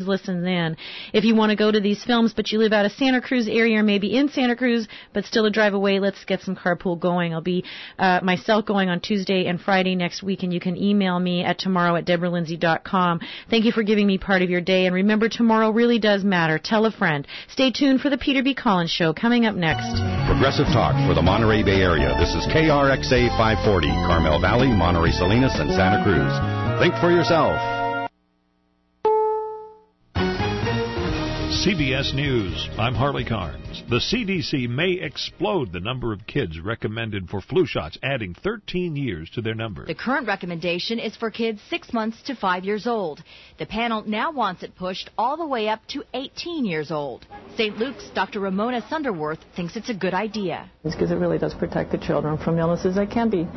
listen in. If you want to go to these films, but you live out of Santa Cruz area or maybe in Santa Cruz, but still a drive away, let's get some carpool going. I'll be myself going on Tuesday and Friday next week, and you can email me at tomorrow@deborahlindsay.com. Thank you for giving me part of your day, and remember, tomorrow really does matter. Tell a friend. Stay tuned for the Peter B. Collins Show coming up next. Progressive Talk for the Monterey Bay Area. This is KRXA 540, Carmel Valley, Monterey Salinas, and Santa Cruz. Think for yourself. CBS News. I'm Harley Carnes. The CDC may explode the number of kids recommended for flu shots, adding 13 years to their number. The current recommendation is for kids 6 months to 5 years old. The panel now wants it pushed all the way up to 18 years old. St. Luke's Dr. Ramona Sunderworth thinks it's a good idea. Because it really does protect the children from illnesses that can be,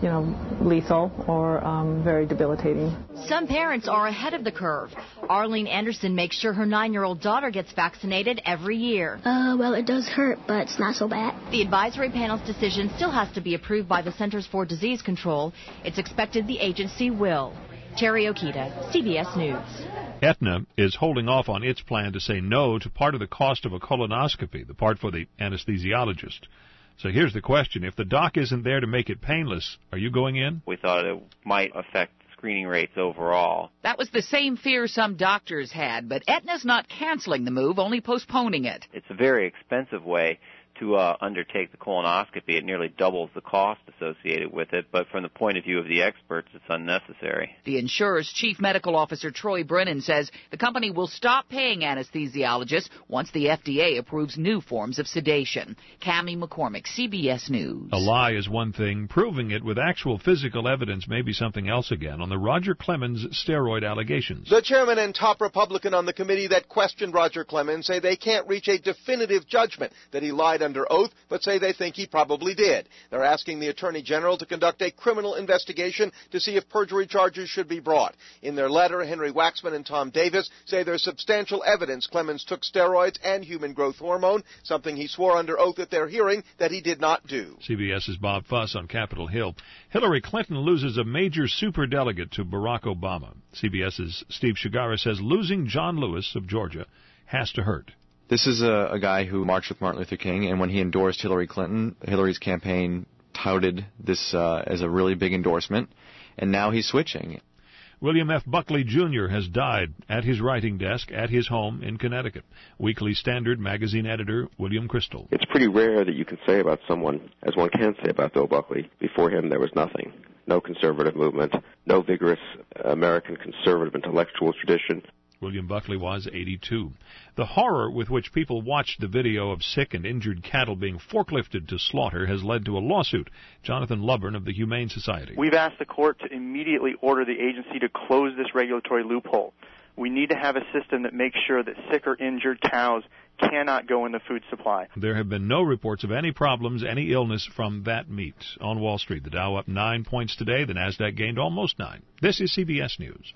lethal or very debilitating. Some parents are ahead of the curve. Arlene Anderson makes sure her 9-year-old daughter gets vaccinated every year. Well, it does hurt, but it's not so bad. The advisory panel's decision still has to be approved by the Centers for Disease Control. It's expected the agency will. Terry Okita, CBS News. Aetna is holding off on its plan to say no to part of the cost of a colonoscopy, the part for the anesthesiologist. So here's the question. If the doc isn't there to make it painless, are you going in? We thought it might affect screening rates overall. That was the same fear some doctors had, but Aetna's not canceling the move, only postponing it. It's a very expensive way to undertake the colonoscopy. It nearly doubles the cost associated with it, but from the point of view of the experts, it's unnecessary. The insurer's chief medical officer, Troy Brennan, says the company will stop paying anesthesiologists once the FDA approves new forms of sedation. Cammie McCormick, CBS News. A lie is one thing. Proving it with actual physical evidence may be something else again on the Roger Clemens steroid allegations. The chairman and top Republican on the committee that questioned Roger Clemens say they can't reach a definitive judgment that he lied under oath, but say they think he probably did. They're asking the Attorney General to conduct a criminal investigation to see if perjury charges should be brought. In their letter, Henry Waxman and Tom Davis say there's substantial evidence Clemens took steroids and human growth hormone, something he swore under oath at their hearing that he did not do. CBS's Bob Fuss on Capitol Hill. Hillary Clinton loses a major superdelegate to Barack Obama. CBS's Steve Shigara says losing John Lewis of Georgia has to hurt. This is a guy who marched with Martin Luther King, and when he endorsed Hillary Clinton, Hillary's campaign touted this as a really big endorsement, and now he's switching. William F. Buckley, Jr. has died at his writing desk at his home in Connecticut. Weekly Standard magazine editor William Crystal. It's pretty rare that you can say about someone, as one can say about Bill Buckley, before him there was nothing. No conservative movement, no vigorous American conservative intellectual tradition. William Buckley was 82. The horror with which people watched the video of sick and injured cattle being forklifted to slaughter has led to a lawsuit. Jonathan Lubbern of the Humane Society. We've asked the court to immediately order the agency to close this regulatory loophole. We need to have a system that makes sure that sick or injured cows cannot go in the food supply. There have been no reports of any problems, any illness from that meat. On Wall Street, the Dow up 9 points today. The Nasdaq gained almost 9. This is CBS News.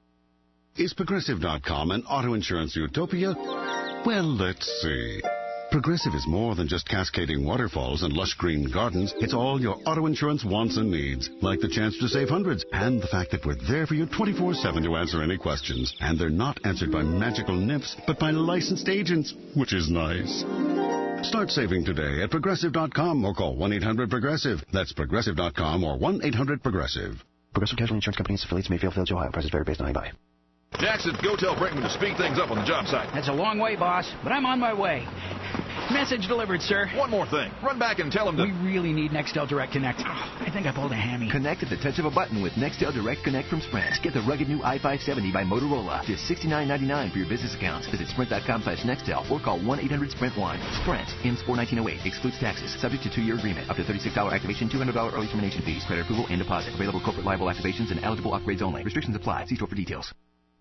Is Progressive.com an auto insurance utopia? Well, let's see. Progressive is more than just cascading waterfalls and lush green gardens. It's all your auto insurance wants and needs, like the chance to save hundreds and the fact that we're there for you 24/7 to answer any questions. And they're not answered by magical nymphs, but by licensed agents, which is nice. Start saving today at Progressive.com or call 1-800-PROGRESSIVE. That's Progressive.com or 1-800-PROGRESSIVE. Progressive Casualty Insurance Company and affiliates, Mayfield, Village, Ohio. Prices vary based on how you buy. Jackson, go tell Brinkman to speed things up on the job site. That's a long way, boss, but I'm on my way. Message delivered, sir. One more thing. Run back and tell him We really need Nextel Direct Connect. I think I pulled a hammy. Connect at the touch of a button with Nextel Direct Connect from Sprint. Get the rugged new i570 by Motorola. Just $69.99 for your business accounts. Visit Sprint.com/Nextel or call 1-800-SPRINT-1. Sprint. IMS 41908. Excludes taxes. Subject to 2-year agreement. Up to $36 activation, $200 early termination fees. Credit approval and deposit. Available corporate liable activations and eligible upgrades only. Restrictions apply. See store for details.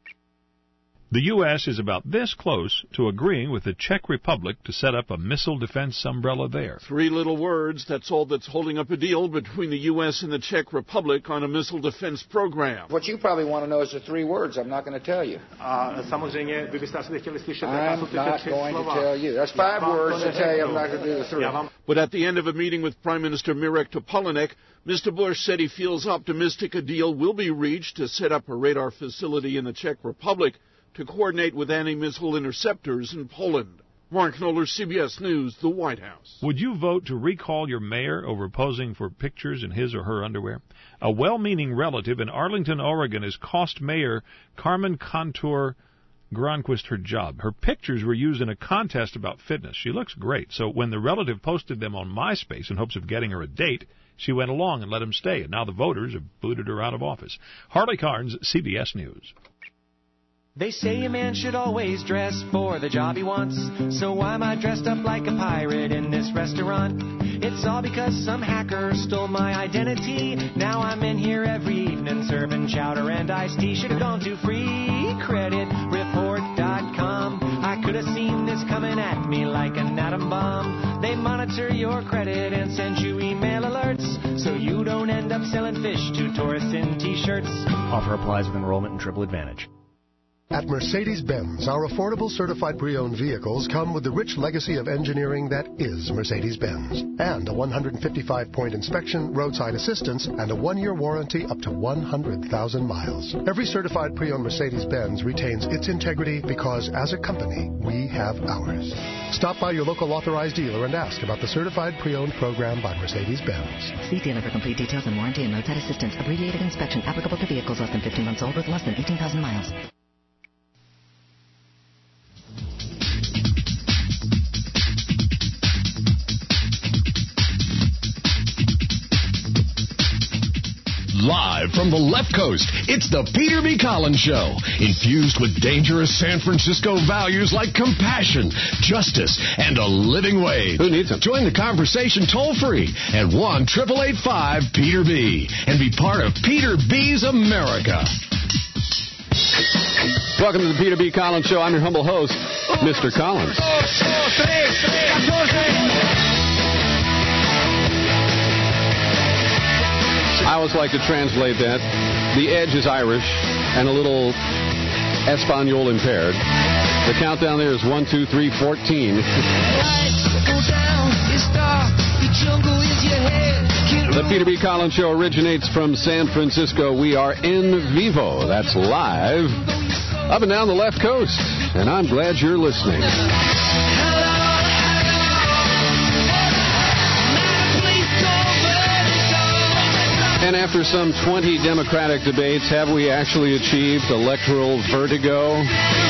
The U.S. is about this close to agreeing with the Czech Republic to set up a missile defense umbrella there. 3 little words, that's all that's holding up a deal between the U.S. and the Czech Republic on a missile defense program. What you probably want to know is the 3 words. I'm not going to tell you. I'm not going to tell you. That's 5 words to tell you. I'm not going to do the 3. But at the end of a meeting with Prime Minister Mirek Topolánek, Mr. Bush said he feels optimistic a deal will be reached to set up a radar facility in the Czech Republic to coordinate with anti-missile interceptors in Poland. Mark Knoller, CBS News, the White House. Would you vote to recall your mayor over posing for pictures in his or her underwear? A well-meaning relative in Arlington, Oregon, has cost Mayor Carmen Contour Gronquist her job. Her pictures were used in a contest about fitness. She looks great. So when the relative posted them on MySpace in hopes of getting her a date, she went along and let him stay. And now the voters have booted her out of office. Harley Carnes, CBS News. They say a man should always dress for the job he wants. So why am I dressed up like a pirate in this restaurant? It's all because some hacker stole my identity. Now I'm in here every evening serving chowder and iced tea. Should have gone to freecreditreport.com. I could have seen this coming at me like an atom bomb. They monitor your credit and send you email alerts, so you don't end up selling fish to tourists in T-shirts. Offer applies with enrollment and Triple Advantage. At Mercedes-Benz, our affordable certified pre-owned vehicles come with the rich legacy of engineering that is Mercedes-Benz. And a 155-point inspection, roadside assistance, and a 1-year warranty up to 100,000 miles. Every certified pre-owned Mercedes-Benz retains its integrity because, as a company, we have ours. Stop by your local authorized dealer and ask about the certified pre-owned program by Mercedes-Benz. See dealer for complete details on warranty and roadside assistance. Abbreviated inspection applicable to vehicles less than 15 months old with less than 18,000 miles. Live from the left coast, it's the Peter B. Collins Show, infused with dangerous San Francisco values like compassion, justice, and a living wage. Who needs them? Join the conversation toll-free at 1-888-5-PETER-B and be part of Peter B's America. Welcome to the Peter B. Collins Show. I'm your humble host, Mr. Collins. I always like to translate that. The Edge is Irish and a little Espanol impaired. The countdown there is 1, 2, 3, 14. The Peter B. Collins Show originates from San Francisco. We are in vivo. That's live up and down the left coast. And I'm glad you're listening. And after some 20 Democratic debates, have we actually achieved electoral vertigo?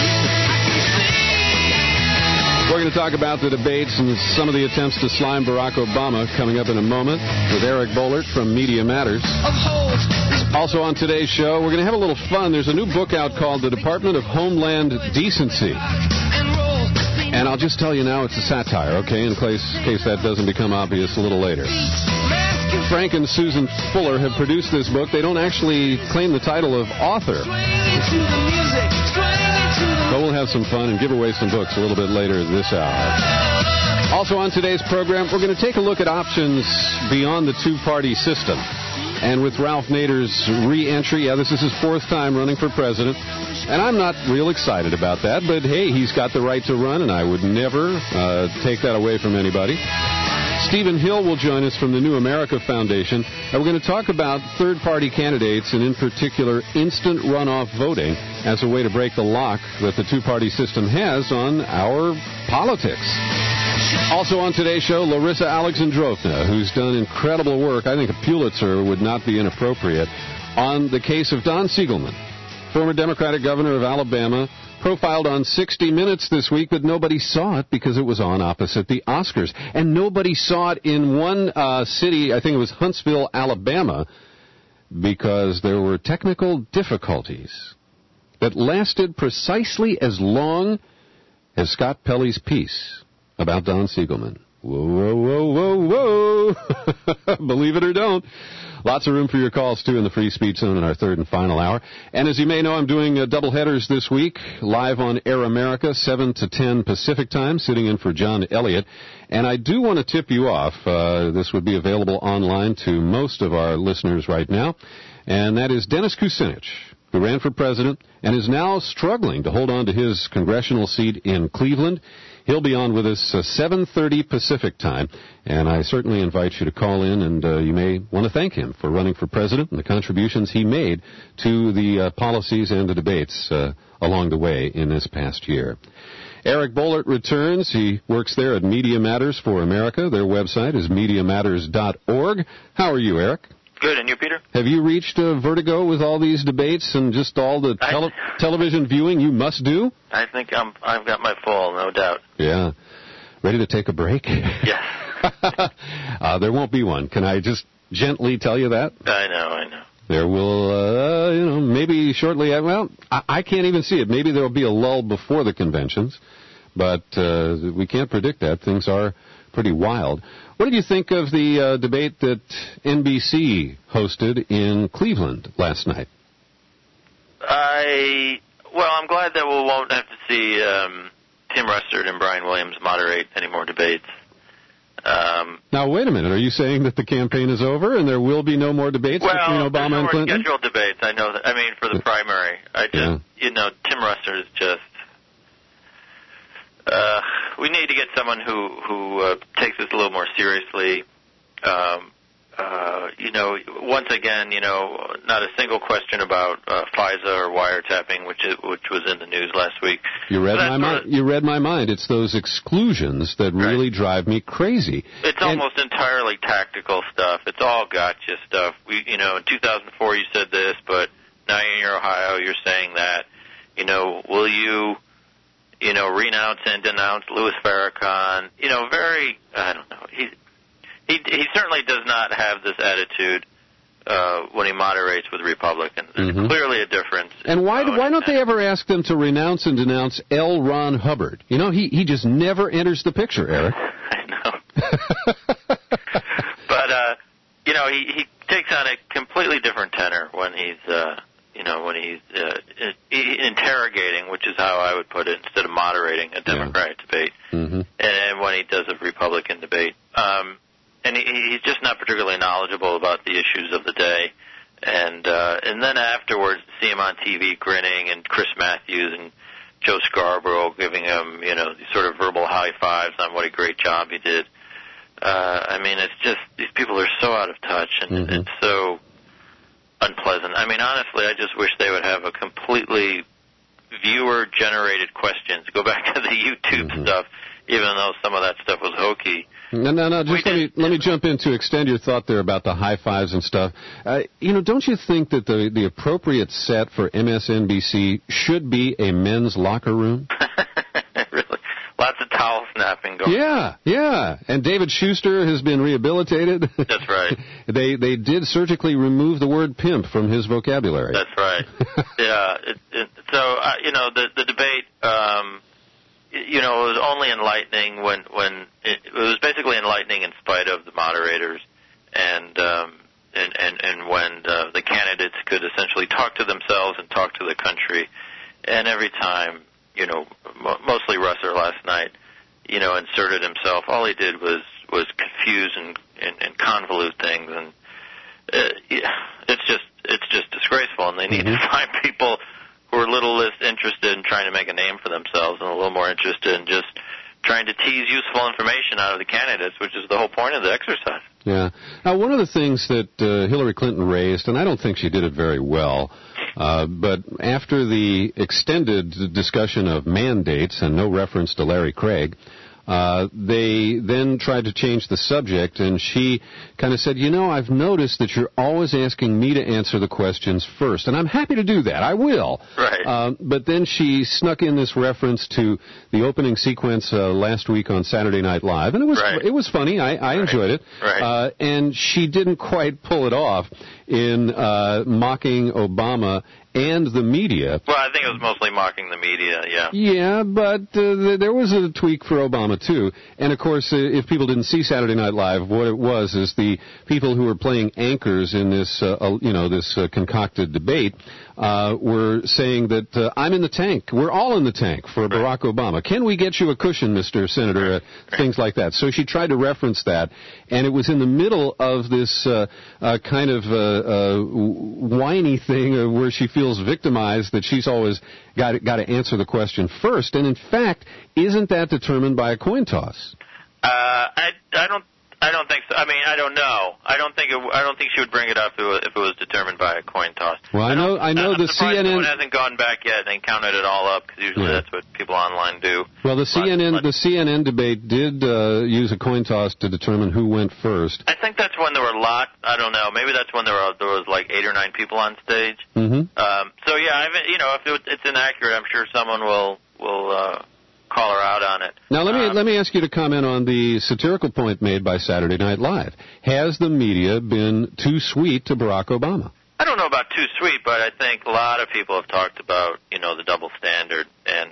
We're going to talk about the debates and some of the attempts to slime Barack Obama coming up in a moment with Eric Boehlert from Media Matters. Also on today's show, we're going to have a little fun. There's a new book out called The Department of Homeland Decency. And I'll just tell you now it's a satire, okay, in case that doesn't become obvious a little later. Frank and Susan Fuller have produced this book. They don't actually claim the title of author. But we'll have some fun and give away some books a little bit later this hour. Also on today's program, we're going to take a look at options beyond the two-party system. And with Ralph Nader's re-entry, this is his 4th time running for president. And I'm not real excited about that, but hey, he's got the right to run, and I would never take that away from anybody. Stephen Hill will join us from the New America Foundation, and we're going to talk about third-party candidates and, in particular, instant runoff voting as a way to break the lock that the two-party system has on our politics. Also on today's show, Larissa Alexandrovna, who's done incredible work. I think a Pulitzer would not be inappropriate, on the case of Don Siegelman, former Democratic governor of Alabama, profiled on 60 Minutes this week, but nobody saw it because it was on opposite the Oscars. And nobody saw it in one city, I think it was Huntsville, Alabama, because there were technical difficulties that lasted precisely as long as Scott Pelley's piece about Don Siegelman. Whoa, whoa, whoa, whoa, whoa. Believe it or don't. Lots of room for your calls, too, in the Free Speech Zone in our third and final hour. And as you may know, I'm doing double headers this week, live on Air America, 7 to 10 Pacific time, sitting in for John Elliott. And I do want to tip you off. This would be available online to most of our listeners right now. And that is Dennis Kucinich, who ran for president and is now struggling to hold on to his congressional seat in Cleveland. He'll be on with us 7:30 Pacific time, and I certainly invite you to call in, and you may want to thank him for running for president and the contributions he made to the policies and the debates along the way in this past year. Eric Boehlert returns. He works there at Media Matters for America. Their website is MediaMatters.org. How are you, Eric? Good, and you, Peter? Have you reached vertigo with all these debates and just all the television viewing you must do? I think I've got my full, no doubt. Yeah. Ready to take a break? Yes. There won't be one. Can I just gently tell you that? I know. There will, maybe shortly, I can't even see it. Maybe there will be a lull before the conventions, but we can't predict that. Things are pretty wild. What did you think of the debate that NBC hosted in Cleveland last night? I'm glad that we won't have to see Tim Russert and Brian Williams moderate any more debates. Now, wait a minute. Are you saying that the campaign is over and there will be no more debates between Obama and Clinton? Scheduled debates. I know that. I mean, for the primary. Tim Russert is just. We need to get someone who takes this a little more seriously. Once again, not a single question about FISA or wiretapping, which was in the news last week. You read my mind. You read my mind. It's those exclusions that really drive me crazy. It's almost entirely tactical stuff. It's all gotcha stuff. In 2004 you said this, but now you're in Ohio, you're saying that. Will you? Renounce and denounce Louis Farrakhan. I don't know. He certainly does not have this attitude when he moderates with Republicans. There's clearly a difference. And why don't they ever ask them to renounce and denounce L. Ron Hubbard? He just never enters the picture, Eric. I know. But, he takes on a completely different tenor when he's interrogating, which is how I would put it, instead of moderating a Democratic debate, and when he does a Republican debate. And he's just not particularly knowledgeable about the issues of the day. And then afterwards, see him on TV grinning, and Chris Matthews and Joe Scarborough giving him, these sort of verbal high fives on what a great job he did. It's just, these people are so out of touch, and it's so unpleasant. Honestly, I just wish they would have a completely viewer-generated questions. Go back to the YouTube stuff, even though some of that stuff was hokey. No. Just let me jump in to extend your thought there about the high fives and stuff. Don't you think that the appropriate set for MSNBC should be a men's locker room? Really? Lots of towel snapping going on. Yeah. And David Schuster has been rehabilitated. That's right. They did surgically remove the word pimp from his vocabulary. That's right. Yeah. The debate, it was only enlightening when it was basically enlightening in spite of the moderators, and when the candidates could essentially talk to themselves and talk to the country. And every time, mostly Russert last night, inserted himself, all he did was confuse and convolute things, and it's just disgraceful. And they need to find people who are a little less interested in trying to make a name for themselves and a little more interested in just trying to tease useful information out of the candidates, which is the whole point of the exercise. Yeah. Now, one of the things that Hillary Clinton raised, and I don't think she did it very well, but after the extended discussion of mandates and no reference to Larry Craig, they then tried to change the subject, and she kind of said, I've noticed that you're always asking me to answer the questions first, and I'm happy to do that. I will. Right. But then she snuck in this reference to the opening sequence last week on Saturday Night Live, and it was funny. I enjoyed it. Right. And she didn't quite pull it off in mocking Obama and the media. Well, I think it was mostly mocking the media, yeah. Yeah, but there was a tweak for Obama, too. And, of course, if people didn't see Saturday Night Live, what it was is the people who were playing anchors in this, this concocted debate were saying that I'm in the tank. We're all in the tank for Barack Obama. Can we get you a cushion, Mr. Senator? Things like that. So she tried to reference that, and it was in the middle of this kind of whiny thing where she feels feels victimized that she's always got to answer the question first. And in fact, isn't that determined by a coin toss? I don't think so. I mean, I don't know. I don't think she would bring it up if it was determined by a coin toss. Well, I know the CNN someone hasn't gone back yet and counted it all up, because usually that's what people online do. Well, the CNN debate did use a coin toss to determine who went first. I think that's when there were a lot. I don't know. Maybe that's when there was like 8 or 9 people on stage. Mm-hmm. So yeah, if it's inaccurate, I'm sure someone will call her out on it. Now, let me ask you to comment on the satirical point made by Saturday Night Live. Has the media been too sweet to Barack Obama? I don't know about too sweet, but I think a lot of people have talked about, the double standard, and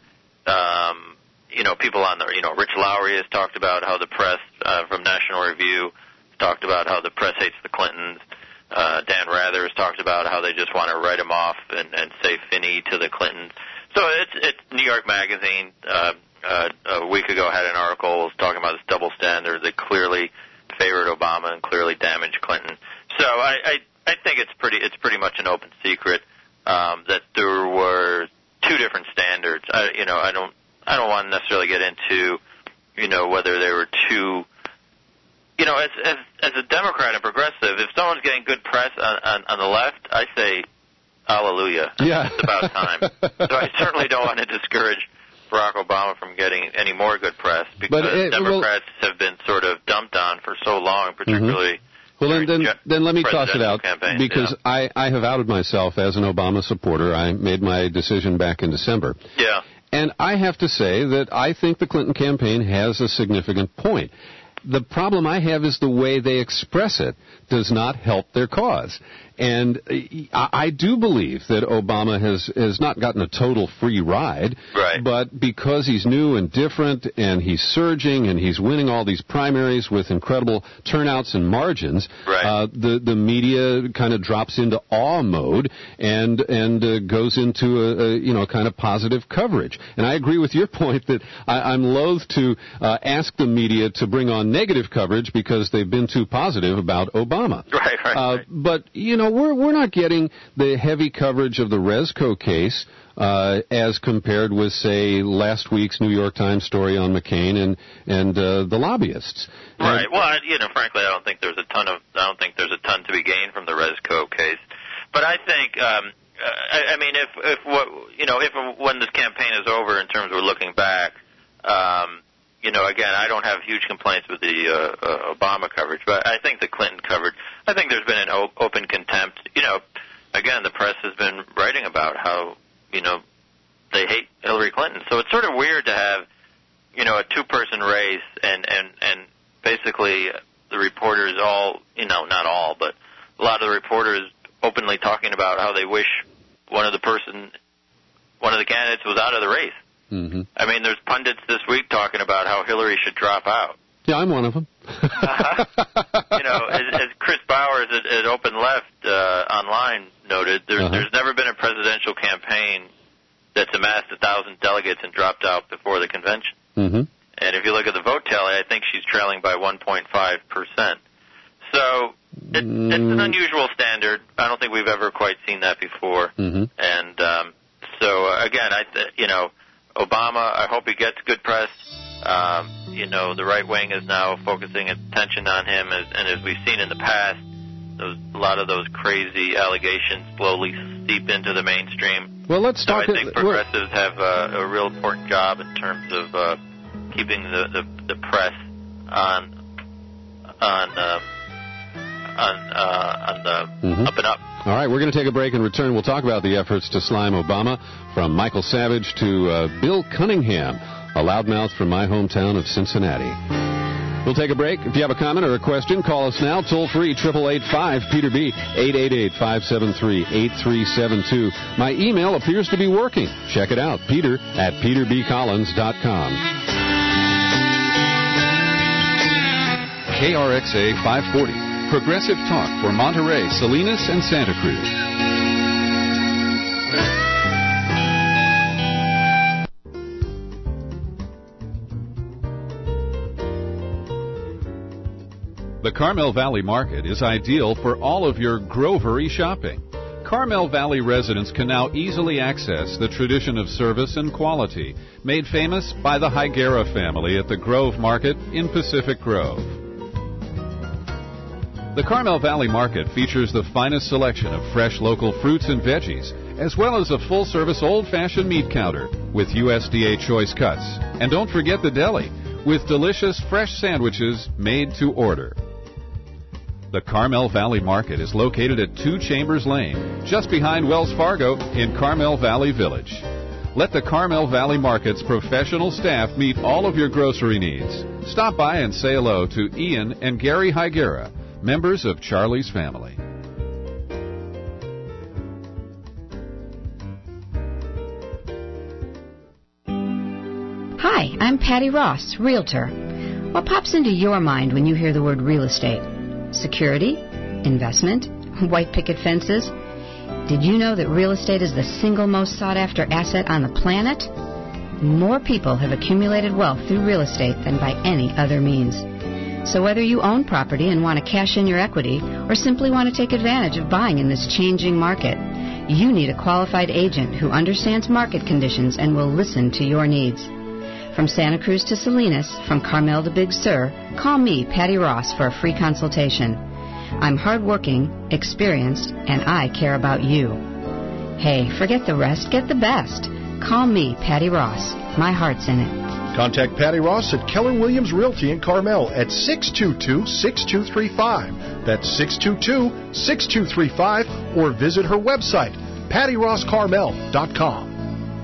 people on the, Rich Lowry has talked about how the press from National Review has talked about how the press hates the Clintons. Dan Rather has talked about how they just want to write them off and say fini to the Clintons. So it's New York Magazine a week ago had an article talking about this double standard that clearly favored Obama and clearly damaged Clinton. So I think it's pretty much an open secret that there were 2 different standards. I don't want to necessarily get into whether there were 2. As a Democrat and progressive, if someone's getting good press on the left, I say hallelujah. Yeah. It's about time. So I certainly don't want to discourage Barack Obama from getting any more good press, because Democrats have been sort of dumped on for so long, particularly. Well, then let me toss it out, because I have outed myself as an Obama supporter. I made my decision back in December. Yeah. And I have to say that I think the Clinton campaign has a significant point. The problem I have is the way they express it does not help their cause. And I do believe that Obama has not gotten a total free ride, right, but because he's new and different and he's surging and he's winning all these primaries with incredible turnouts and margins, right, the media kind of drops into awe mode and goes into a kind of positive coverage. And I agree with your point that I'm loath to ask the media to bring on negative coverage because they've been too positive about Obama. Right. But we're not getting the heavy coverage of the Resco case as compared with, say, last week's New York Times story on McCain and the lobbyists. Right. Well, frankly, I don't think there's a ton to be gained from the Resco case. But I think, if when this campaign is over, in terms of looking back, again, I don't have huge complaints with the Obama coverage, but I think the Clinton coverage, I think there's been an open contempt. Again, the press has been writing about how, they hate Hillary Clinton. So it's sort of weird to have, a 2-person race and basically the reporters all, not all, but a lot of the reporters openly talking about how they wish one of the candidates was out of the race. Mm-hmm. I mean, there's pundits this week talking about how Hillary should drop out. Yeah, I'm one of them. As Chris Bowers at Open Left online noted, there's never been a presidential campaign that's amassed 1,000 delegates and dropped out before the convention. Mm-hmm. And if you look at the vote tally, I think she's trailing by 1.5%. So it's an unusual standard. I don't think we've ever quite seen that before. Mm-hmm. And again, Obama, I hope he gets good press. The right wing is now focusing attention on him, and as we've seen in the past, a lot of those crazy allegations slowly seep into the mainstream. Well, let's talk. I think progressives have a real important job in terms of keeping the press on the up and up. All right, we're going to take a break and return. We'll talk about the efforts to slime Obama, from Michael Savage to Bill Cunningham, a loudmouth from my hometown of Cincinnati. We'll take a break. If you have a comment or a question, call us now. Toll free, 888-5-PETER-B, 888-573-8372. My email appears to be working. Check it out, peter@peterbcollins.com. KRXA 540, Progressive Talk for Monterey, Salinas, and Santa Cruz. The Carmel Valley Market is ideal for all of your grovery shopping. Carmel Valley residents can now easily access the tradition of service and quality, made famous by the Higuera family at the Grove Market in Pacific Grove. The Carmel Valley Market features the finest selection of fresh local fruits and veggies, as well as a full-service old-fashioned meat counter with USDA choice cuts. And don't forget the deli, with delicious fresh sandwiches made to order. The Carmel Valley Market is located at 2 Chambers Lane, just behind Wells Fargo in Carmel Valley Village. Let the Carmel Valley Market's professional staff meet all of your grocery needs. Stop by and say hello to Ian and Gary Higuera, members of Charlie's family. Hi, I'm Patty Ross, Realtor. What pops into your mind when you hear the word real estate? Security? Investment? White picket fences? Did you know that real estate is the single most sought after asset on the planet? More people have accumulated wealth through real estate than by any other means. So whether you own property and want to cash in your equity or simply want to take advantage of buying in this changing market, you need a qualified agent who understands market conditions and will listen to your needs. From Santa Cruz to Salinas, from Carmel to Big Sur, call me, Patty Ross, for a free consultation. I'm hardworking, experienced, and I care about you. Hey, forget the rest, get the best. Call me, Patty Ross. My heart's in it. Contact Patty Ross at Keller Williams Realty in Carmel at 622-6235. That's 622-6235, or visit her website, pattyrosscarmel.com.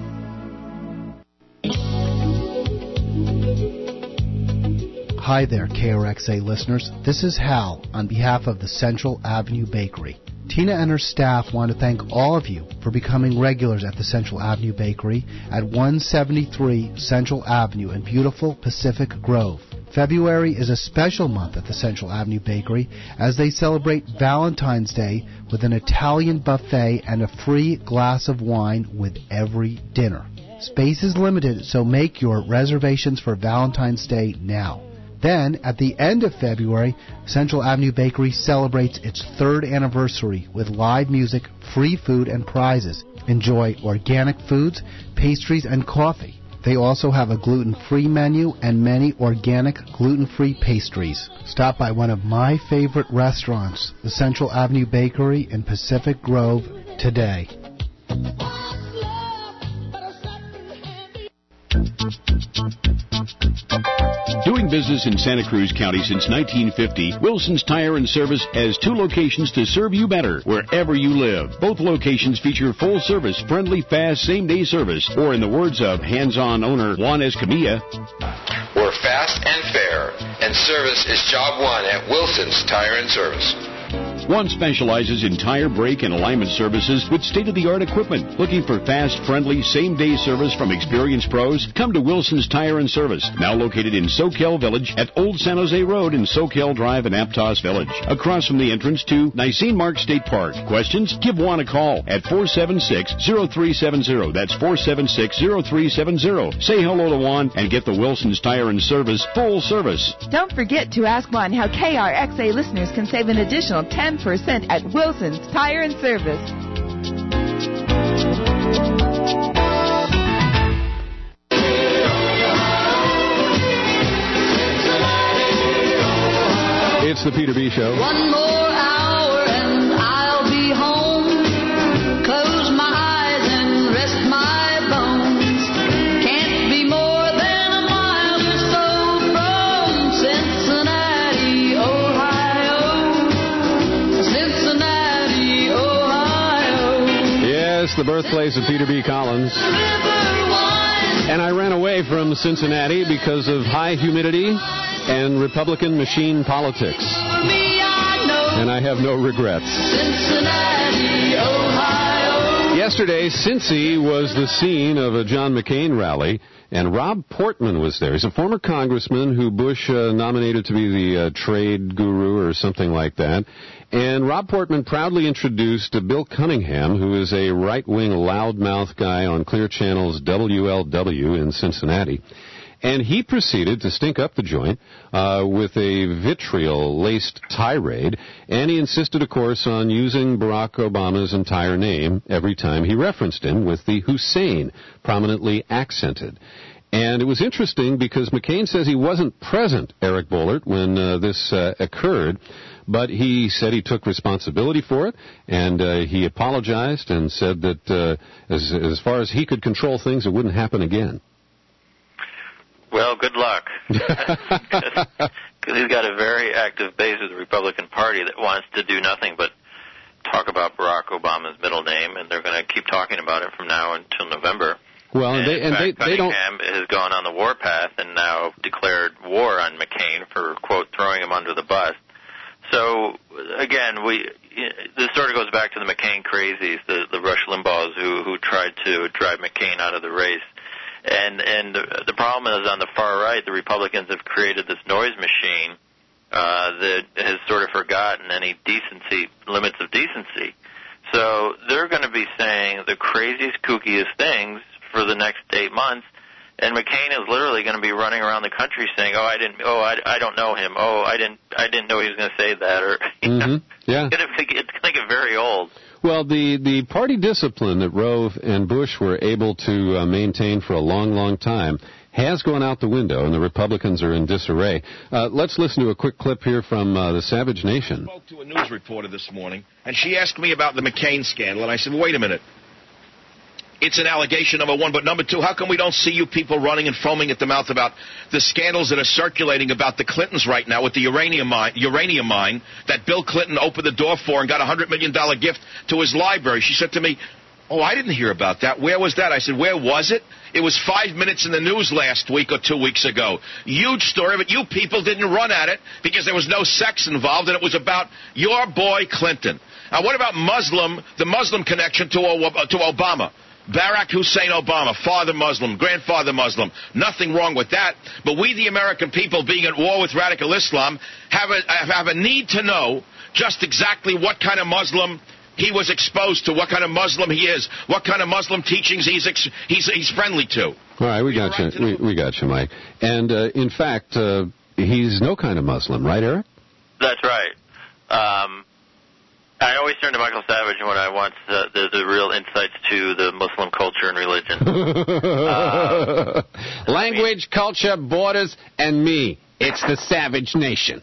Hi there, KRXA listeners. This is Hal on behalf of the Central Avenue Bakery. Tina and her staff want to thank all of you for becoming regulars at the Central Avenue Bakery at 173 Central Avenue in beautiful Pacific Grove. February is a special month at the Central Avenue Bakery as they celebrate Valentine's Day with an Italian buffet and a free glass of wine with every dinner. Space is limited, so make your reservations for Valentine's Day now. Then, at the end of February, Central Avenue Bakery celebrates its 3rd anniversary with live music, free food, and prizes. Enjoy organic foods, pastries, and coffee. They also have a gluten-free menu and many organic gluten-free pastries. Stop by one of my favorite restaurants, the Central Avenue Bakery in Pacific Grove, today. Doing business in Santa Cruz County since 1950, Wilson's Tire and Service has 2 locations to serve you better wherever you live. Both locations feature full-service, friendly, fast, same-day service, or in the words of hands-on owner Juan Escamilla, we're fast and fair, and service is job one at Wilson's Tire and Service. One specializes in tire, brake, and alignment services with state-of-the-art equipment. Looking for fast, friendly, same-day service from experienced pros? Come to Wilson's Tire and Service, now located in Soquel Village at Old San Jose Road in Soquel Drive in Aptos Village, across from the entrance to Nisene Mark State Park. Questions? Give Juan a call at 476-0370. That's 476-0370. Say hello to Juan and get the Wilson's Tire and Service full service. Don't forget to ask Juan how KRXA listeners can save an additional 10% at Wilson's Tire and Service. It's the Peter B. Show. One more hour and I'll be home. Close my eyes and rest my bones. Can't be more than a mile or so from Cincinnati, Ohio. Cincinnati, Ohio. Yes, the birthplace of Peter B. Collins. And I ran away from Cincinnati because of high humidity and Republican machine politics. And I have no regrets. Cincinnati, Ohio. Yesterday, Cincy was the scene of a John McCain rally, and Rob Portman was there. He's a former congressman who Bush nominated to be the trade guru or something like that. And Rob Portman proudly introduced Bill Cunningham, who is a right-wing loudmouth guy on Clear Channel's WLW in Cincinnati. And he proceeded to stink up the joint with a vitriol-laced tirade, and he insisted, of course, on using Barack Obama's entire name every time he referenced him, with the Hussein prominently accented. And it was interesting because McCain says he wasn't present, Eric Boehlert, when this occurred, but he said he took responsibility for it, and he apologized and said that as far as he could control things, it wouldn't happen again. Well, good luck. Because he's got a very active base of the Republican Party that wants to do nothing but talk about Barack Obama's middle name, and they're going to keep talking about it from now until November. Well, and they don't. Cunningham has gone on the warpath and now declared war on McCain for, quote, throwing him under the bus. So, again, this sort of goes back to the McCain crazies, the Rush Limbaughs who tried to drive McCain out of the race. And the problem is on the far right, the Republicans have created this noise machine that has sort of forgotten any limits of decency. So they're going to be saying the craziest, kookiest things for the next 8 months, and McCain is literally going to be running around the country saying, I don't know him. I didn't know he was going to say that. Or yeah, it's going to get very old. Well, the party discipline that Rove and Bush were able to maintain for a long, long time has gone out the window, and the Republicans are in disarray. Let's listen to a quick clip here from the Savage Nation. I spoke to a news reporter this morning, and she asked me about the McCain scandal, and I said, wait a minute. It's an allegation, number one, but number two, how come we don't see you people running and foaming at the mouth about the scandals that are circulating about the Clintons right now with the uranium mine that Bill Clinton opened the door for and got a $100 million gift to his library? She said to me, I didn't hear about that. Where was that? I said, where was it? It was 5 minutes in the news last week or 2 weeks ago. Huge story, but you people didn't run at it because there was no sex involved, and it was about your boy Clinton. Now, what about the Muslim connection to Obama? Barack Hussein Obama, father Muslim, grandfather Muslim. Nothing wrong with that. But we, the American people, being at war with radical Islam, have a need to know just exactly what kind of Muslim he was exposed to, what kind of Muslim he is, what kind of Muslim teachings he's friendly to. All right, we got you. We got you, Mike. And in fact, he's no kind of Muslim, right, Eric? That's right. I always turn to Michael Savage when I want the real insights to the Muslim culture and religion. Language, culture, borders, and me. It's the Savage Nation.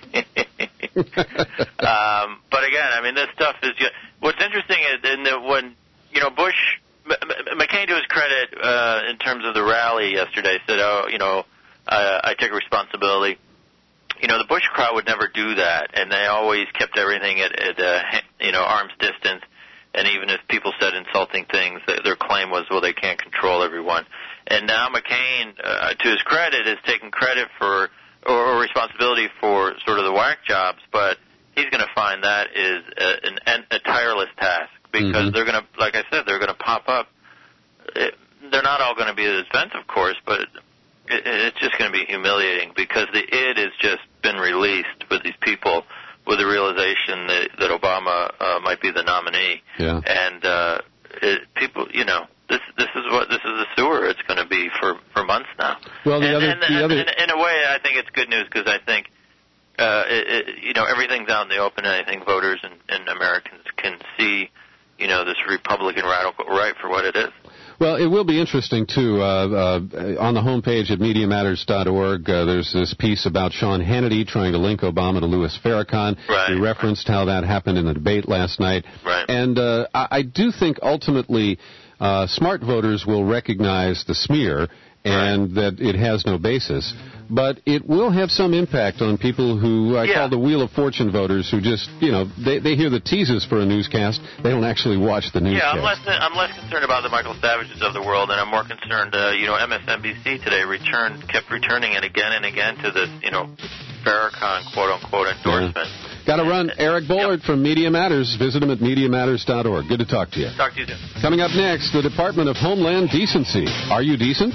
But again, I mean, this stuff is just... What's interesting is when Bush... McCain, to his credit, in terms of the rally yesterday, said, I take responsibility. The Bush crowd would never do that, and they always kept everything at arm's distance. And even if people said insulting things, their claim was, well, they can't control everyone. And now McCain, to his credit, is taking credit for or responsibility for sort of the whack jobs, but he's going to find that is a tireless task because they're going to, like I said, they're going to pop up. They're not all going to be at his events, of course, but it's just going to be humiliating because the id has just been released with these people with the realization that Obama might be the nominee. Yeah. And people, this is the sewer it's going to be for months now. Well, in a way, I think it's good news because I think everything's out in the open, and I think voters and Americans can see this Republican radical right for what it is. Well, it will be interesting, too. On the homepage at MediaMatters.org, there's this piece about Sean Hannity trying to link Obama to Louis Farrakhan. Right. We referenced how that happened in the debate last night. Right. And I do think ultimately smart voters will recognize the smear and that it has no basis. But it will have some impact on people who I call the Wheel of Fortune voters who just, they hear the teases for a newscast. They don't actually watch the newscast. Yeah, I'm less concerned about the Michael Savages of the world, and I'm more concerned, MSNBC today kept returning it again and again to this, Farrakhan quote-unquote endorsement. Yeah. Got to run. Eric Boehlert from Media Matters. Visit him at MediaMatters.org. Good to talk to you. Talk to you soon. Coming up next, the Department of Homeland Decency. Are you decent?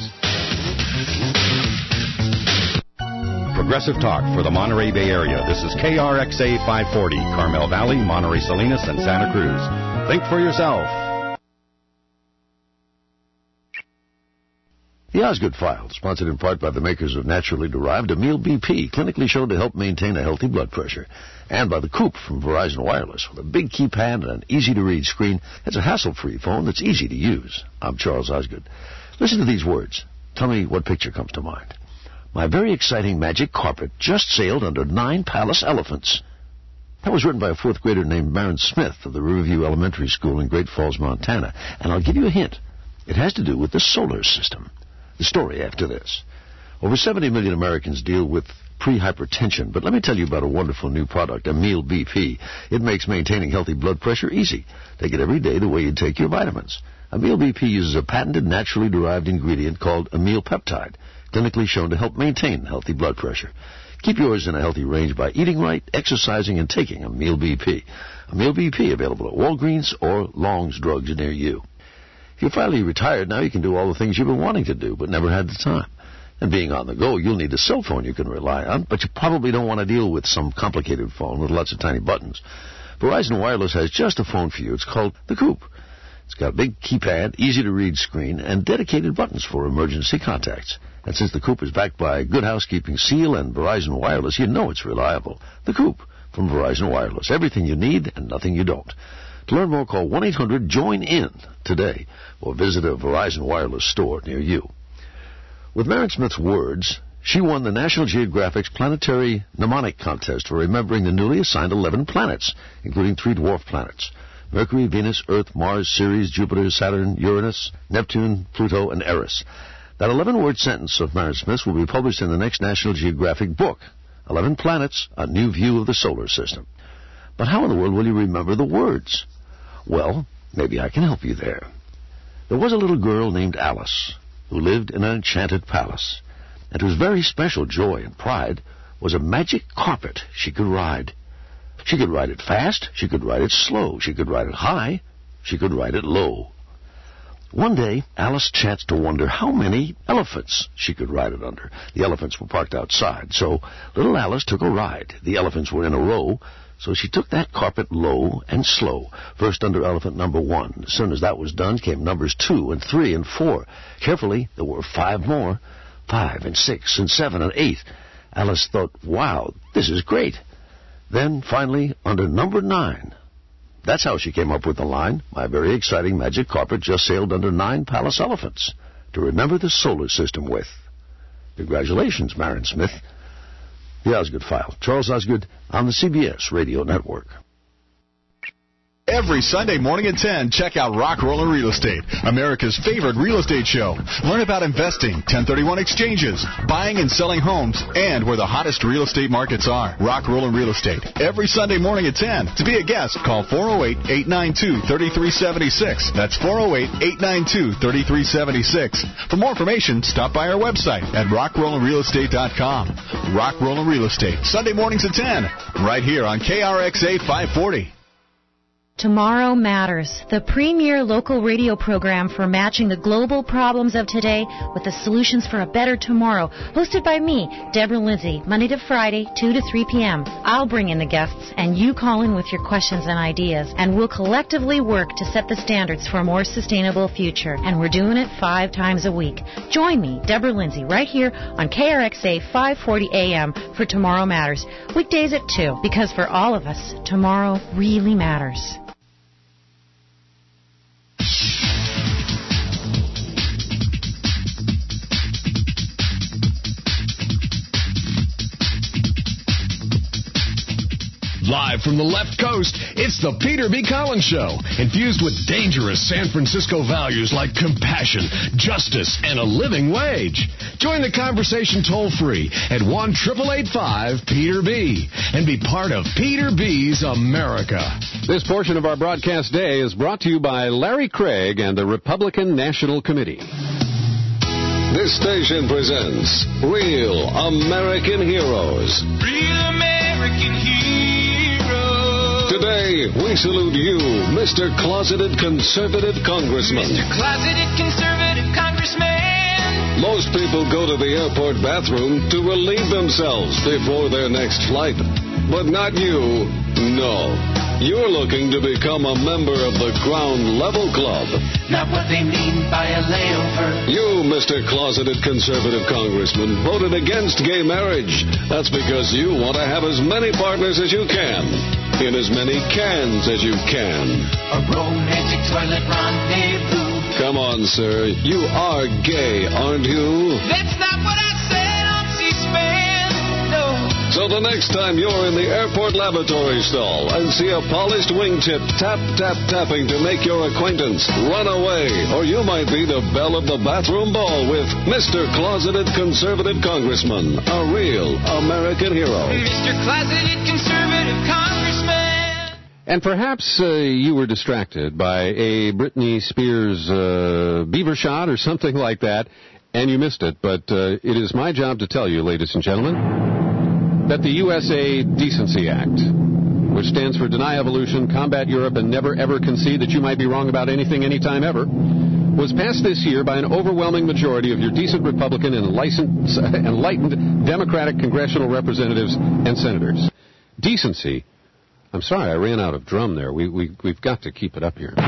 Progressive talk for the Monterey Bay Area. This is KRXA 540, Carmel Valley, Monterey Salinas, and Santa Cruz. Think for yourself. The Osgood File, sponsored in part by the makers of naturally derived Amil BP, clinically shown to help maintain a healthy blood pressure. And by the Coop from Verizon Wireless, with a big keypad and an easy-to-read screen. It's a hassle-free phone that's easy to use. I'm Charles Osgood. Listen to these words. Tell me what picture comes to mind. My very exciting magic carpet just sailed under 9 palace elephants. That was written by a 4th grader named Maren Smith of the Riverview Elementary School in Great Falls, Montana. And I'll give you a hint. It has to do with the solar system. The story after this. Over 70 million Americans deal with pre-hypertension, but let me tell you about a wonderful new product, Amil BP. It makes maintaining healthy blood pressure easy. Take it every day the way you take your vitamins. Amil BP uses a patented, naturally derived ingredient called amyl peptide, clinically shown to help maintain healthy blood pressure. Keep yours in a healthy range by eating right, exercising, and taking Amil BP. Amil BP, available at Walgreens or Long's Drugs near you. If you're finally retired, now you can do all the things you've been wanting to do but never had the time. And being on the go, you'll need a cell phone you can rely on, but you probably don't want to deal with some complicated phone with lots of tiny buttons. Verizon Wireless has just a phone for you. It's called the Coop. It's got a big keypad, easy-to-read screen, and dedicated buttons for emergency contacts. And since the Coop is backed by Good Housekeeping Seal and Verizon Wireless, you know it's reliable. The Coop from Verizon Wireless. Everything you need and nothing you don't. To learn more, call 1-800-JOIN-IN today or visit a Verizon Wireless store near you. With Maren Smith's words, she won the National Geographic's Planetary Mnemonic Contest for remembering the newly assigned 11 planets, including 3 dwarf planets: Mercury, Venus, Earth, Mars, Ceres, Jupiter, Saturn, Uranus, Neptune, Pluto, and Eris. That 11-word sentence of Maren Smith's will be published in the next National Geographic book, 11 Planets, A New View of the Solar System. But how in the world will you remember the words? Well, maybe I can help you there. There was a little girl named Alice who lived in an enchanted palace, and whose very special joy and pride was a magic carpet she could ride. She could ride it fast, she could ride it slow, she could ride it high, she could ride it low. One day, Alice chanced to wonder how many elephants she could ride it under. The elephants were parked outside, so little Alice took a ride. The elephants were in a row, so she took that carpet low and slow, first under elephant number 1. As soon as that was done, came numbers 2 and 3 and 4. Carefully, there were 5 more, 5 and 6 and 7 and 8. Alice thought, wow, this is great. Then, finally, under number 9. That's how she came up with the line, my very exciting magic carpet just sailed under 9 palace elephants to remember the solar system with. Congratulations, Maren Smith. The Osgood File. Charles Osgood on the CBS Radio Network. Every Sunday morning at 10, check out Rockroller Real Estate, America's favorite real estate show. Learn about investing, 1031 exchanges, buying and selling homes, and where the hottest real estate markets are. Rockroller Real Estate, every Sunday morning at 10. To be a guest, call 408-892-3376. That's 408-892-3376. For more information, stop by our website at rockrollerrealestate.com. Rockroller Real Estate, Sunday mornings at 10, right here on KRXA 540. Tomorrow Matters, the premier local radio program for matching the global problems of today with the solutions for a better tomorrow. Hosted by me, Deborah Lindsay, Monday to Friday, 2 to 3 p.m. I'll bring in the guests, and you call in with your questions and ideas, and we'll collectively work to set the standards for a more sustainable future. And we're doing it 5 times a week. Join me, Deborah Lindsay, right here on KRXA 540 AM for Tomorrow Matters. Weekdays at 2, because for all of us, tomorrow really matters. Live from the left coast, it's the Peter B. Collins Show, infused with dangerous San Francisco values like compassion, justice, and a living wage. Join the conversation toll-free at 1-888-5-PETER-B and be part of Peter B.'s America. This portion of our broadcast day is brought to you by Larry Craig and the Republican National Committee. This station presents Real American Heroes. Real American heroes. Today, we salute you, Mr. Closeted Conservative Congressman. Mr. Closeted Conservative Congressman. Most people go to the airport bathroom to relieve themselves before their next flight. But not you, no. You're looking to become a member of the Ground Level Club. Not what they mean by a layover. You, Mr. Closeted Conservative Congressman, voted against gay marriage. That's because you want to have as many partners as you can, in as many cans as you can. A romantic toilet rendezvous. Come on, sir. You are gay, aren't you? That's not what I said on C-SPAN, no. So the next time you're in the airport lavatory stall and see a polished wingtip tapping to make your acquaintance, run away, or you might be the belle of the bathroom ball with Mr. Closeted Conservative Congressman, a real American hero. Mr. Closeted Conservative Congressman. And perhaps you were distracted by a Britney Spears beaver shot or something like that, and you missed it. But it is my job to tell you, ladies and gentlemen, that the USA Decency Act, which stands for Deny Evolution, Combat Europe, and Never Ever Concede that you might be wrong about anything, anytime, ever, was passed this year by an overwhelming majority of your decent Republican and enlightened Democratic congressional representatives and senators. Decency. I'm sorry, I ran out of drum there. We've got to keep it up here.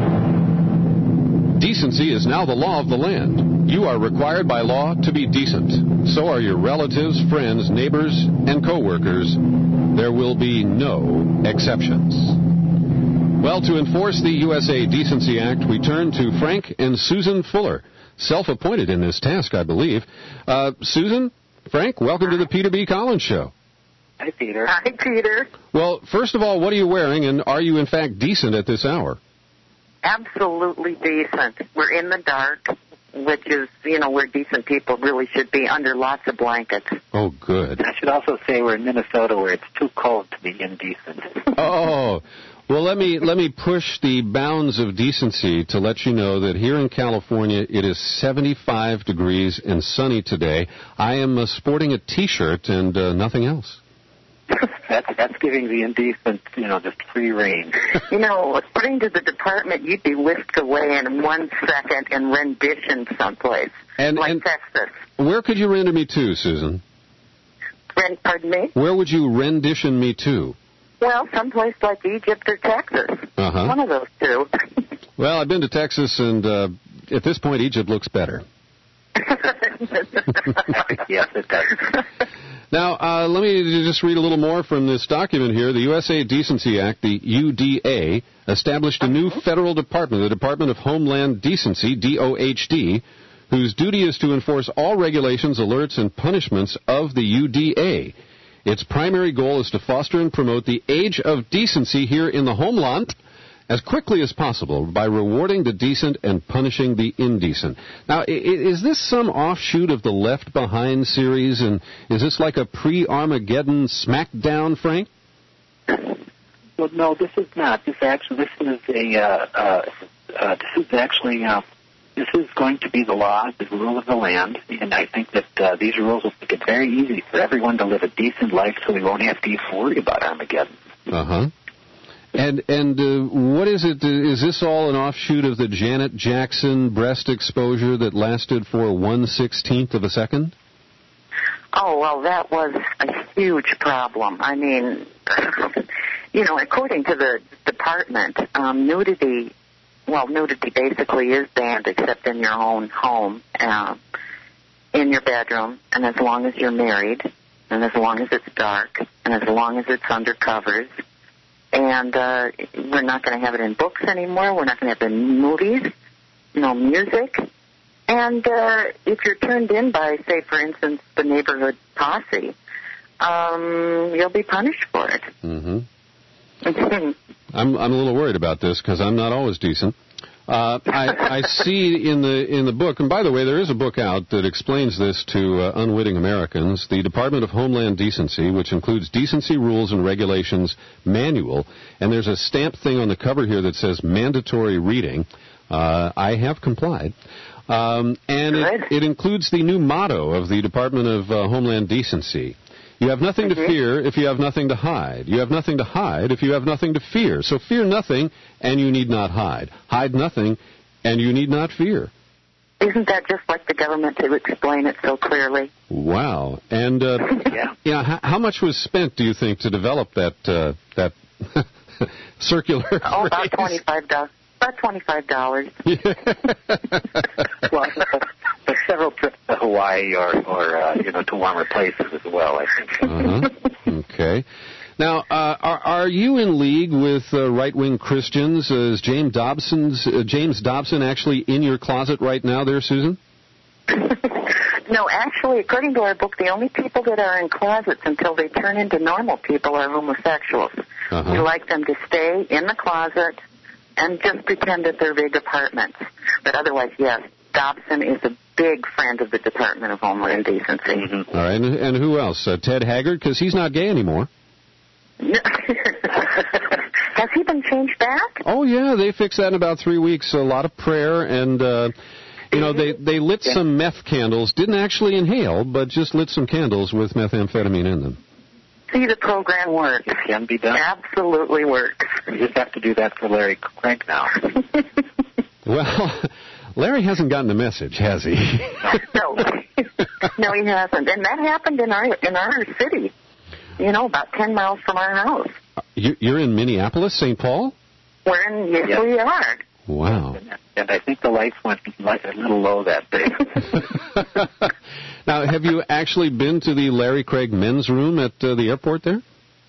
Decency is now the law of the land. You are required by law to be decent. So are your relatives, friends, neighbors, and co-workers. There will be no exceptions. Well, to enforce the USA Decency Act, we turn to Frank and Susan Fuller, self-appointed in this task, I believe. Susan, Frank, welcome to the Peter B. Collins Show. Hi, Peter. Hi, Peter. Well, first of all, what are you wearing, and are you, in fact, decent at this hour? Absolutely decent. We're in the dark, which is, where decent people really should be, under lots of blankets. Oh, good. I should also say we're in Minnesota, where it's too cold to be indecent. Oh, well, let me push the bounds of decency to let you know that here in California, it is 75 degrees and sunny today. I am sporting a T-shirt and nothing else. That's giving the indecent, just free rein. According to the department, you'd be whisked away in 1 second and renditioned someplace, like Texas. Where could you render me to, Susan? Pardon me? Where would you rendition me to? Well, someplace like Egypt or Texas. Uh-huh. One of those two. Well, I've been to Texas, and at this point, Egypt looks better. Yes, it does. Now, let me just read a little more from this document here. The USA Decency Act, the UDA, established a new federal department, the Department of Homeland Decency, DOHD, whose duty is to enforce all regulations, alerts, and punishments of the UDA. Its primary goal is to foster and promote the age of decency here in the homeland as quickly as possible by rewarding the decent and punishing the indecent. Now, is this some offshoot of the Left Behind series, and is this like a pre-Armageddon smackdown, Frank? Well, no, this is not. This is going to be the law, the rule of the land, and I think that these rules will make it very easy for everyone to live a decent life, so we won't have to even worry about Armageddon. Uh-huh. And what is it? Is this all an offshoot of the Janet Jackson breast exposure that lasted for 1/16 of a second? Oh, well, that was a huge problem. I mean, according to the department, nudity basically is banned except in your own home, in your bedroom, and as long as you're married, and as long as it's dark, and as long as it's under covers. And we're not going to have it in books anymore. We're not going to have it in movies, no music. And if you're turned in by, say, for instance, the neighborhood posse, you'll be punished for it. Mm-hmm. I'm a little worried about this because I'm not always decent. I see in the book, and by the way, there is a book out that explains this to unwitting Americans, the Department of Homeland Decency, which includes Decency Rules and Regulations Manual, and there's a stamped thing on the cover here that says mandatory reading. I have complied. And it includes the new motto of the Department of Homeland Decency. You have nothing to fear if you have nothing to hide. You have nothing to hide if you have nothing to fear. So fear nothing, and you need not hide. Hide nothing, and you need not fear. Isn't that just like the government to explain it so clearly? Wow. And how much was spent, do you think, to develop that circular. Oh, about $25. About $25. Well, but several trips to Hawaii or to warmer places as well, I think. Okay. Now, are you in league with right-wing Christians? Is James Dobson actually in your closet right now there, Susan? No, actually, according to our book, the only people that are in closets until they turn into normal people are homosexuals. We like them to stay in the closet and just pretend that they're big apartments. But otherwise, yes, Dobson is a big friend of the Department of Homeland Decency. All right, and who else? Ted Haggard, because he's not gay anymore. Has he been changed back? Oh, yeah, they fixed that in about 3 weeks. A lot of prayer, and, they lit some meth candles. Didn't actually inhale, but just lit some candles with methamphetamine in them. See, the program works. It can be done. Absolutely works. You just have to do that for Larry Craig now. Well, Larry hasn't gotten the message, has he? No, he hasn't. And that happened in our city. About 10 miles from our house. You're in Minneapolis, St. Paul? We are. Wow. And I think the lights went a little low that day. Now, have you actually been to the Larry Craig men's room at the airport there?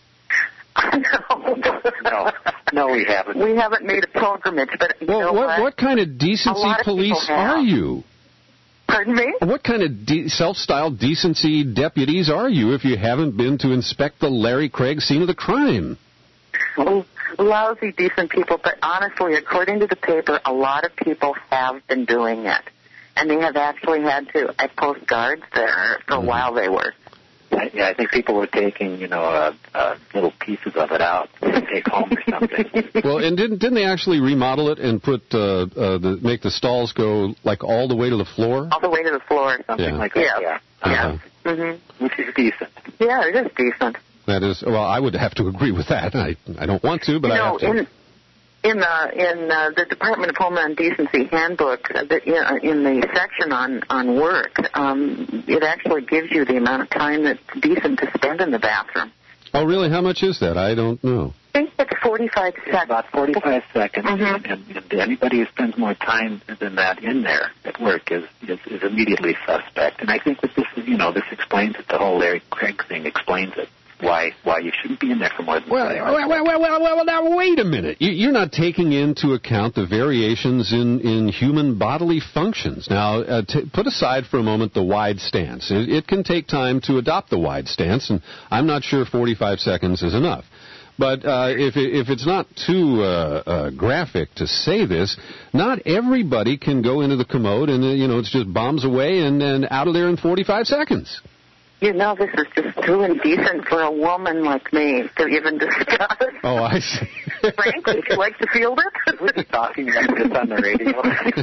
No, we haven't. We haven't made a pilgrimage, but what kind of decency police are you? Pardon me? What kind of self-styled decency deputies are you if you haven't been to inspect the Larry Craig scene of the crime? Oh, lousy, decent people, but honestly, according to the paper, a lot of people have been doing it. And they have actually had to post guards there for a while they were. I think people were taking, little pieces of it out to take home or something. Well, and didn't they actually remodel it and put make the stalls go like all the way to the floor? All the way to the floor, something like that. Yeah. Which is decent. Yeah, it is decent. That is, well, I would have to agree with that. I don't want to, but I have to. In the Department of Homeland Decency handbook, in the section on work, it actually gives you the amount of time that's decent to spend in the bathroom. Oh, really? How much is that? I don't know. I think it's 45 seconds. About 45 seconds, and anybody who spends more time than that in there at work is immediately suspect. And I think that this explains it. The whole Larry Craig thing explains it. Why you shouldn't be in there for more than 3 hours. Well, now, wait a minute. You're not taking into account the variations in human bodily functions. Now, put aside for a moment the wide stance. It can take time to adopt the wide stance, and I'm not sure 45 seconds is enough. But if it's not too graphic to say this, not everybody can go into the commode and, it's just bombs away and out of there in 45 seconds. This is just too indecent for a woman like me to even discuss. Oh, I see. Frankly, would you like to field it? We're talking about this on the radio.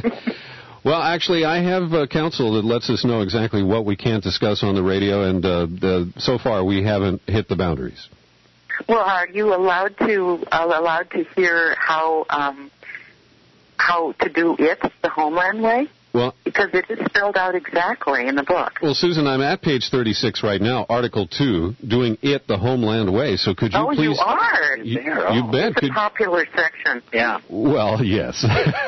Well, actually, I have counsel that lets us know exactly what we can't discuss on the radio, and so far we haven't hit the boundaries. Well, are you allowed to hear how to do it the Homeland way? Well, because it is spelled out exactly in the book. Well, Susan, I'm at page 36 right now, Article 2, doing it the Homeland way. So could you please... Oh, you are? You bet. It's a popular section. Yeah. Well, yes.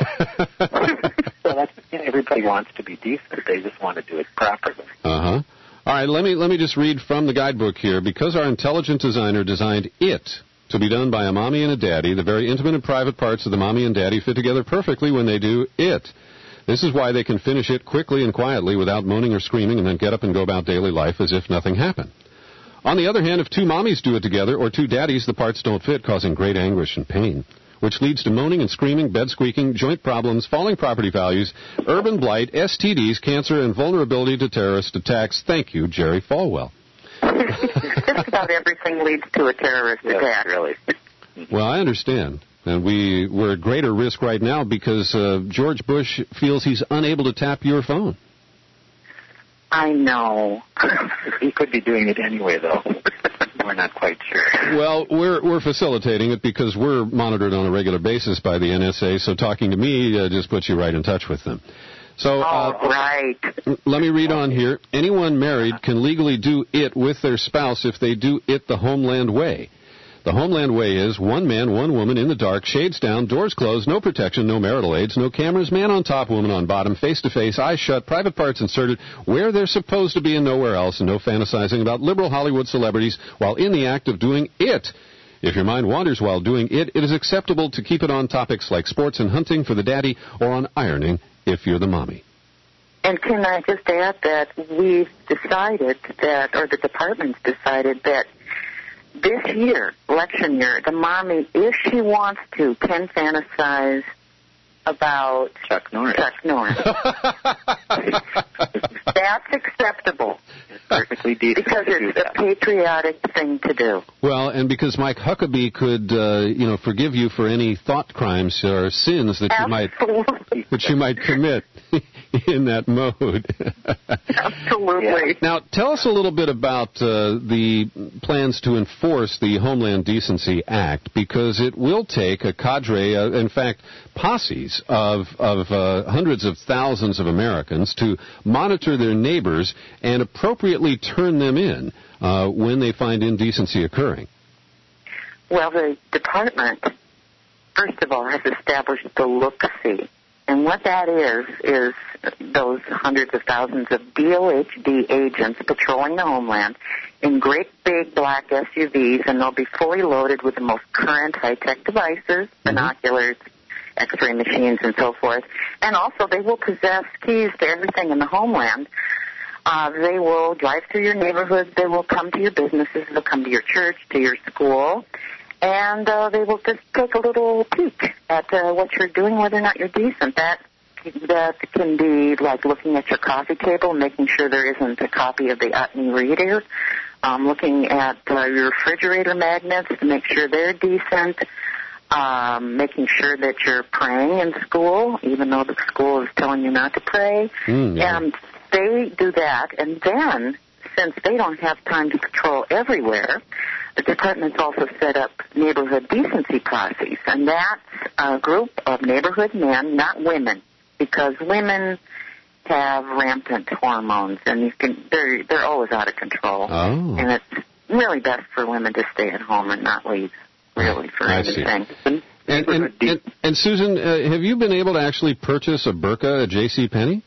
So everybody wants to be decent. They just want to do it properly. Uh-huh. All right, let me just read from the guidebook here. Because our intelligent designer designed it to be done by a mommy and a daddy, the very intimate and private parts of the mommy and daddy fit together perfectly when they do it. This is why they can finish it quickly and quietly without moaning or screaming and then get up and go about daily life as if nothing happened. On the other hand, if two mommies do it together or two daddies, the parts don't fit, causing great anguish and pain, which leads to moaning and screaming, bed squeaking, joint problems, falling property values, urban blight, STDs, cancer, and vulnerability to terrorist attacks. Thank you, Jerry Falwell. Just about everything leads to a terrorist attack. Really. Well, I understand. And we're at greater risk right now because George Bush feels he's unable to tap your phone. I know. He could be doing it anyway, though. We're not quite sure. Well, we're facilitating it because we're monitored on a regular basis by the NSA, so talking to me just puts you right in touch with them. So, right. Let me read on here. Anyone married can legally do it with their spouse if they do it the Homeland way. The The Homeland Way is one man, one woman in the dark, shades down, doors closed, no protection, no marital aids, no cameras, man on top, woman on bottom, face-to-face, eyes shut, private parts inserted where they're supposed to be and nowhere else, and no fantasizing about liberal Hollywood celebrities while in the act of doing it. If your mind wanders while doing it, it is acceptable to keep it on topics like sports and hunting for the daddy or on ironing if you're the mommy. And can I just add that we've decided that, or the department's decided that this year, election year, the mommy, if she wants to, can fantasize about Chuck Norris. That's acceptable. It's perfectly decent. Because it's a patriotic thing to do. Well, and because Mike Huckabee could, forgive you for any thought crimes or sins that you might commit in that mode. Absolutely. Yeah. Now, tell us a little bit about the plans to enforce the Homeland Decency Act, because it will take a cadre, in fact, posses of hundreds of thousands of Americans to monitor their neighbors and appropriately turn them in when they find indecency occurring. Well, the department, first of all, has established the look-see. And what that is those hundreds of thousands of DOHD agents patrolling the homeland in great big black SUVs, and they'll be fully loaded with the most current high-tech devices, binoculars, X-ray machines, and so forth. And also they will possess keys to everything in the homeland. They will drive through your neighborhood. They will come to your businesses. They'll come to your church, to your school. And they will just take a little peek at what you're doing, whether or not you're decent. That can be like looking at your coffee table, making sure there isn't a copy of the Utney Reader, looking at your refrigerator magnets to make sure they're decent, making sure that you're praying in school, even though the school is telling you not to pray. And they do that, and then, since they don't have time to patrol everywhere, the department's also set up neighborhood decency posses, and that's a group of neighborhood men, not women, because women have rampant hormones, and they're always out of control. Oh. And it's really best for women to stay at home and not leave, really, for anything. And Susan, have you been able to actually purchase a burqa at JCPenney?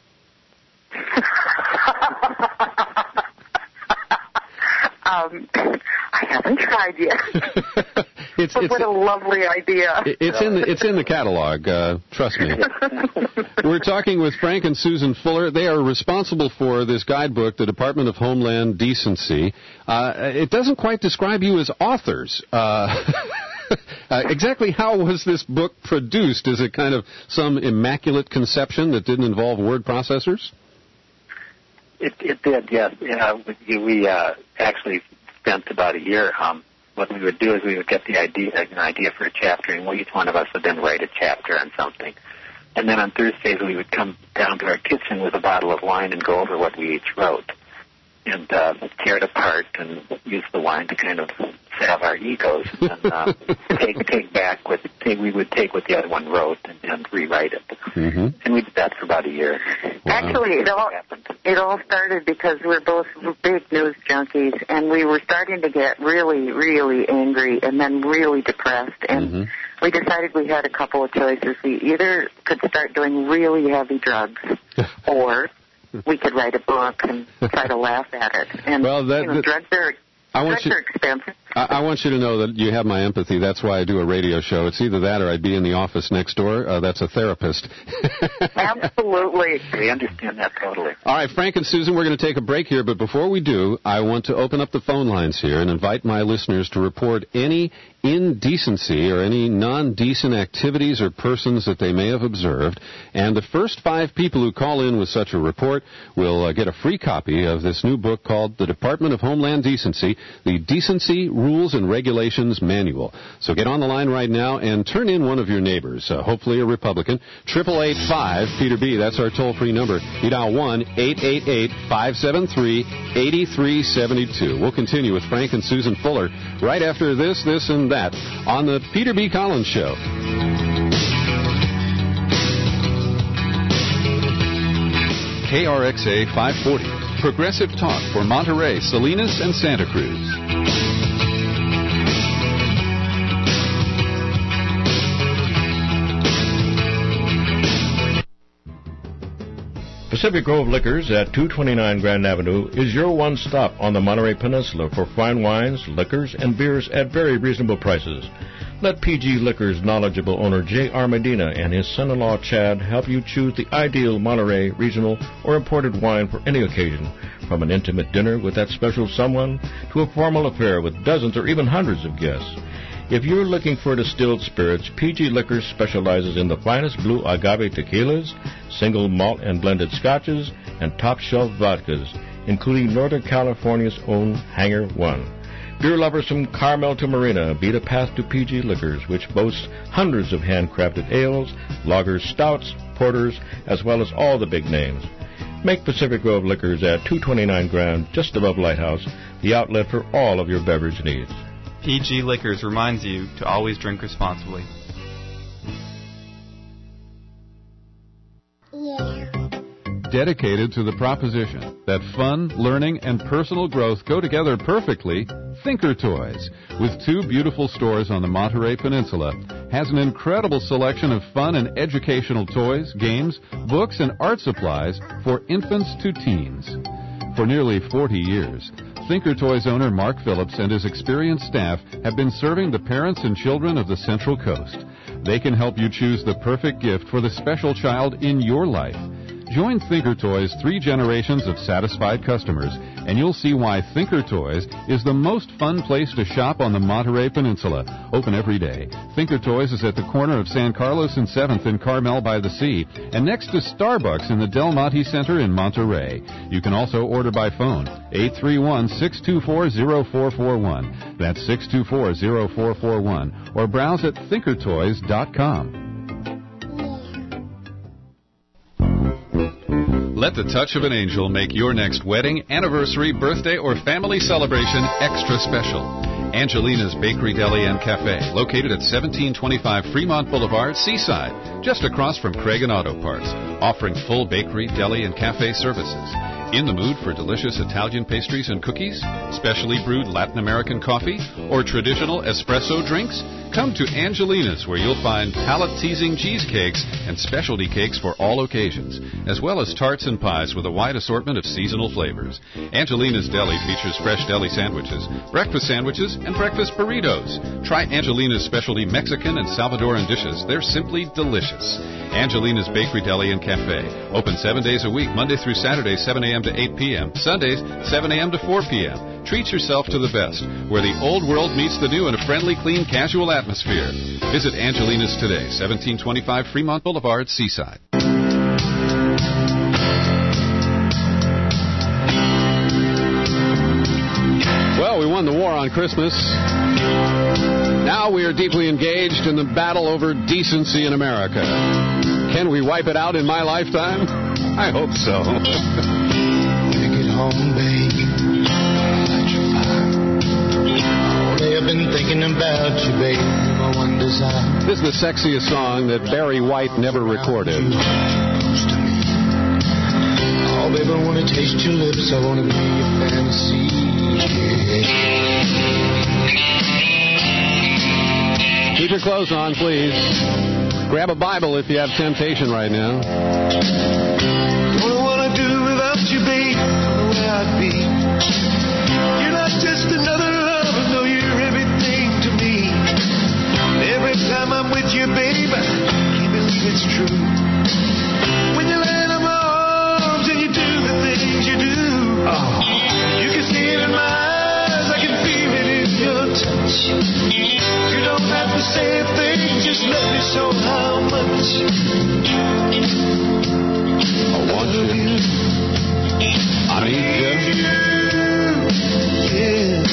I haven't tried yet. What a lovely idea. It's in the catalog, trust me. We're talking with Frank and Susan Fuller. They are responsible for this guidebook, the Department of Homeland Decency. It doesn't quite describe you as authors. Exactly how was this book produced? Is it kind of some immaculate conception that didn't involve word processors? It did, yes. We actually spent about a year. What we would do is we would get an idea for a chapter, and each one of us would then write a chapter on something. And then on Thursdays we would come down to our kitchen with a bottle of wine and go over what we each wrote, and tear it apart and use the wine to kind of salve our egos, and take back what we would take what the other one wrote and rewrite it. Mm-hmm. And we did that for about a year. Wow. Actually, it all started because we're both big news junkies, and we were starting to get really, really angry and then really depressed. And we decided we had a couple of choices. We either could start doing really heavy drugs, or we could write a book and try to laugh at it. And drugs are expensive. I want you to know that you have my empathy. That's why I do a radio show. It's either that or I'd be in the office next door. That's a therapist. Absolutely. We understand that totally. All right, Frank and Susan, we're going to take a break here. But before we do, I want to open up the phone lines here and invite my listeners to report any indecency or any non-decent activities or persons that they may have observed. And the first 5 people who call in with such a report will get a free copy of this new book called The Department of Homeland Decency, the Decency Rules and Regulations Manual. So get on the line right now and turn in one of your neighbors, hopefully a Republican. 888-5-PETER-B, that's our toll-free number. You dial 1-888-573-8372. We'll continue with Frank and Susan Fuller right after this, and that on the Peter B. Collins Show. KRXA 540, progressive talk for Monterey, Salinas, and Santa Cruz. Pacific Grove Liquors at 229 Grand Avenue is your one stop on the Monterey Peninsula for fine wines, liquors, and beers at very reasonable prices. Let PG Liquors' knowledgeable owner J.R. Medina and his son-in-law Chad help you choose the ideal Monterey regional or imported wine for any occasion, from an intimate dinner with that special someone to a formal affair with dozens or even hundreds of guests. If you're looking for distilled spirits, PG Liquors specializes in the finest blue agave tequilas, single malt and blended scotches, and top-shelf vodkas, including Northern California's own Hangar One. Beer lovers from Carmel to Marina beat a path to PG Liquors, which boasts hundreds of handcrafted ales, lagers, stouts, porters, as well as all the big names. Make Pacific Grove Liquors at 229 Grand, just above Lighthouse, the outlet for all of your beverage needs. PG Liquors reminds you to always drink responsibly. Dedicated to the proposition that fun, learning, and personal growth go together perfectly, Thinker Toys, with 2 beautiful stores on the Monterey Peninsula, has an incredible selection of fun and educational toys, games, books, and art supplies for infants to teens. For nearly 40 years, Thinker Toys owner Mark Phillips and his experienced staff have been serving the parents and children of the Central Coast. They can help you choose the perfect gift for the special child in your life. Join Thinker Toys' 3 generations of satisfied customers, and you'll see why Thinker Toys is the most fun place to shop on the Monterey Peninsula. Open every day. Thinker Toys is at the corner of San Carlos and 7th in Carmel by the Sea, and next to Starbucks in the Del Monte Center in Monterey. You can also order by phone, 831-624-0441. That's 624-0441. Or browse at thinkertoys.com. Let the touch of an angel make your next wedding, anniversary, birthday, or family celebration extra special. Angelina's Bakery, Deli, and Cafe, located at 1725 Fremont Boulevard, Seaside, just across from Craig and Auto Parts, offering full bakery, deli, and cafe services. In the mood for delicious Italian pastries and cookies, specially brewed Latin American coffee, or traditional espresso drinks? Come to Angelina's, where you'll find palate-teasing cheesecakes and specialty cakes for all occasions, as well as tarts and pies with a wide assortment of seasonal flavors. Angelina's Deli features fresh deli sandwiches, and breakfast burritos. Try Angelina's specialty Mexican and Salvadoran dishes. They're simply delicious. Angelina's Bakery, Deli, and Cafe. Open 7 days a week, Monday through Saturday, 7 a.m. to 8 p.m., Sundays, 7 a.m. to 4 p.m. Treat yourself to the best, where the old world meets the new in a friendly, clean, casual atmosphere. Visit Angelina's today, 1725 Fremont Boulevard, Seaside. Well, we won the war on Christmas. Now we are deeply engaged in the battle over decency in America. Can we wipe it out in my lifetime? I hope so. When you get home, babe, light your fire. All day I've been thinking about you, babe, my one desire. This is the sexiest song that Barry White never recorded. Oh, babe, I want to taste your lips. I want to be your fantasy. Keep your clothes on, please. Grab a Bible if you have temptation right now. Don't know what I'd do without you, babe. Don't know where I'd be. You're not just another lover, no, you're everything to me. Every time I'm with you, babe, I can't believe it's true. When you land in my arms and you do the things you do, oh, you can see it in my eyes, I can feel it in your touch. You don't have to say a thing, just let me show how much I want you. I need you. Yeah.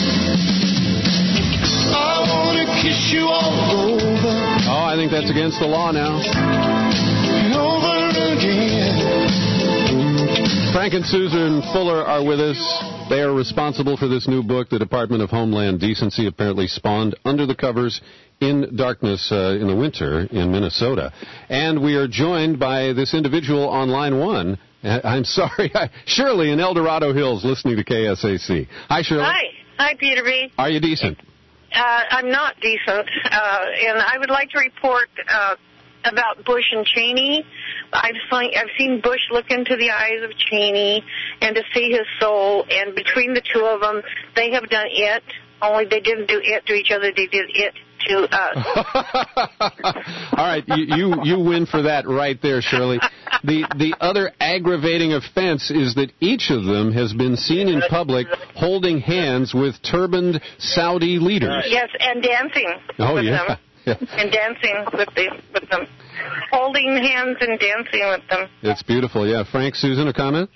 I want to kiss you all over. Oh, I think that's against the law now. And over again. Frank and Susan Fuller are with us. They are responsible for this new book, The Department of Homeland Decency, apparently spawned under the covers in darkness in the winter in Minnesota. And we are joined by this individual on line one. I'm sorry, Shirley in El Dorado Hills, listening to KSAC. Hi, Shirley. Hi, Peter B. Are you decent? I'm not decent, and I would like to report about Bush and Cheney. I've seen Bush look into the eyes of Cheney and to see his soul, and between the two of them, they have done it, only they didn't do it to each other, they did it to us. All right, you win for that right there, Shirley. The other aggravating offense is that each of them has been seen in public holding hands with turbaned Saudi leaders. Yes, and dancing with them. Yeah. And dancing with them. Holding hands and dancing with them. It's beautiful, yeah. Frank, Susan, a comment?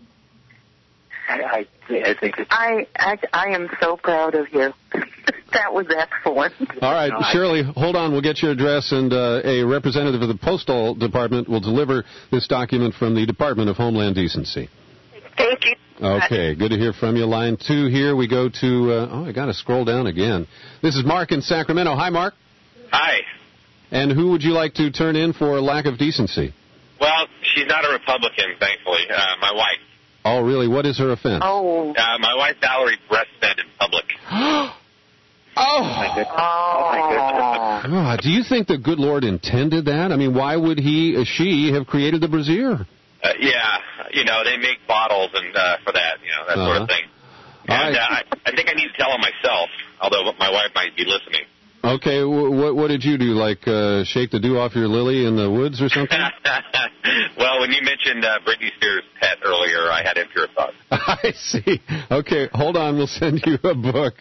I think I am so proud of you. That was excellent. All right, Shirley, hold on. We'll get your address, and a representative of the Postal Department will deliver this document from the Department of Homeland Decency. Thank you. Okay, good to hear from you. Line 2 here. We go to, I got to scroll down again. This is Mark in Sacramento. Hi, Mark. Hi. And who would you like to turn in for lack of decency? Well, she's not a Republican, thankfully. My wife. Oh, really? What is her offense? Oh. My wife, Valerie, breastfed in public. Oh, my goodness. Oh, do you think the good Lord intended that? I mean, why would he or she have created the brassiere? Yeah, they make bottles and for that, that sort of thing. And I think I need to tell him myself, although my wife might be listening. Okay, what did you do, like shake the dew off your lily in the woods or something? Well, when you mentioned Britney Spears' pet earlier, I had impure thoughts. I see. Okay, hold on, we'll send you a book.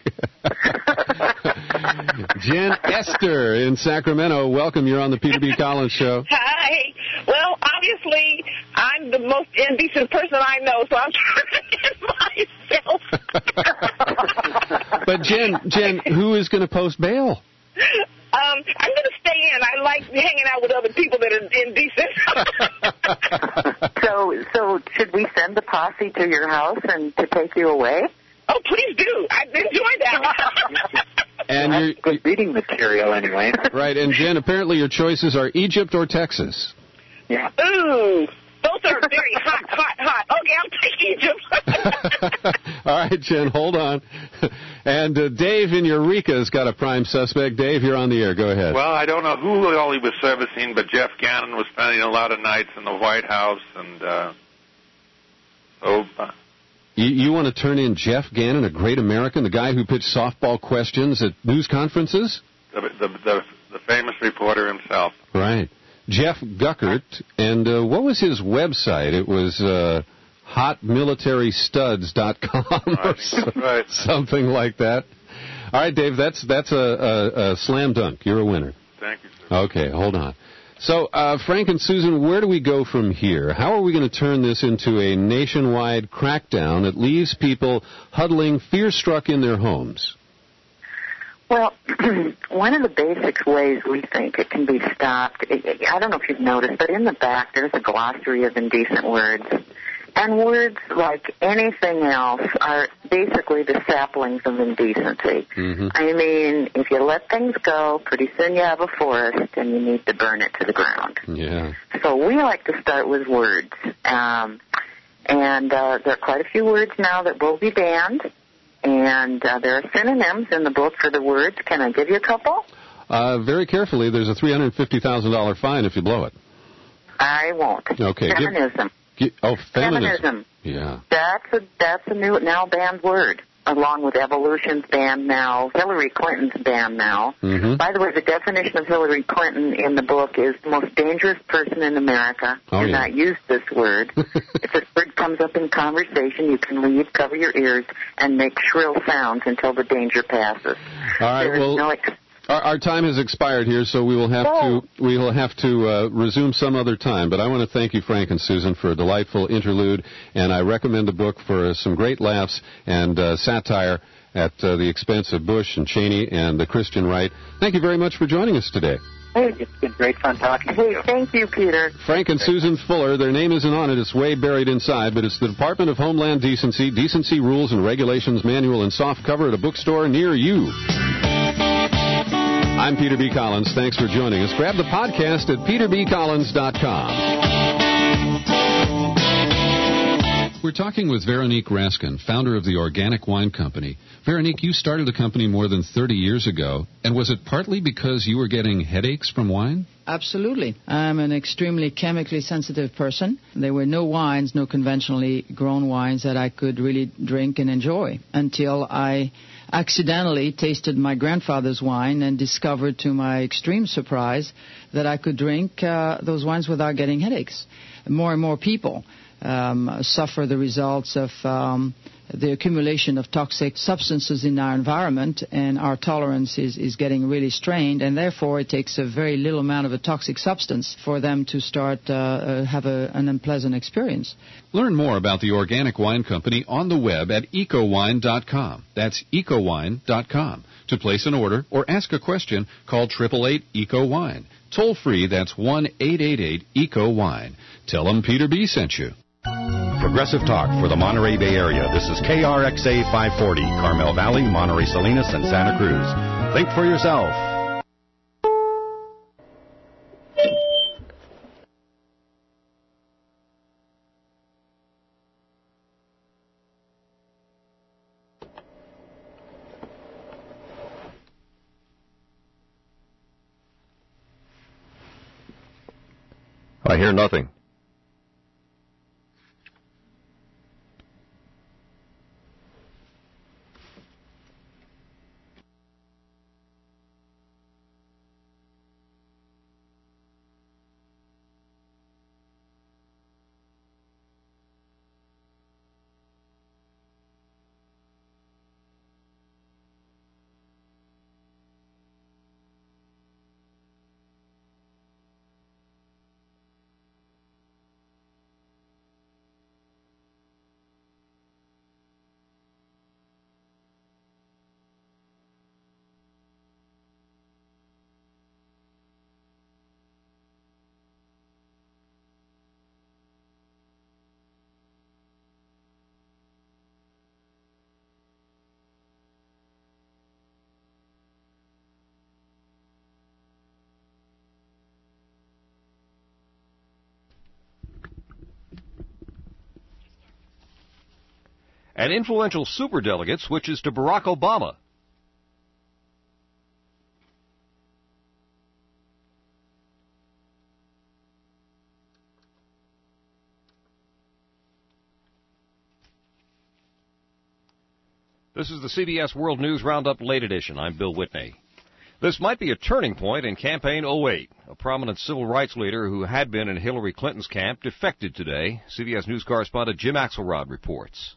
Jen Esther in Sacramento, welcome. You're on the Peter B. Collins Show. Hi. Well, obviously, I'm the most indecent person I know, so I'm turning in myself. But, Jen, who is going to post bail? I'm going to stay in. I like hanging out with other people that are indecent. So should we send the posse to your house and to take you away? Oh, please do. I've enjoyed that. And you're good reading material anyway. Right, and Jen, apparently your choices are Egypt or Texas. Yeah. Ooh, those are very hot. Okay, I'll take Egypt. All right, Jen, hold on. And Dave in Eureka has got a prime suspect. Dave, you're on the air. Go ahead. Well, I don't know who all he was servicing, but Jeff Gannon was spending a lot of nights in the White House, and You want to turn in Jeff Gannon, a great American, the guy who pitched softball questions at news conferences? The famous reporter himself. Right. Jeff Guckert, and what was his website? It was hotmilitarystuds.com or something like that. All right, Dave, that's a slam dunk. You're a winner. Thank you, sir. Okay, hold on. So, Frank and Susan, where do we go from here? How are we going to turn this into a nationwide crackdown that leaves people huddling, fear-struck in their homes? Well, one of the basic ways we think it can be stopped, I don't know if you've noticed, but in the back there's a glossary of indecent words. And words, like anything else, are basically the saplings of indecency. Mm-hmm. I mean, if you let things go, pretty soon you have a forest and you need to burn it to the ground. Yeah. So we like to start with words. And there are quite a few words now that will be banned. And there are synonyms in the book for the words. Can I give you a couple? Very carefully. There's a $350,000 fine if you blow it. I won't. Okay. Feminism. Feminism. Yeah. That's a new now banned word, along with evolution's banned now, Hillary Clinton's banned now. Mm-hmm. By the way, the definition of Hillary Clinton in the book is the most dangerous person in America. Do not use this word. If this word comes up in conversation, you can leave, cover your ears, and make shrill sounds until the danger passes. All right. Our time has expired here, so we will have to resume some other time. But I want to thank you, Frank and Susan, for a delightful interlude, and I recommend the book for some great laughs and satire at the expense of Bush and Cheney and the Christian right. Thank you very much for joining us today. Hey, it's been great fun talking to you. Thank you, Peter. Frank and Susan Fuller, their name isn't on it. It's way buried inside, but it's the Department of Homeland Decency, Decency Rules and Regulations Manual in soft cover at a bookstore near you. I'm Peter B. Collins. Thanks for joining us. Grab the podcast at peterbcollins.com. We're talking with Veronique Raskin, founder of the Organic Wine Company. Veronique, you started the company more than 30 years ago, and was it partly because you were getting headaches from wine? Absolutely. I'm an extremely chemically sensitive person. There were no wines, no conventionally grown wines that I could really drink and enjoy until I accidentally tasted my grandfather's wine and discovered to my extreme surprise that I could drink those wines without getting headaches. More and more people suffer the results of the accumulation of toxic substances in our environment, and our tolerance is getting really strained, and therefore it takes a very little amount of a toxic substance for them to start have an unpleasant experience. Learn more about the Organic Wine Company on the web at ecowine.com. That's ecowine.com. To place an order or ask a question, call 888-ECO-WINE. Toll free, that's 1-888-ECO-WINE. Tell them Peter B. sent you. Progressive Talk for the Monterey Bay Area. This is KRXA 540, Carmel Valley, Monterey Salinas, and Santa Cruz. Think for yourself. I hear nothing. An influential superdelegate switches to Barack Obama. This is the CBS World News Roundup Late Edition. I'm Bill Whitney. This might be a turning point in Campaign 08. A prominent civil rights leader who had been in Hillary Clinton's camp defected today. CBS News correspondent Jim Axelrod reports.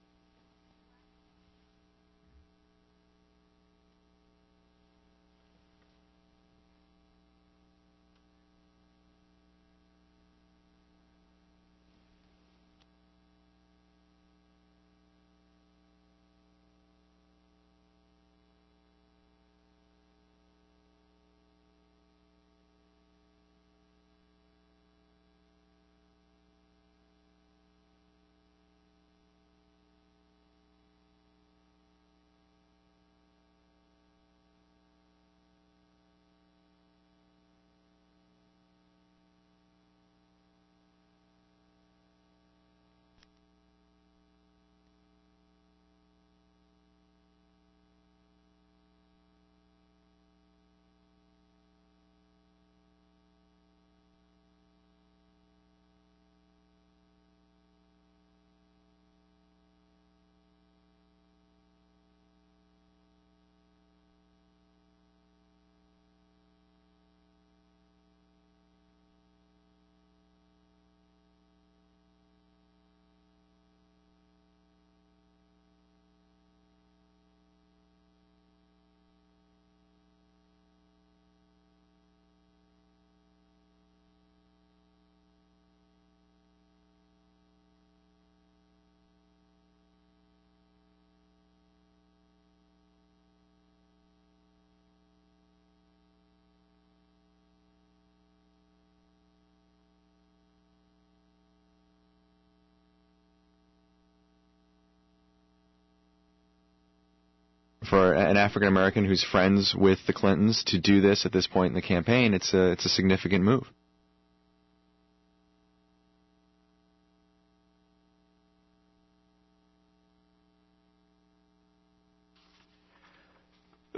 For an African American who's friends with the Clintons to do this at this point in the campaign, it's a significant move.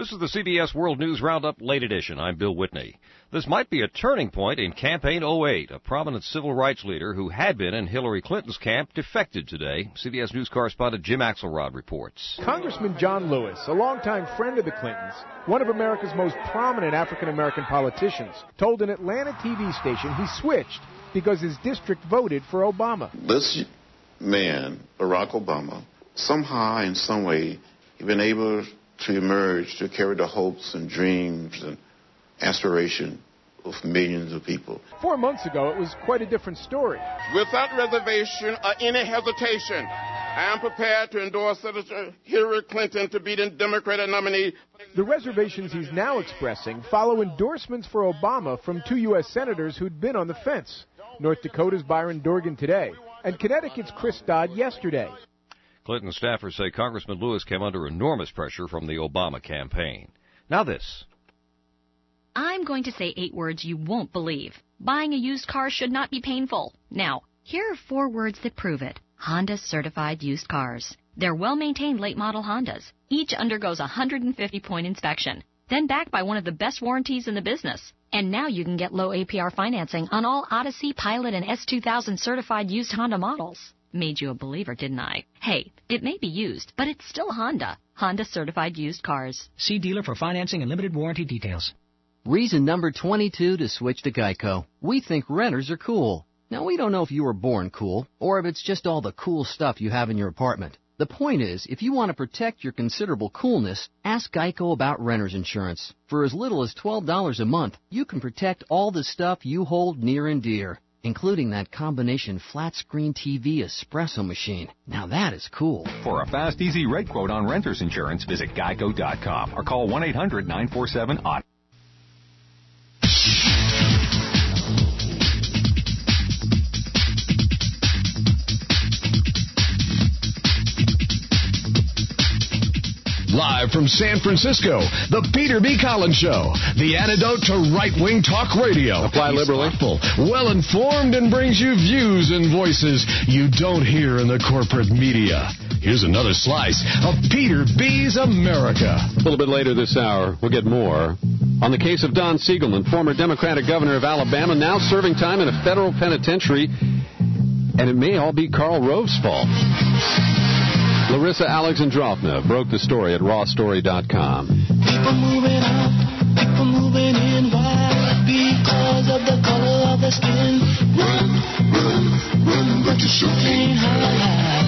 This is the CBS World News Roundup Late Edition. I'm Bill Whitney. This might be a turning point in Campaign 08. A prominent civil rights leader who had been in Hillary Clinton's camp defected today. CBS News correspondent Jim Axelrod reports. Congressman John Lewis, a longtime friend of the Clintons, one of America's most prominent African-American politicians, told an Atlanta TV station he switched because his district voted for Obama. This man, Barack Obama, somehow, in some way, he's been able to emerge to carry the hopes and dreams and aspiration of millions of people. 4 months ago, it was quite a different story. Without reservation or any hesitation, I am prepared to endorse Senator Hillary Clinton to be the Democratic nominee. The reservations he's now expressing follow endorsements for Obama from 2 U.S. senators who'd been on the fence. North Dakota's Byron Dorgan today, and Connecticut's Chris Dodd yesterday. Clinton staffers say Congressman Lewis came under enormous pressure from the Obama campaign. Now this. I'm going to say 8 words you won't believe. Buying a used car should not be painful. Now, here are 4 words that prove it. Honda certified used cars. They're well-maintained late-model Hondas. Each undergoes a 150-point inspection, then backed by one of the best warranties in the business. And now you can get low APR financing on all Odyssey, Pilot, and S2000 certified used Honda models. Made you a believer, didn't I? Hey, it may be used, but it's still Honda. Honda certified used cars. See dealer for financing and limited warranty details. Reason number 22 to switch to Geico. We think renters are cool. Now, we don't know if you were born cool or if it's just all the cool stuff you have in your apartment. The point is, if you want to protect your considerable coolness, ask Geico about renter's insurance. For as little as $12 a month, you can protect all the stuff you hold near and dear, including that combination flat-screen TV espresso machine. Now that is cool. For a fast, easy rate quote on renter's insurance, visit geico.com or call 1-800-947-OTT. Live from San Francisco, the Peter B. Collins Show, the antidote to right-wing talk radio. Apply liberally. Thoughtful, well-informed, and brings you views and voices you don't hear in the corporate media. Here's another slice of Peter B.'s America. A little bit later this hour, we'll get more on the case of Don Siegelman, former Democratic governor of Alabama, now serving time in a federal penitentiary, and it may all be Karl Rove's fault. Larissa Alexandrovna broke the story at rawstory.com. People moving out, people moving in. Why? Because of the color of the skin. Run, run, run, but you sure can't hide.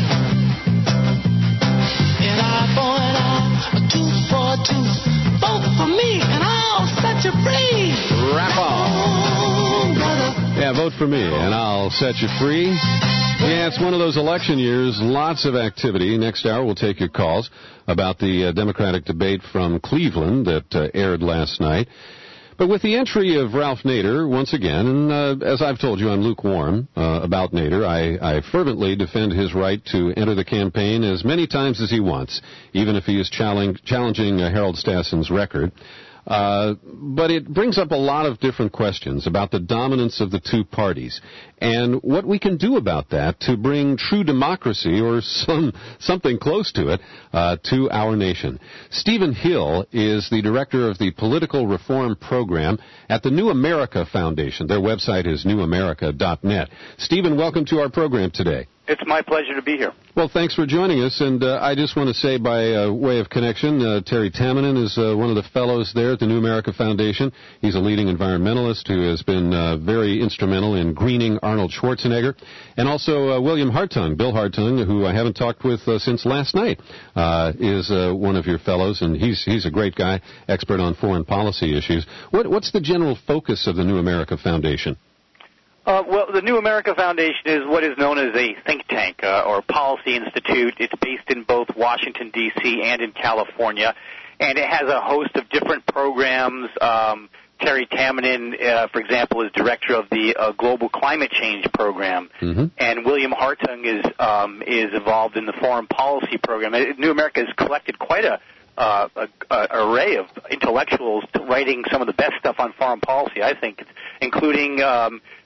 An eye for an eye, a tooth for a tooth. Vote for me, and I'll set you free. Rap on. Yeah, vote for me, and I'll set you free. Yeah, it's one of those election years, lots of activity. Next hour, we'll take your calls about the Democratic debate from Cleveland that aired last night. But with the entry of Ralph Nader, once again, and as I've told you, I'm lukewarm about Nader. I fervently defend his right to enter the campaign as many times as he wants, even if he is challenging Harold Stassen's record. But it brings up a lot of different questions about the dominance of the two parties and what we can do about that to bring true democracy or something close to it to our nation. Stephen Hill is the director of the Political Reform Program at the New America Foundation. Their website is newamerica.net. Stephen, welcome to our program today. It's my pleasure to be here. Well, thanks for joining us, and I just want to say by way of connection, Terry Tamminen is one of the fellows there at the New America Foundation. He's a leading environmentalist who has been very instrumental in greening Arnold Schwarzenegger, and also William Hartung, Bill Hartung, who I haven't talked with since last night, is one of your fellows, and he's a great guy, expert on foreign policy issues. What's the general focus of the New America Foundation? Well, the New America Foundation is what is known as a think tank or policy institute. It's based in both Washington, D.C. and in California, and it has a host of different programs. Terry Tamminen, for example, is director of the Global Climate Change Program, and William Hartung is involved in the Foreign Policy Program. New America has collected quite a array of intellectuals writing some of the best stuff on foreign policy, I think, including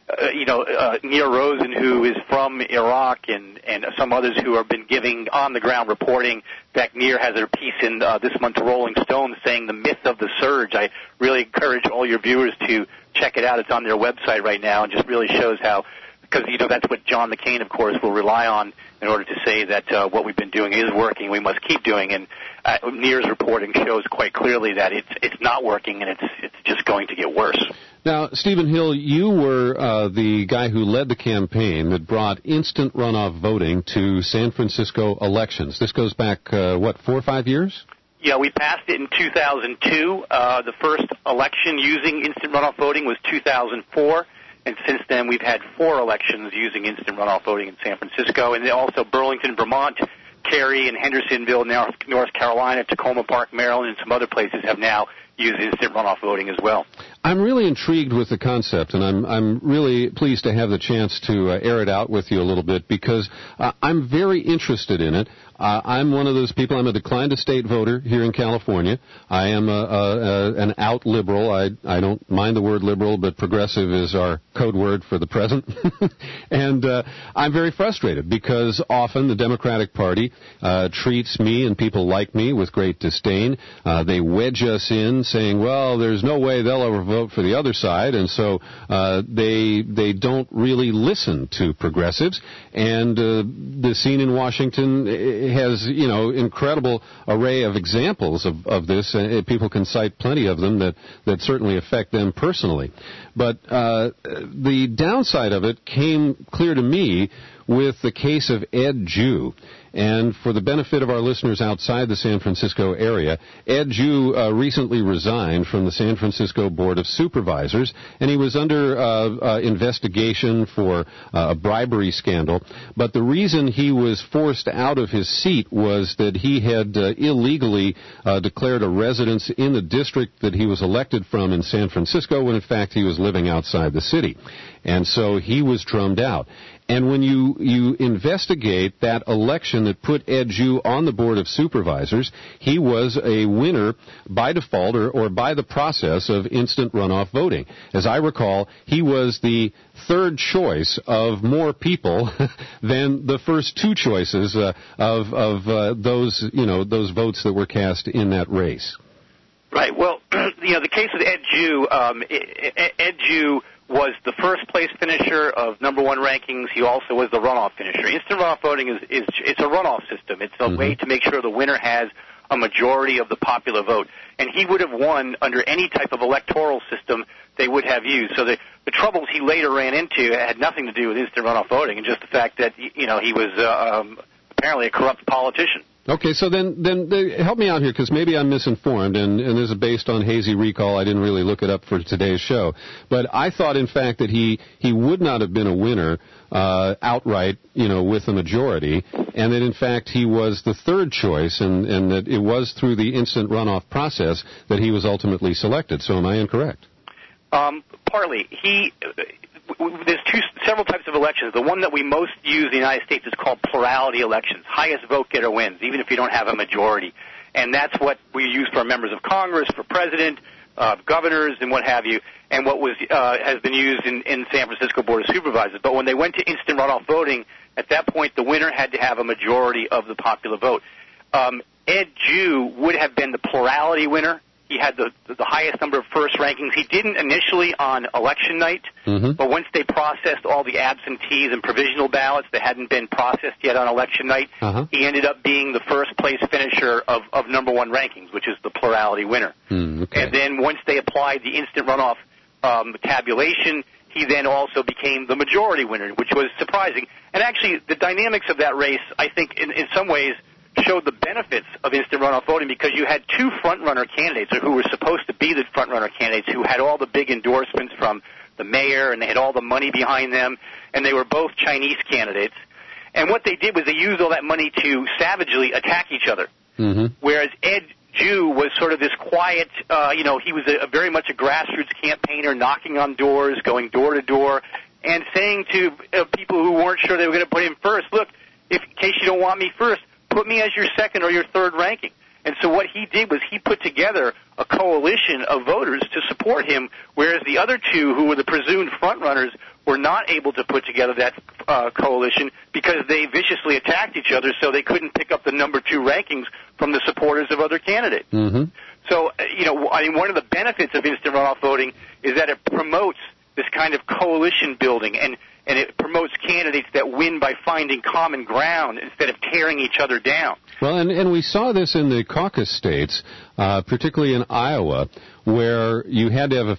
Nir Rosen, who is from Iraq, and some others who have been giving on-the-ground reporting. In fact, Nir has a piece in this month's Rolling Stone saying the myth of the surge. I really encourage all your viewers to check it out. It's on their website right now, and just really shows how, because that's what John McCain, of course, will rely on in order to say that what we've been doing is working. We must keep doing, and Nir's reporting shows quite clearly that it's not working, and it's just going to get worse. Now, Stephen Hill, you were the guy who led the campaign that brought instant runoff voting to San Francisco elections. This goes back, 4 or 5 years? Yeah, we passed it in 2002. The first election using instant runoff voting was 2004. And since then, we've had 4 elections using instant runoff voting in San Francisco, and also Burlington, Vermont, Cary, and Hendersonville, North Carolina, Tacoma Park, Maryland, and some other places have now used instant runoff voting as well. I'm really intrigued with the concept, and I'm really pleased to have the chance to air it out with you a little bit, because I'm very interested in it. I'm one of those people. I'm a declined estate voter here in California. I am an out liberal. I don't mind the word liberal, but progressive is our code word for the present. And I'm very frustrated because often the Democratic Party treats me and people like me with great disdain. They wedge us in, saying, well, there's no way they'll ever vote for the other side, and so they don't really listen to progressives. And the scene in Washington has, incredible array of examples of this. People can cite plenty of them that certainly affect them personally. But the downside of it came clear to me with the case of Ed Jew. And for the benefit of our listeners outside the San Francisco area, Ed Jew recently resigned from the San Francisco Board of Supervisors, and he was under investigation for a bribery scandal. But the reason he was forced out of his seat was that he had illegally declared a residence in the district that he was elected from in San Francisco, when in fact he was living outside the city. And so he was drummed out. And when you investigate that election that put Ed Jew on the Board of Supervisors, he was a winner by default or by the process of instant runoff voting. As I recall, he was the third choice of more people than the first 2 choices of those votes that were cast in that race. Right. Well, the case of Ed Jew, Ed Jew was the first place finisher of number 1 rankings. He also was the runoff finisher. Instant runoff voting it's a runoff system. It's a way to make sure the winner has a majority of the popular vote. And he would have won under any type of electoral system they would have used. So the troubles he later ran into had nothing to do with instant runoff voting, and just the fact that he was apparently a corrupt politician. Okay, so then help me out here, because maybe I'm misinformed, and this is based on hazy recall. I didn't really look it up for today's show. But I thought, in fact, that he would not have been a winner outright, with a majority, and that, in fact, he was the third choice, and that it was through the instant runoff process that he was ultimately selected. So am I incorrect? Partly. There's several types of elections. The one that we most use in the United States is called plurality elections. Highest vote getter wins, even if you don't have a majority. And that's what we use for members of Congress, for president, governors, and what have you, and what has been used in San Francisco Board of Supervisors. But when they went to instant runoff voting, at that point the winner had to have a majority of the popular vote. Ed Jew would have been the plurality winner. He had the highest number of first rankings. He didn't initially on election night, but once they processed all the absentees and provisional ballots that hadn't been processed yet on election night, he ended up being the first place finisher of number 1 rankings, which is the plurality winner. Okay. And then once they applied the instant runoff tabulation, he then also became the majority winner, which was surprising. And actually, the dynamics of that race, I think, in some ways, showed the benefits of instant runoff voting, because you had 2 front-runner candidates, or who were supposed to be the front-runner candidates, who had all the big endorsements from the mayor, and they had all the money behind them, and they were both Chinese candidates. And what they did was they used all that money to savagely attack each other. Whereas Ed Jew was sort of this quiet, he was very much a grassroots campaigner, knocking on doors, going door to door, and saying to people who weren't sure they were going to put him first, look, in case you don't want me first, put me as your second or your third ranking. And so what he did was he put together a coalition of voters to support him, whereas the other 2, who were the presumed front runners, were not able to put together that coalition because they viciously attacked each other, so they couldn't pick up the number 2 rankings from the supporters of other candidates. Mm-hmm. So, I mean, one of the benefits of instant runoff voting is that it promotes this kind of coalition building, and it promotes candidates that win by finding common ground instead of tearing each other down. Well, and we saw this in the caucus states, particularly in Iowa, where you had to have a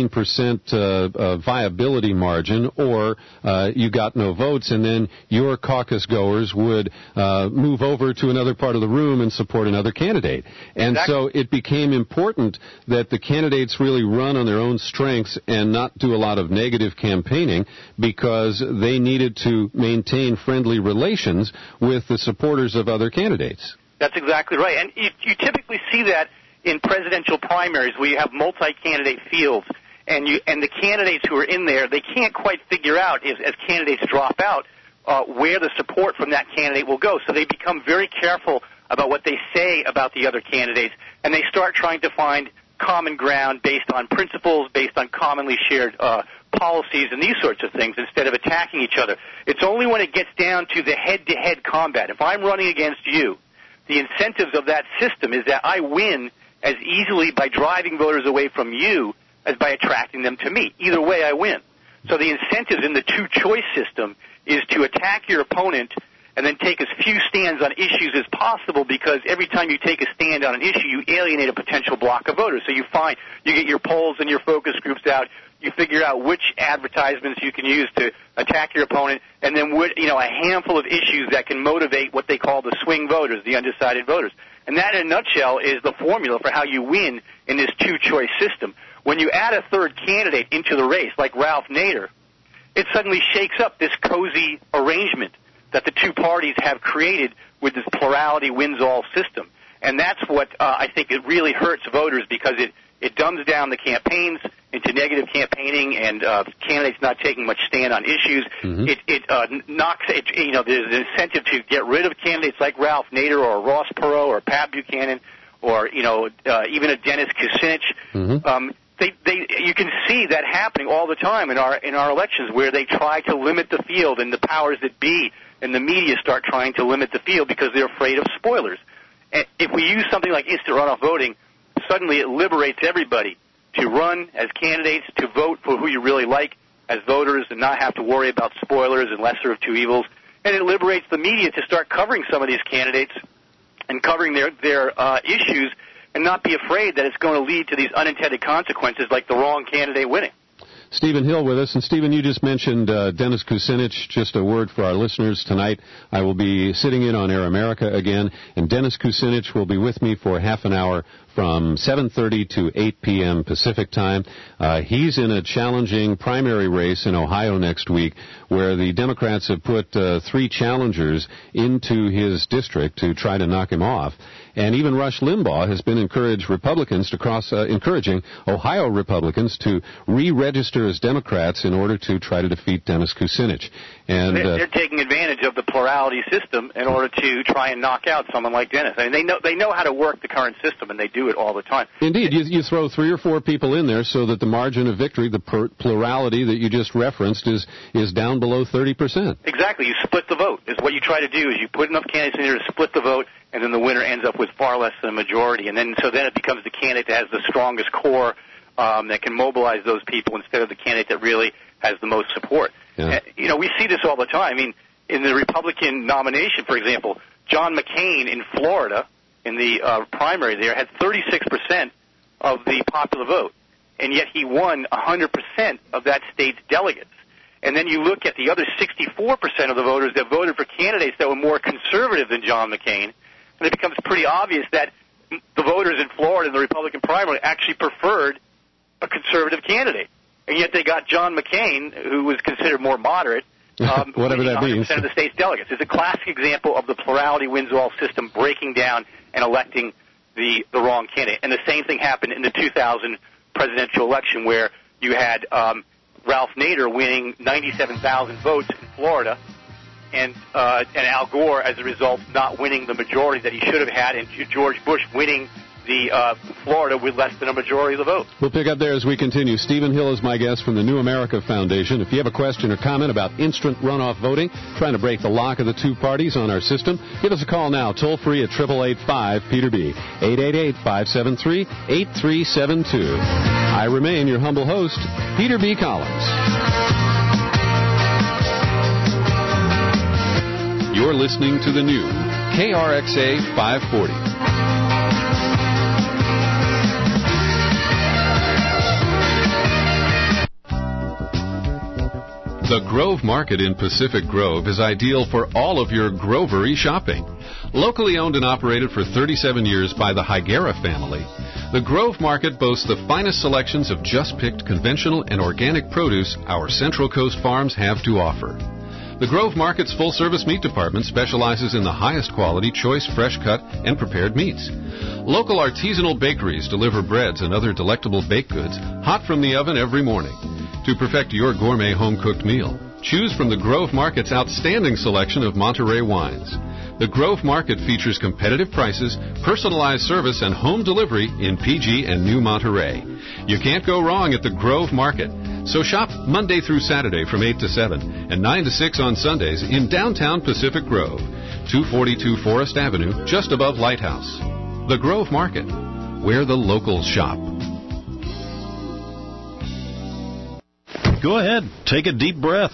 15% viability margin, or you got no votes, and then your caucus goers would move over to another part of the room and support another candidate. And so it became important that the candidates really run on their own strengths and not do a lot of negative campaigning, because they needed to maintain friendly relations with the supporters of other candidates. That's exactly right. And you typically see that in presidential primaries where you have multi-candidate fields, and the candidates who are in there, they can't quite figure out, as candidates drop out, where the support from that candidate will go. So they become very careful about what they say about the other candidates, and they start trying to find common ground based on principles, based on commonly shared policies and these sorts of things, instead of attacking each other. It's only when it gets down to the head-to-head combat. If I'm running against you, the incentives of that system is that I win as easily by driving voters away from you as by attracting them to me. Either way, I win. So the incentives in the two-choice system is to attack your opponent and then take as few stands on issues as possible, because every time you take a stand on an issue, you alienate a potential block of voters. So you get your polls and your focus groups out, you figure out which advertisements you can use to attack your opponent, and then a handful of issues that can motivate what they call the swing voters, the undecided voters. And that, in a nutshell, is the formula for how you win in this two-choice system. When you add a third candidate into the race, like Ralph Nader, it suddenly shakes up this cozy arrangement that the two parties have created with this plurality wins all system. And that's what I think it really hurts voters, because it dumbs down the campaigns into negative campaigning and candidates not taking much stand on issues. Mm-hmm. There's an incentive to get rid of candidates like Ralph Nader or Ross Perot or Pat Buchanan or even a Dennis Kucinich. Mm-hmm. You can see that happening all the time in our elections, where they try to limit the field, and the powers that be and the media start trying to limit the field because they're afraid of spoilers. And if we use something like instant runoff voting, suddenly it liberates everybody to run as candidates, to vote for who you really like as voters, and not have to worry about spoilers and lesser of two evils. And it liberates the media to start covering some of these candidates and covering their issues, and not be afraid that it's going to lead to these unintended consequences like the wrong candidate winning. Stephen Hill with us. And Stephen, you just mentioned Dennis Kucinich. Just a word for our listeners tonight. I will be sitting in on Air America again, and Dennis Kucinich will be with me for half an hour from 7:30 to 8 p.m. Pacific time. He's in a challenging primary race in Ohio next week, where the Democrats have put 3 challengers into his district to try to knock him off. And even Rush Limbaugh has been encouraging Ohio Republicans to re-register as Democrats in order to try to defeat Dennis Kucinich. And they're taking advantage of the plurality system in order to try and knock out someone like Dennis. I mean, they know how to work the current system, and they do it all the time. Indeed, you throw 3 or 4 people in there so that the margin of victory, the plurality that you just referenced, is down below 30%. Exactly. You split the vote. Is what you try to do. Is you put enough candidates in there to split the vote, and then the winner ends up with far less than a majority. And then it becomes the candidate that has the strongest core that can mobilize those people, instead of the candidate that really has the most support. Yeah. We see this all the time. I mean, in the Republican nomination, for example, John McCain in Florida, in the primary there, had 36% of the popular vote, and yet he won 100% of that state's delegates. And then you look at the other 64% of the voters that voted for candidates that were more conservative than John McCain, and it becomes pretty obvious that the voters in Florida in the Republican primary actually preferred a conservative candidate. And yet they got John McCain, who was considered more moderate, whatever that means, 100% of the state's delegates. It's a classic example of the plurality wins all system breaking down and electing the wrong candidate. And the same thing happened in the 2000 presidential election, where you had Ralph Nader winning 97,000 votes in Florida, and Al Gore, as a result, not winning the majority that he should have had, and George Bush winning Florida with less than a majority of the vote. We'll pick up there as we continue. Stephen Hill is my guest from the New America Foundation. If you have a question or comment about instant runoff voting, trying to break the lock of the two parties on our system, give us a call now, toll free at 888-5-PETER-B, 888-573-8372. I remain your humble host, Peter B. Collins. You're listening to the new KRXA 540. The Grove Market in Pacific Grove is ideal for all of your grovery shopping. Locally owned and operated for 37 years by the Higuera family, the Grove Market boasts the finest selections of just-picked conventional and organic produce our Central Coast farms have to offer. The Grove Market's full-service meat department specializes in the highest quality, choice, fresh-cut, and prepared meats. Local artisanal bakeries deliver breads and other delectable baked goods hot from the oven every morning. To perfect your gourmet home-cooked meal, choose from the Grove Market's outstanding selection of Monterey wines. The Grove Market features competitive prices, personalized service, and home delivery in PG and New Monterey. You can't go wrong at the Grove Market. So shop Monday through Saturday from 8 to 7 and 9 to 6 on Sundays in downtown Pacific Grove, 242 Forest Avenue, just above Lighthouse. The Grove Market, where the locals shop. Go ahead. Take a deep breath.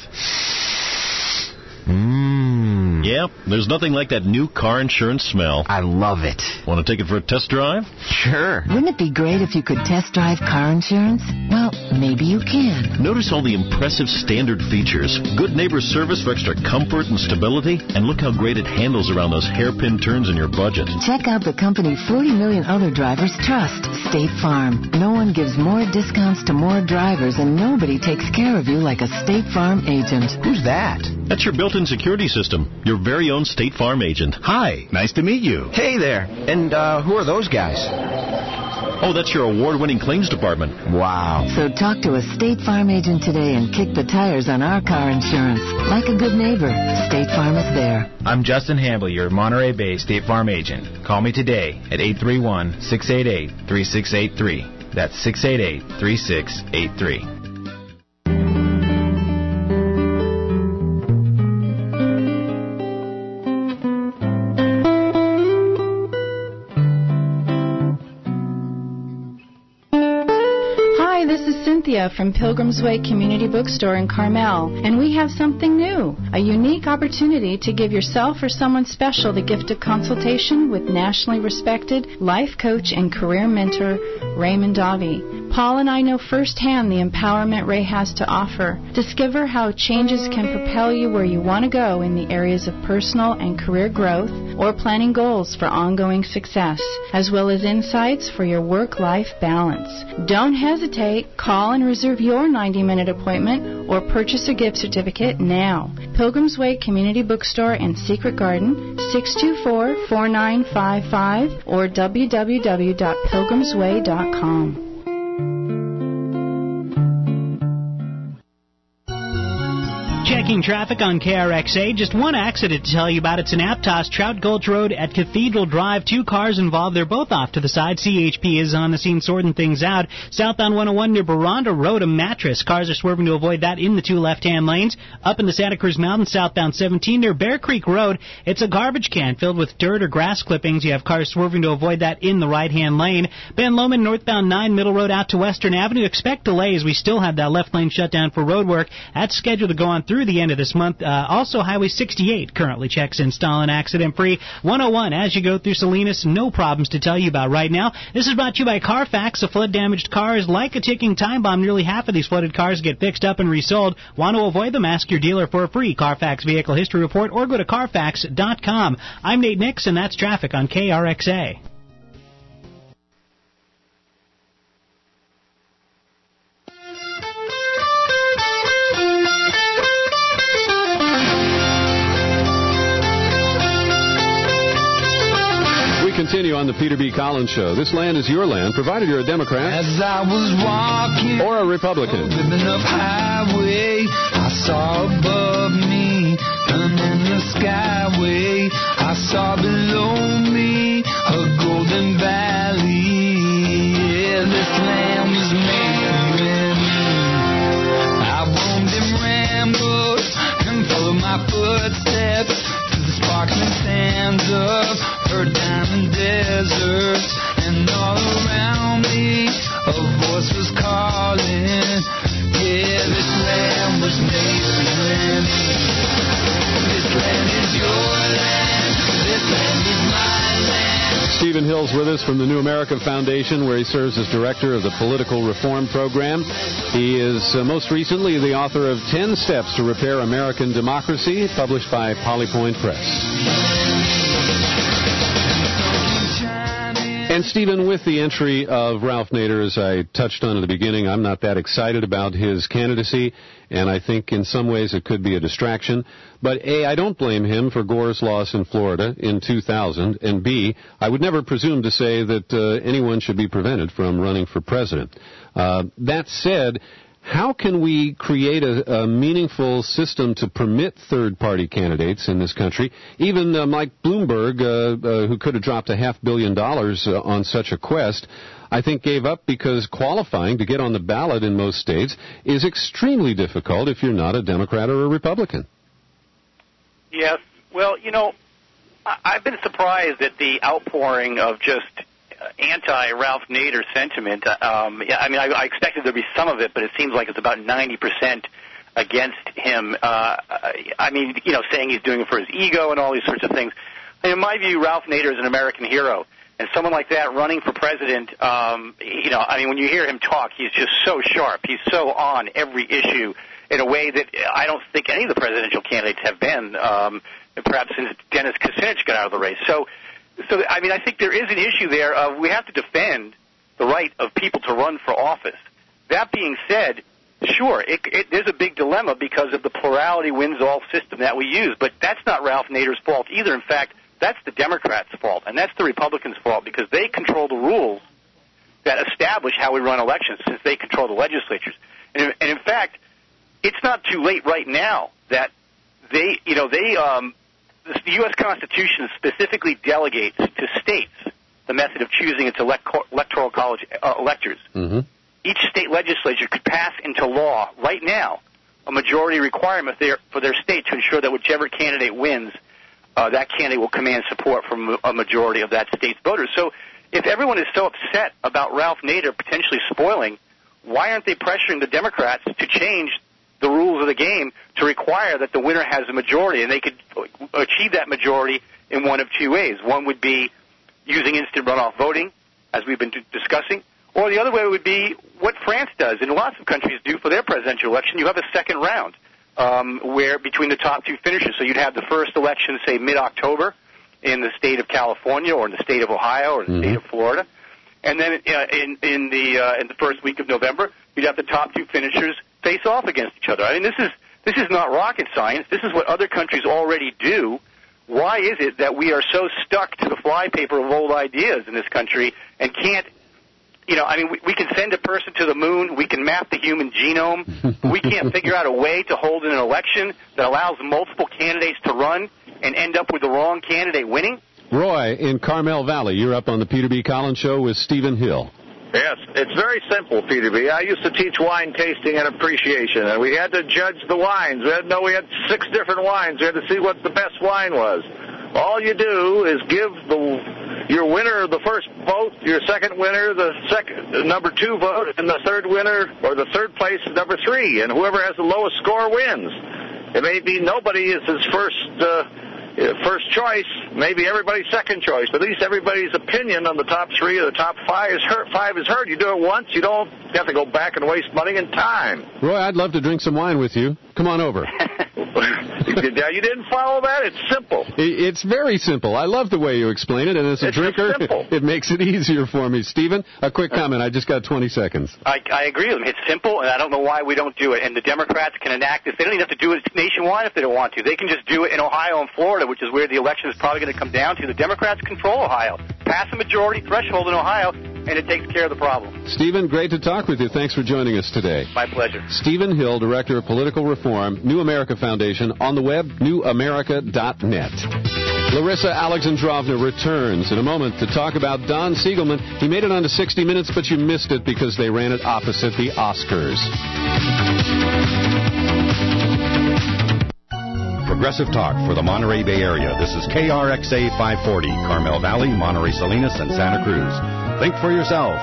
Yeah, there's nothing like that new car insurance smell. I love it. Want to take it for a test drive? Sure. Wouldn't it be great if you could test drive car insurance? Well, maybe you can. Notice all the impressive standard features. Good neighbor service for extra comfort and stability. And look how great it handles around those hairpin turns in your budget. Check out the company 40 million other drivers trust, State Farm. No one gives more discounts to more drivers, and nobody takes care of you like a State Farm agent. Who's that? That's your built-in security system. Your very own State Farm agent. Hi, nice to meet you. Hey there. And who are those guys? Oh, that's your award-winning claims department. Wow. So talk to a State Farm agent today and kick the tires on our car insurance. Like a good neighbor, State Farm is there. I'm Justin Hamble, your Monterey Bay State Farm agent. Call me today at 831-688-3683. That's 688-3683. From Pilgrim's Way Community Bookstore in Carmel, and we have something new, a unique opportunity to give yourself or someone special the gift of consultation with nationally respected life coach and career mentor Raymond Davi. Paul and I know firsthand the empowerment Ray has to offer. Discover how changes can propel you where you want to go in the areas of personal and career growth or planning goals for ongoing success, as well as insights for your work-life balance. Don't hesitate. Call and reserve your 90-minute appointment or purchase a gift certificate now. Pilgrim's Way Community Bookstore and Secret Garden, 624-4955 or www.pilgrimsway.com. Checking traffic on KRXA. Just one accident to tell you about. It's in Aptos, Trout Gulch Road at Cathedral Drive. 2 cars involved. They're both off to the side. CHP is on the scene sorting things out. Southbound 101 near Baronda Road, a mattress. Cars are swerving to avoid that in the 2 left-hand lanes. Up in the Santa Cruz Mountains, southbound 17 near Bear Creek Road. It's a garbage can filled with dirt or grass clippings. You have cars swerving to avoid that in the right-hand lane. Ben Lomond, northbound 9 Middle Road out to Western Avenue. Expect delays. We still have that left lane shut down for road work. That's scheduled to go on through the end of this month. Also, Highway 68 currently checks in Stalin accident-free. 101 as you go through Salinas, no problems to tell you about right now. This is brought to you by Carfax. A flood-damaged car is like a ticking time bomb. Nearly half of these flooded cars get fixed up and resold. Want to avoid them? Ask your dealer for a free Carfax Vehicle History Report or go to Carfax.com. I'm Nate Nix, and that's traffic on KRXA. Continue on the Peter B. Collins Show. This land is your land, provided you're a Democrat as I was walking or a Republican. Enough highway, I saw above me, and in the skyway, I saw below me a golden valley. land was made for you and me. I won't them rambles and follow my footsteps to the sparkling sands of her diamond deserts. And all around me a voice was calling, yeah, this land was made for you and me. This land is your land, this land is my land. Stephen Hill's with us from the New America Foundation, where he serves as director of the Political Reform Program. He is most recently the author of 10 Steps to Repair American Democracy, published by Polypoint Press. And, Stephen, with the entry of Ralph Nader, as I touched on at the beginning, I'm not that excited about his candidacy, and I think in some ways it could be a distraction. But, A, I don't blame him for Gore's loss in Florida in 2000, and B, I would never presume to say that anyone should be prevented from running for president. That said, how can we create a meaningful system to permit third-party candidates in this country? Even Mike Bloomberg, who could have dropped $500 million on such a quest, I think gave up because qualifying to get on the ballot in most states is extremely difficult if you're not a Democrat or a Republican. Yes. Well, you know, I've been surprised at the outpouring of just anti-Ralph Nader sentiment. I mean, I expected there'd be some of it, but it seems like it's about 90% against him. I mean, you know, saying he's doing it for his ego and all these sorts of things. In my view, Ralph Nader is an American hero. And someone like that running for president, you know, I mean, when you hear him talk, he's just so sharp. He's so on every issue in a way that I don't think any of the presidential candidates have been, perhaps since Dennis Kucinich got out of the race. So, I mean, I think there is an issue there of we have to defend the right of people to run for office. That being said, sure, there's a big dilemma because of the plurality wins all system that we use, but that's not Ralph Nader's fault either. In fact, that's the Democrats' fault, and that's the Republicans' fault because they control the rules that establish how we run elections since they control the legislatures. And in fact, it's not too late right now that the U.S. Constitution specifically delegates to states the method of choosing its electoral college electors. Mm-hmm. Each state legislature could pass into law right now a majority requirement for their state to ensure that whichever candidate wins, that candidate will command support from a majority of that state's voters. So if everyone is so upset about Ralph Nader potentially spoiling, why aren't they pressuring the Democrats to change the rules of the game to require that the winner has a majority? And they could achieve that majority in one of two ways. One would be using instant runoff voting, as we've been discussing, or the other way would be what France does and lots of countries do for their presidential election. You have a second round where between the top two finishers. So you'd have the first election, say, mid-October in the state of California or in the state of Ohio or the state of Florida. And then in the first week of November, you'd have the top two finishers face off against each other. I mean, this is not rocket science. This is what other countries already do. Why is it that we are so stuck to the flypaper of old ideas in this country and can't, you know, I mean, we can send a person to the moon, we can map the human genome, but we can't figure out a way to hold an election that allows multiple candidates to run and end up with the wrong candidate winning? Roy, in Carmel Valley, you're up on the Peter B. Collins Show with Stephen Hill. Yes, it's very simple, Peter B. I used to teach wine tasting and appreciation, and we had to judge the wines. We had 6 different wines. We had to see what the best wine was. All you do is give your winner the first vote, your second winner the number 2 vote, and the third winner or the third place is number 3, and whoever has the lowest score wins. It may be nobody is his first choice, maybe everybody's second choice, but at least everybody's opinion on the top 3 or the top 5 is heard. You do it once, you don't have to go back and waste money and time. Roy, I'd love to drink some wine with you. Come on over. You didn't follow that? It's simple. It's very simple. I love the way you explain it, and as a drinker, it makes it easier for me. Stephen, a quick comment. I just got 20 seconds. I agree with him. It's simple, and I don't know why we don't do it. And the Democrats can enact this. They don't even have to do it nationwide if they don't want to. They can just do it in Ohio and Florida, which is where the election is probably going to come down to. The Democrats control Ohio. Pass a majority threshold in Ohio, and it takes care of the problem. Stephen, great to talk with you. Thanks for joining us today. My pleasure. Stephen Hill, Director of Political Reform, New America Foundation, on the web, newamerica.net. Larissa Alexandrovna returns in a moment to talk about Don Siegelman. He made it on to 60 Minutes, but you missed it because they ran it opposite the Oscars. Progressive talk for the Monterey Bay Area. This is KRXA 540, Carmel Valley, Monterey Salinas, and Santa Cruz. Think for yourself.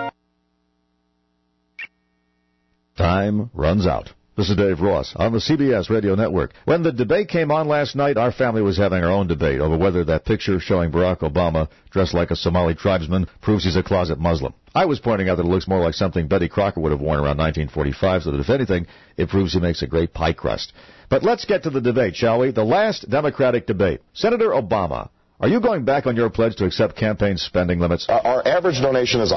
Time runs out. This is Dave Ross on the CBS Radio Network. When the debate came on last night, our family was having our own debate over whether that picture showing Barack Obama dressed like a Somali tribesman proves he's a closet Muslim. I was pointing out that it looks more like something Betty Crocker would have worn around 1945, so that if anything, it proves he makes a great pie crust. But let's get to the debate, shall we? The last Democratic debate. Senator Obama, are you going back on your pledge to accept campaign spending limits? Our average donation is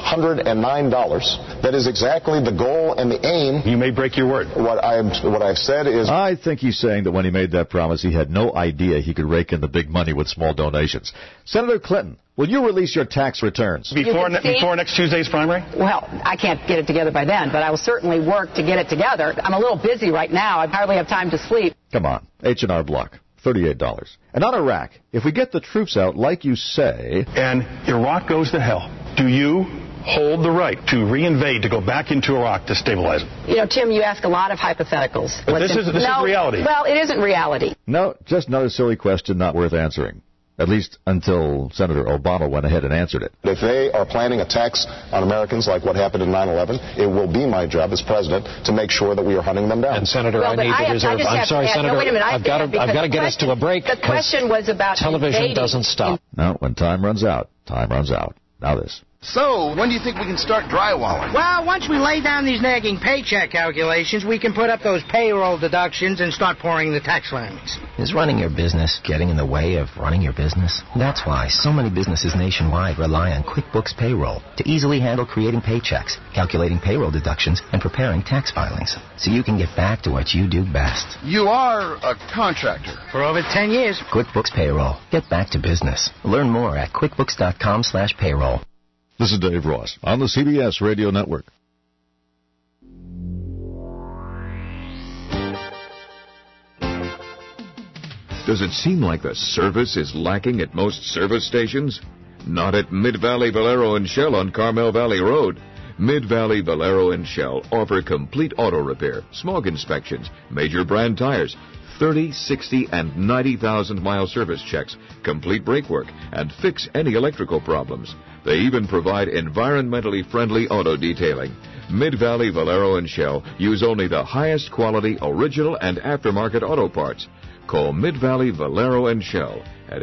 $109. That is exactly the goal and the aim. You may break your word. What I've said is... I think he's saying that when he made that promise, he had no idea he could rake in the big money with small donations. Senator Clinton, will you release your tax returns? Before next Tuesday's primary? Well, I can't get it together by then, but I will certainly work to get it together. I'm a little busy right now. I hardly have time to sleep. Come on, H&R Block. $38. And on Iraq, if we get the troops out like you say... And Iraq goes to hell, do you hold the right to reinvade, to go back into Iraq to stabilize it? You know, Tim, you ask a lot of hypotheticals. But this is reality. Well, it isn't reality. No, just another silly question not worth answering. At least until Senator Obama went ahead and answered it. If they are planning a tax on Americans like what happened in 9/11, it will be my job as president to make sure that we are hunting them down. And Senator, I need to reserve. I'm sorry, Senator. No, wait a minute. I've got to get us to a break. The question was about television invading. doesn't stop. No, when time runs out, time runs out. Now this. So, when do you think we can start drywalling? Well, once we lay down these nagging paycheck calculations, we can put up those payroll deductions and start pouring the tax liens. Is running your business getting in the way of running your business? That's why so many businesses nationwide rely on QuickBooks Payroll to easily handle creating paychecks, calculating payroll deductions, and preparing tax filings, so you can get back to what you do best. You are a contractor. For over 10 years. QuickBooks Payroll. Get back to business. Learn more at QuickBooks.com/payroll. This is Dave Ross on the CBS Radio Network. Does it seem like the service is lacking at most service stations? Not at Mid-Valley Valero and Shell on Carmel Valley Road. Mid-Valley Valero and Shell offer complete auto repair, smog inspections, major brand tires, 30, 60, and 90,000-mile service checks, complete brake work, and fix any electrical problems. They even provide environmentally friendly auto detailing. Mid-Valley Valero and Shell use only the highest quality original and aftermarket auto parts. Call Mid-Valley Valero and Shell at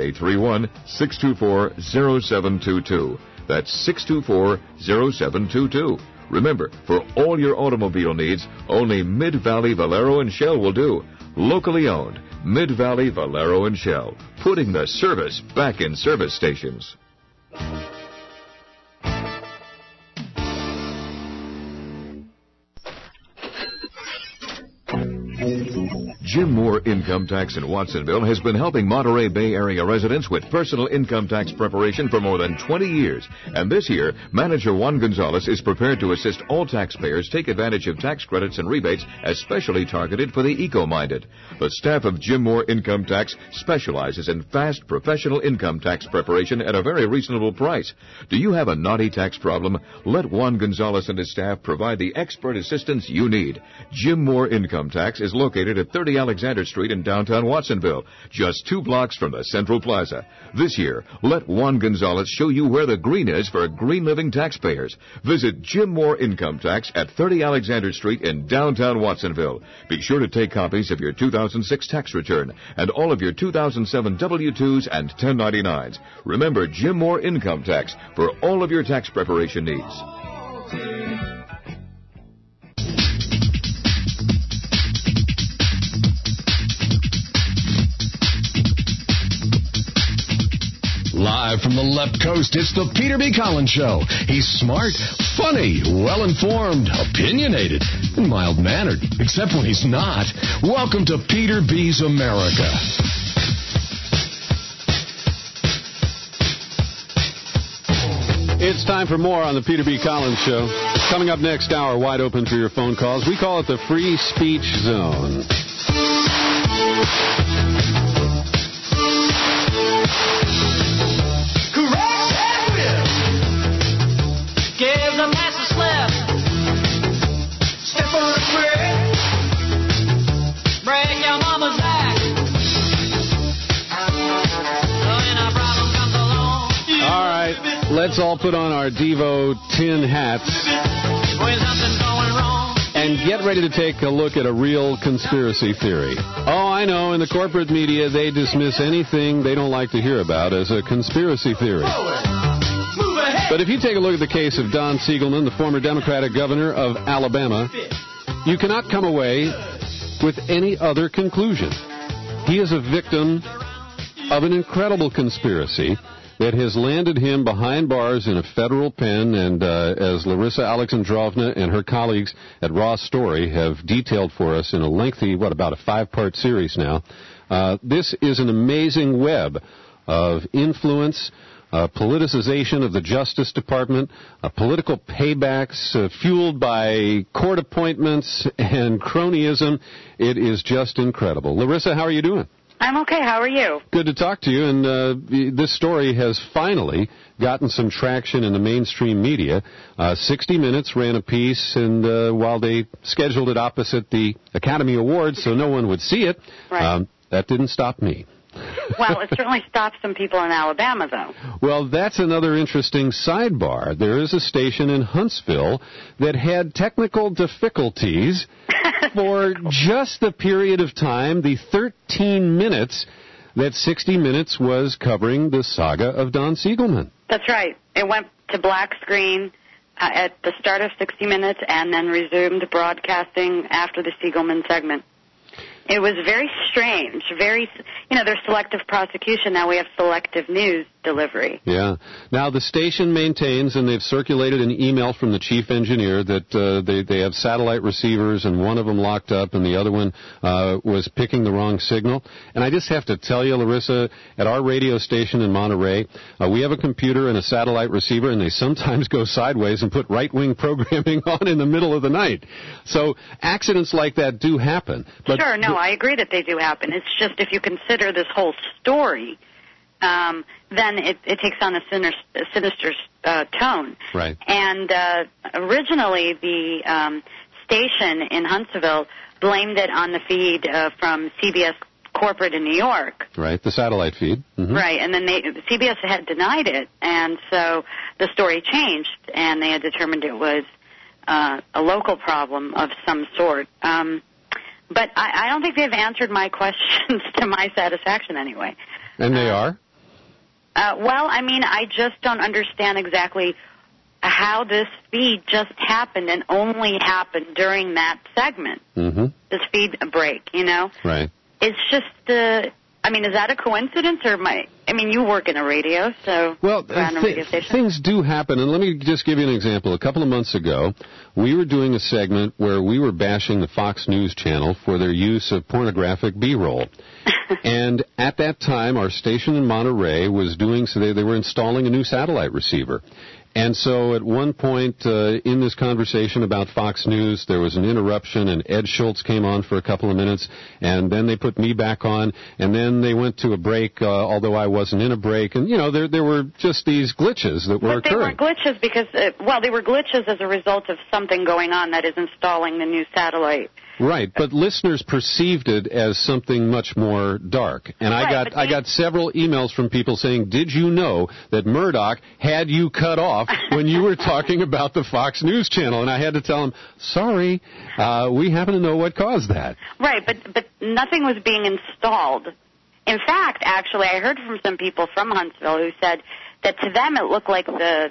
831-624-0722. That's 624-0722. Remember, for all your automobile needs, only Mid-Valley Valero and Shell will do. Locally owned, Mid-Valley Valero and Shell, putting the service back in service stations. Jim Moore Income Tax in Watsonville has been helping Monterey Bay Area residents with personal income tax preparation for more than 20 years. And this year, manager Juan Gonzalez is prepared to assist all taxpayers take advantage of tax credits and rebates especially targeted for the eco-minded. The staff of Jim Moore Income Tax specializes in fast professional income tax preparation at a very reasonable price. Do you have a naughty tax problem? Let Juan Gonzalez and his staff provide the expert assistance you need. Jim Moore Income Tax is located at 30 Alexander Street in downtown Watsonville, just 2 blocks from the Central Plaza. This year, let Juan Gonzalez show you where the green is for green living taxpayers. Visit Jim Moore Income Tax at 30 Alexander Street in downtown Watsonville. Be sure to take copies of your 2006 tax return and all of your 2007 W-2s and 1099s. Remember Jim Moore Income Tax for all of your tax preparation needs. Live from the left coast, it's the Peter B. Collins Show. He's smart, funny, well-informed, opinionated, and mild-mannered, except when he's not. Welcome to Peter B's America. It's time for more on the Peter B. Collins Show. Coming up next hour, wide open for your phone calls. We call it the Free Speech Zone. gives a master slip. Step on the brick, break your mama's back. When a problem comes along, all right, let's all put on our Devo tin hats when something's going wrong, and get ready to take a look at a real conspiracy theory. Oh, I know, in the corporate media, they dismiss anything they don't like to hear about as a conspiracy theory. But if you take a look at the case of Don Siegelman, the former Democratic governor of Alabama, you cannot come away with any other conclusion. He is a victim of an incredible conspiracy that has landed him behind bars in a federal pen, and as Larissa Alexandrovna and her colleagues at Raw Story have detailed for us in a lengthy, about a 5-part series now, this is an amazing web of influence, politicization of the Justice Department, political paybacks fueled by court appointments and cronyism. It is just incredible. Larissa, how are you doing? I'm okay. How are you? Good to talk to you. And this story has finally gotten some traction in the mainstream media. 60 Minutes ran a piece, and while they scheduled it opposite the Academy Awards so no one would see it, right. That didn't stop me. Well, it certainly stopped some people in Alabama, though. Well, that's another interesting sidebar. There is a station in Huntsville that had technical difficulties for just the period of time, the 13 minutes that 60 Minutes was covering the saga of Don Siegelman. That's right. It went to black screen at the start of 60 Minutes and then resumed broadcasting after the Siegelman segment. It was very strange, there's selective prosecution. Now we have selective news delivery. Yeah. Now the station maintains, and they've circulated an email from the chief engineer that they have satellite receivers, and one of them locked up, and the other one was picking the wrong signal. And I just have to tell you, Larissa, at our radio station in Monterey, we have a computer and a satellite receiver, and they sometimes go sideways and put right-wing programming on in the middle of the night. So accidents like that do happen. But sure, no, I agree that they do happen. It's just if you consider this whole story, then it takes on a sinister tone. Right. And originally the station in Huntsville blamed it on the feed from CBS Corporate in New York. Right, the satellite feed. Mm-hmm. Right, and then CBS had denied it, and so the story changed, and they had determined it was a local problem of some sort. But I don't think they've answered my questions to my satisfaction anyway. And they are? Well, I just don't understand exactly how this feed just happened and only happened during that segment. Mm-hmm. This feed break, Right. It's just, is that a coincidence or you work in a radio, so well, around a radio station? Things do happen, and let me just give you an example. A couple of months ago, we were doing a segment where we were bashing the Fox News Channel for their use of pornographic B-roll. And at that time, our station in Monterey was they were installing a new satellite receiver. And so at one point in this conversation about Fox News, there was an interruption, and Ed Schultz came on for a couple of minutes, and then they put me back on, and then they went to a break, although I wasn't in a break. And, there were just these glitches that were occurring. But they were glitches because, they were glitches as a result of something going on, that is installing the new satellite. Right, but listeners perceived it as something much more dark. And I got several emails from people saying, did you know that Murdoch had you cut off when you were talking about the Fox News Channel? And I had to tell them, sorry, we happen to know what caused that. Right, but nothing was being installed. In fact, actually, I heard from some people from Huntsville who said that to them it looked like the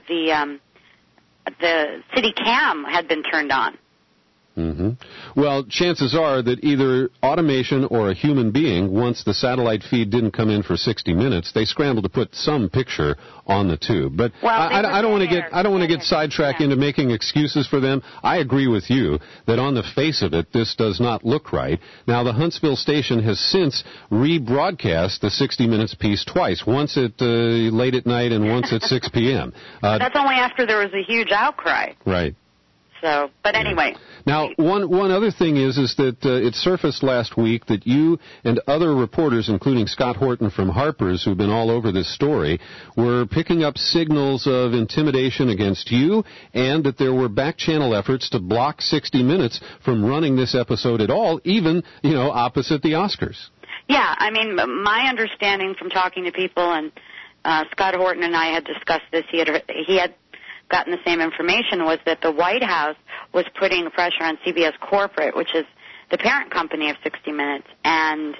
city cam had been turned on. Mm-hmm. Well, chances are that either automation or a human being, once the satellite feed didn't come in for 60 minutes, they scrambled to put some picture on the tube. But I don't want to get sidetracked into making excuses for them. I agree with you that on the face of it, this does not look right. Now, the Huntsville station has since rebroadcast the 60 Minutes piece twice, once at late at night and once at 6 p.m. That's only after there was a huge outcry. Right. So, but anyway. Now, one other thing is that it surfaced last week that you and other reporters, including Scott Horton from Harper's, who've been all over this story, were picking up signals of intimidation against you, and that there were back-channel efforts to block 60 Minutes from running this episode at all, even, opposite the Oscars. Yeah, I mean, my understanding from talking to people, and Scott Horton and I had discussed this, he had gotten the same information, was that the White House was putting pressure on CBS Corporate, which is the parent company of 60 Minutes, and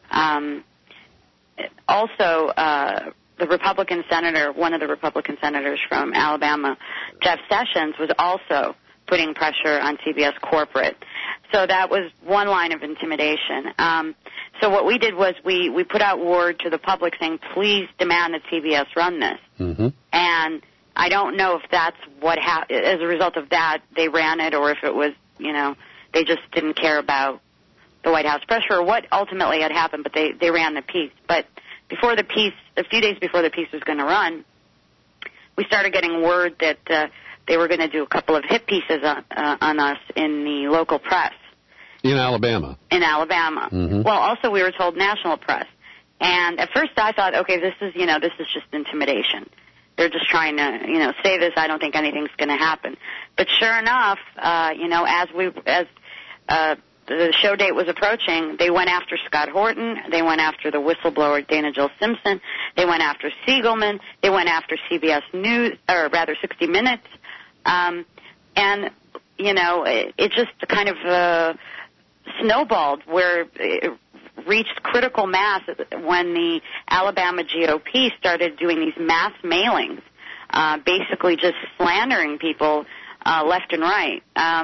also the Republican senator, one of the Republican senators from Alabama, Jeff Sessions, was also putting pressure on CBS Corporate. So that was one line of intimidation. So what we did was we put out word to the public saying, please demand that CBS run this. Mm-hmm. And I don't know if that's what as a result of that they ran it, or if it was, they just didn't care about the White House pressure, or what ultimately had happened, but they ran the piece. But before the piece, a few days before the piece was going to run, we started getting word that they were going to do a couple of hit pieces on us in the local press. In Alabama. In Alabama. Mm-hmm. Well, also we were told national press. And at first I thought, okay, this is just intimidation. They're just trying to, say this. I don't think anything's going to happen. But sure enough, as the show date was approaching, they went after Scott Horton. They went after the whistleblower Dana Jill Simpson. They went after Siegelman. They went after CBS News, or rather 60 Minutes. And, it just kind of snowballed where it reached critical mass when the Alabama GOP started doing these mass mailings, basically just slandering people left and right.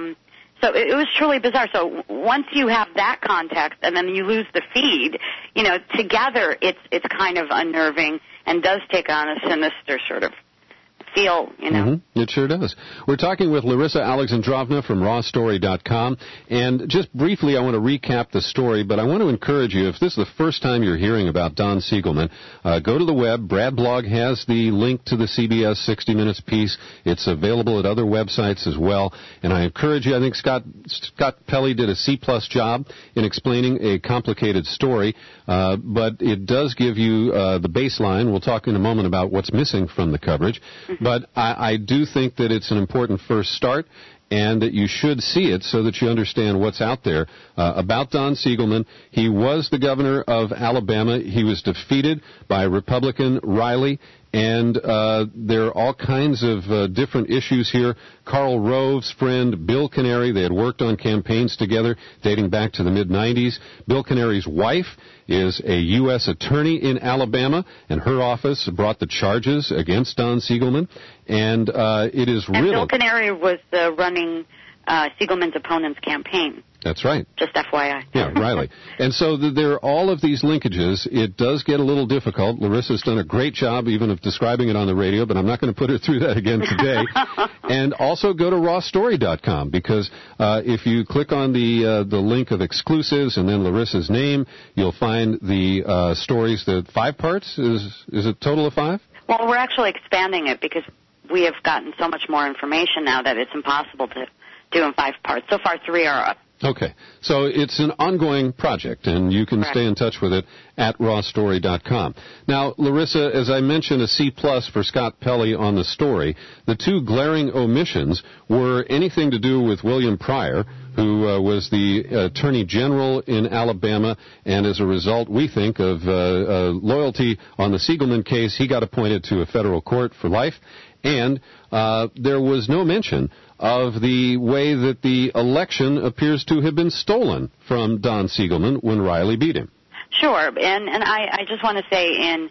So it was truly bizarre. So once you have that context and then you lose the feed, together it's kind of unnerving and does take on a sinister sort of feel, Mm-hmm. It sure does. We're talking with Larissa Alexandrovna from rawstory.com, and just briefly I want to recap the story, but I want to encourage you, if this is the first time you're hearing about Don Siegelman, go to the web. Brad Blog has the link to the CBS 60 Minutes piece. It's available at other websites as well, and I encourage you, I think Scott Pelley did a C-plus job in explaining a complicated story, but it does give you the baseline. We'll talk in a moment about what's missing from the coverage. But I do think that it's an important first start, and that you should see it so that you understand what's out there about Don Siegelman. He was the governor of Alabama. He was defeated by Republican Riley, and there are all kinds of different issues here. Karl Rove's friend, Bill Canary, they had worked on campaigns together dating back to the mid-'90s. Bill Canary's wife is a U.S. attorney in Alabama, and her office brought the charges against Don Siegelman. And it is and Bill Canary was running Siegelman's opponent's campaign. That's right. Just FYI. Yeah, Riley. And so there are all of these linkages. It does get a little difficult. Larissa's done a great job even of describing it on the radio, but I'm not going to put her through that again today. And also go to rawstory.com, because if you click on the link of exclusives and then Larissa's name, you'll find the stories that 5 parts. Is it a total of 5? Well, we're actually expanding it because we have gotten so much more information now that it's impossible to do in 5 parts. So far, 3 are up. Okay. So it's an ongoing project, and you can stay in touch with it at rawstory.com. Now, Larissa, as I mentioned, a C-plus for Scott Pelley on the story. The 2 glaring omissions were anything to do with William Pryor, who was the Attorney General in Alabama, and as a result, we think, of loyalty on the Siegelman case, he got appointed to a federal court for life. And there was no mention of the way that the election appears to have been stolen from Don Siegelman when Riley beat him. Sure, and I just want to say in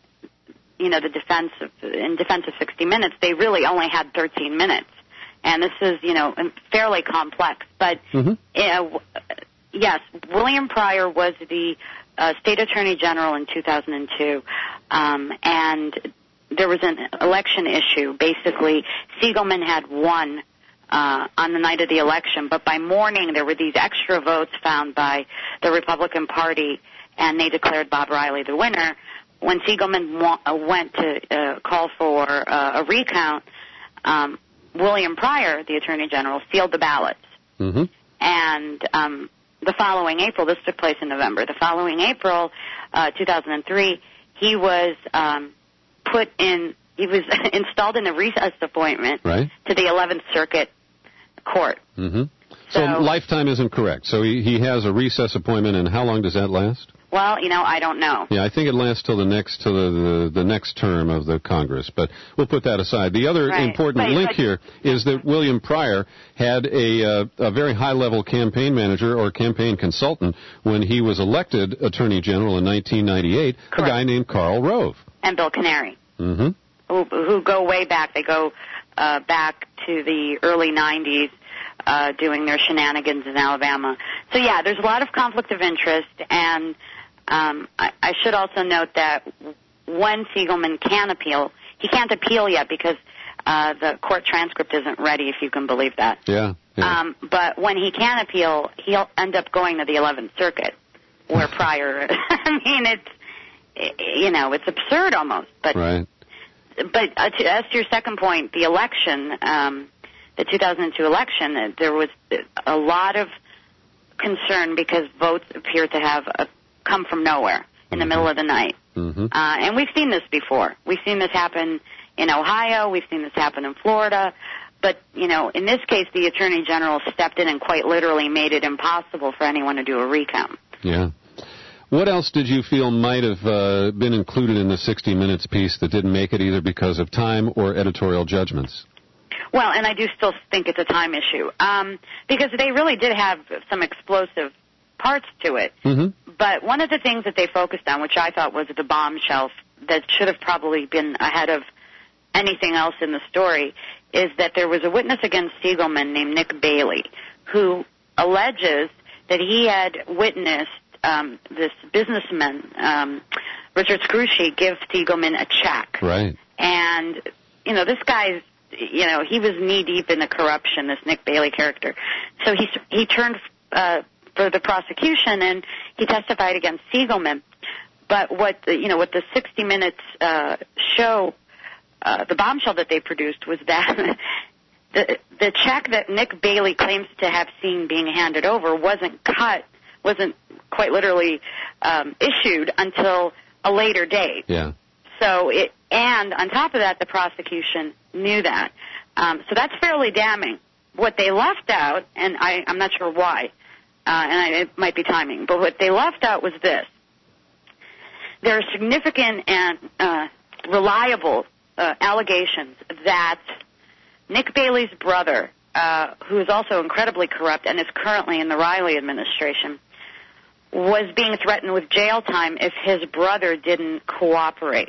defense of 60 Minutes, they really only had 13 minutes, and this is fairly complex. But yes, William Pryor was the state attorney general in 2002, and there was an election issue. Basically, Siegelman had won on the night of the election, but by morning there were these extra votes found by the Republican Party, and they declared Bob Riley the winner. When Siegelman went to call for a recount, William Pryor, the Attorney General, sealed the ballots. Mm-hmm. And the following April, this took place in November, the following April, 2003, he was installed in a recess appointment to the 11th Circuit Court. Mm-hmm. So lifetime isn't correct. So he has a recess appointment, and how long does that last? Well, I don't know. Yeah, I think it lasts till the next term of the Congress, but we'll put that aside. The other important link here is that William Pryor had a very high-level campaign manager or campaign consultant when he was elected Attorney General in 1998, a guy named Karl Rove. And Bill Canary, mm-hmm. who go way back. They go back to the early 90s. Doing their shenanigans in Alabama. So, yeah, there's a lot of conflict of interest, and I should also note that when Siegelman can appeal, he can't appeal yet because the court transcript isn't ready, if you can believe that. Yeah. But when he can appeal, he'll end up going to the 11th Circuit, where Pryor, I mean, it's absurd almost. But, but as to your second point, the election, the 2002 election, there was a lot of concern because votes appear to have come from nowhere in the middle of the night. Mm-hmm. And we've seen this before. We've seen this happen in Ohio. We've seen this happen in Florida. But, in this case, the Attorney General stepped in and quite literally made it impossible for anyone to do a recount. Yeah. What else did you feel might have been included in the 60 Minutes piece that didn't make it either because of time or editorial judgments? Well, and I do still think it's a time issue because they really did have some explosive parts to it. Mm-hmm. But one of the things that they focused on, which I thought was the bombshell that should have probably been ahead of anything else in the story, is that there was a witness against Siegelman named Nick Bailey who alleges that he had witnessed this businessman, Richard Scrushy, give Siegelman a check. Right. And, this guy's, he was knee-deep in the corruption, this Nick Bailey character. So he turned for the prosecution, and he testified against Siegelman. But what the 60 Minutes show, the bombshell that they produced was that the check that Nick Bailey claims to have seen being handed over wasn't quite literally issued until a later date. Yeah. So and on top of that, the prosecution knew that. So that's fairly damning. What they left out, and I'm not sure why, it might be timing, but what they left out was this. There are significant and reliable allegations that Nick Bailey's brother, who is also incredibly corrupt and is currently in the Riley administration, was being threatened with jail time if his brother didn't cooperate.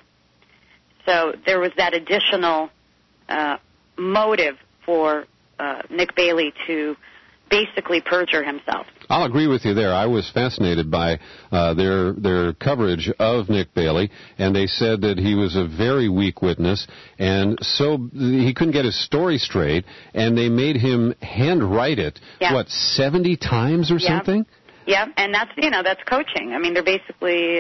So there was that additional motive for Nick Bailey to basically perjure himself. I'll agree with you there. I was fascinated by their coverage of Nick Bailey, and they said that he was a very weak witness, and so he couldn't get his story straight, and they made him handwrite it, 70 times or something? Yeah, and that's coaching. I mean, they're basically...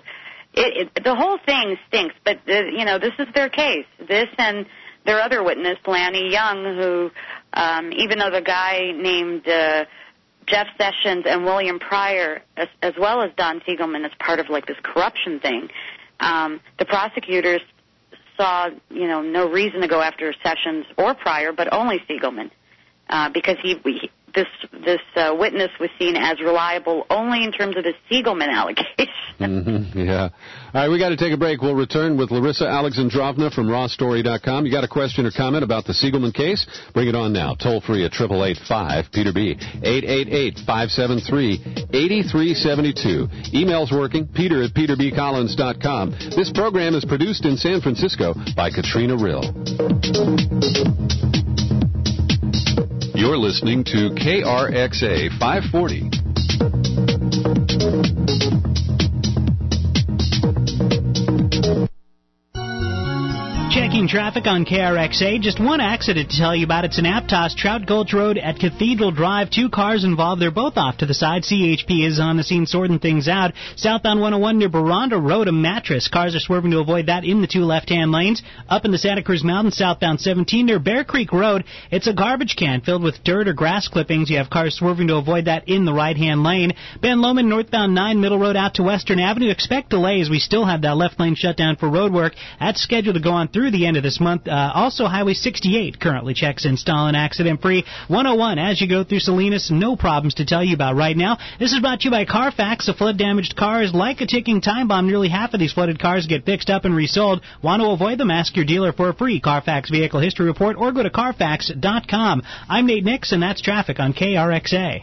the whole thing stinks, but, this is their case. This and their other witness, Lanny Young, who, even though the guy named Jeff Sessions and William Pryor, as well as Don Siegelman, is part of, this corruption thing, the prosecutors saw, no reason to go after Sessions or Pryor, but only Siegelman, because this witness was seen as reliable only in terms of the Siegelman allegation. Mm-hmm, yeah. All right, we got to take a break. We'll return with Larissa Alexandrovna from rawstory.com. You got a question or comment about the Siegelman case? Bring it on now. Toll free at 888-5-PETER-B. 888-573-8372. Email's working. Peter at peterbcollins.com. This program is produced in San Francisco by Katrina Rill. You're listening to KRXA 540. Checking traffic on KRXA. Just one accident to tell you about. It's in Aptos, Trout Gulch Road at Cathedral Drive. 2 cars involved. They're both off to the side. CHP is on the scene sorting things out. Southbound 101 near Baranda Road, a mattress. Cars are swerving to avoid that in the 2 left-hand lanes. Up in the Santa Cruz Mountains, southbound 17 near Bear Creek Road. It's a garbage can filled with dirt or grass clippings. You have cars swerving to avoid that in the right-hand lane. Ben Lomond, northbound 9 Middle Road out to Western Avenue. Expect delays. We still have that left lane shut down for road work. That's scheduled to go on through the end of this month. Also, Highway 68 currently checks in Stalin accident-free. 101 as you go through Salinas, no problems to tell you about right now. This is brought to you by Carfax. A flood-damaged car is like a ticking time bomb. Nearly half of these flooded cars get fixed up and resold. Want to avoid them? Ask your dealer for a free Carfax Vehicle History Report or go to Carfax.com. I'm Nate Nix, and that's traffic on KRXA.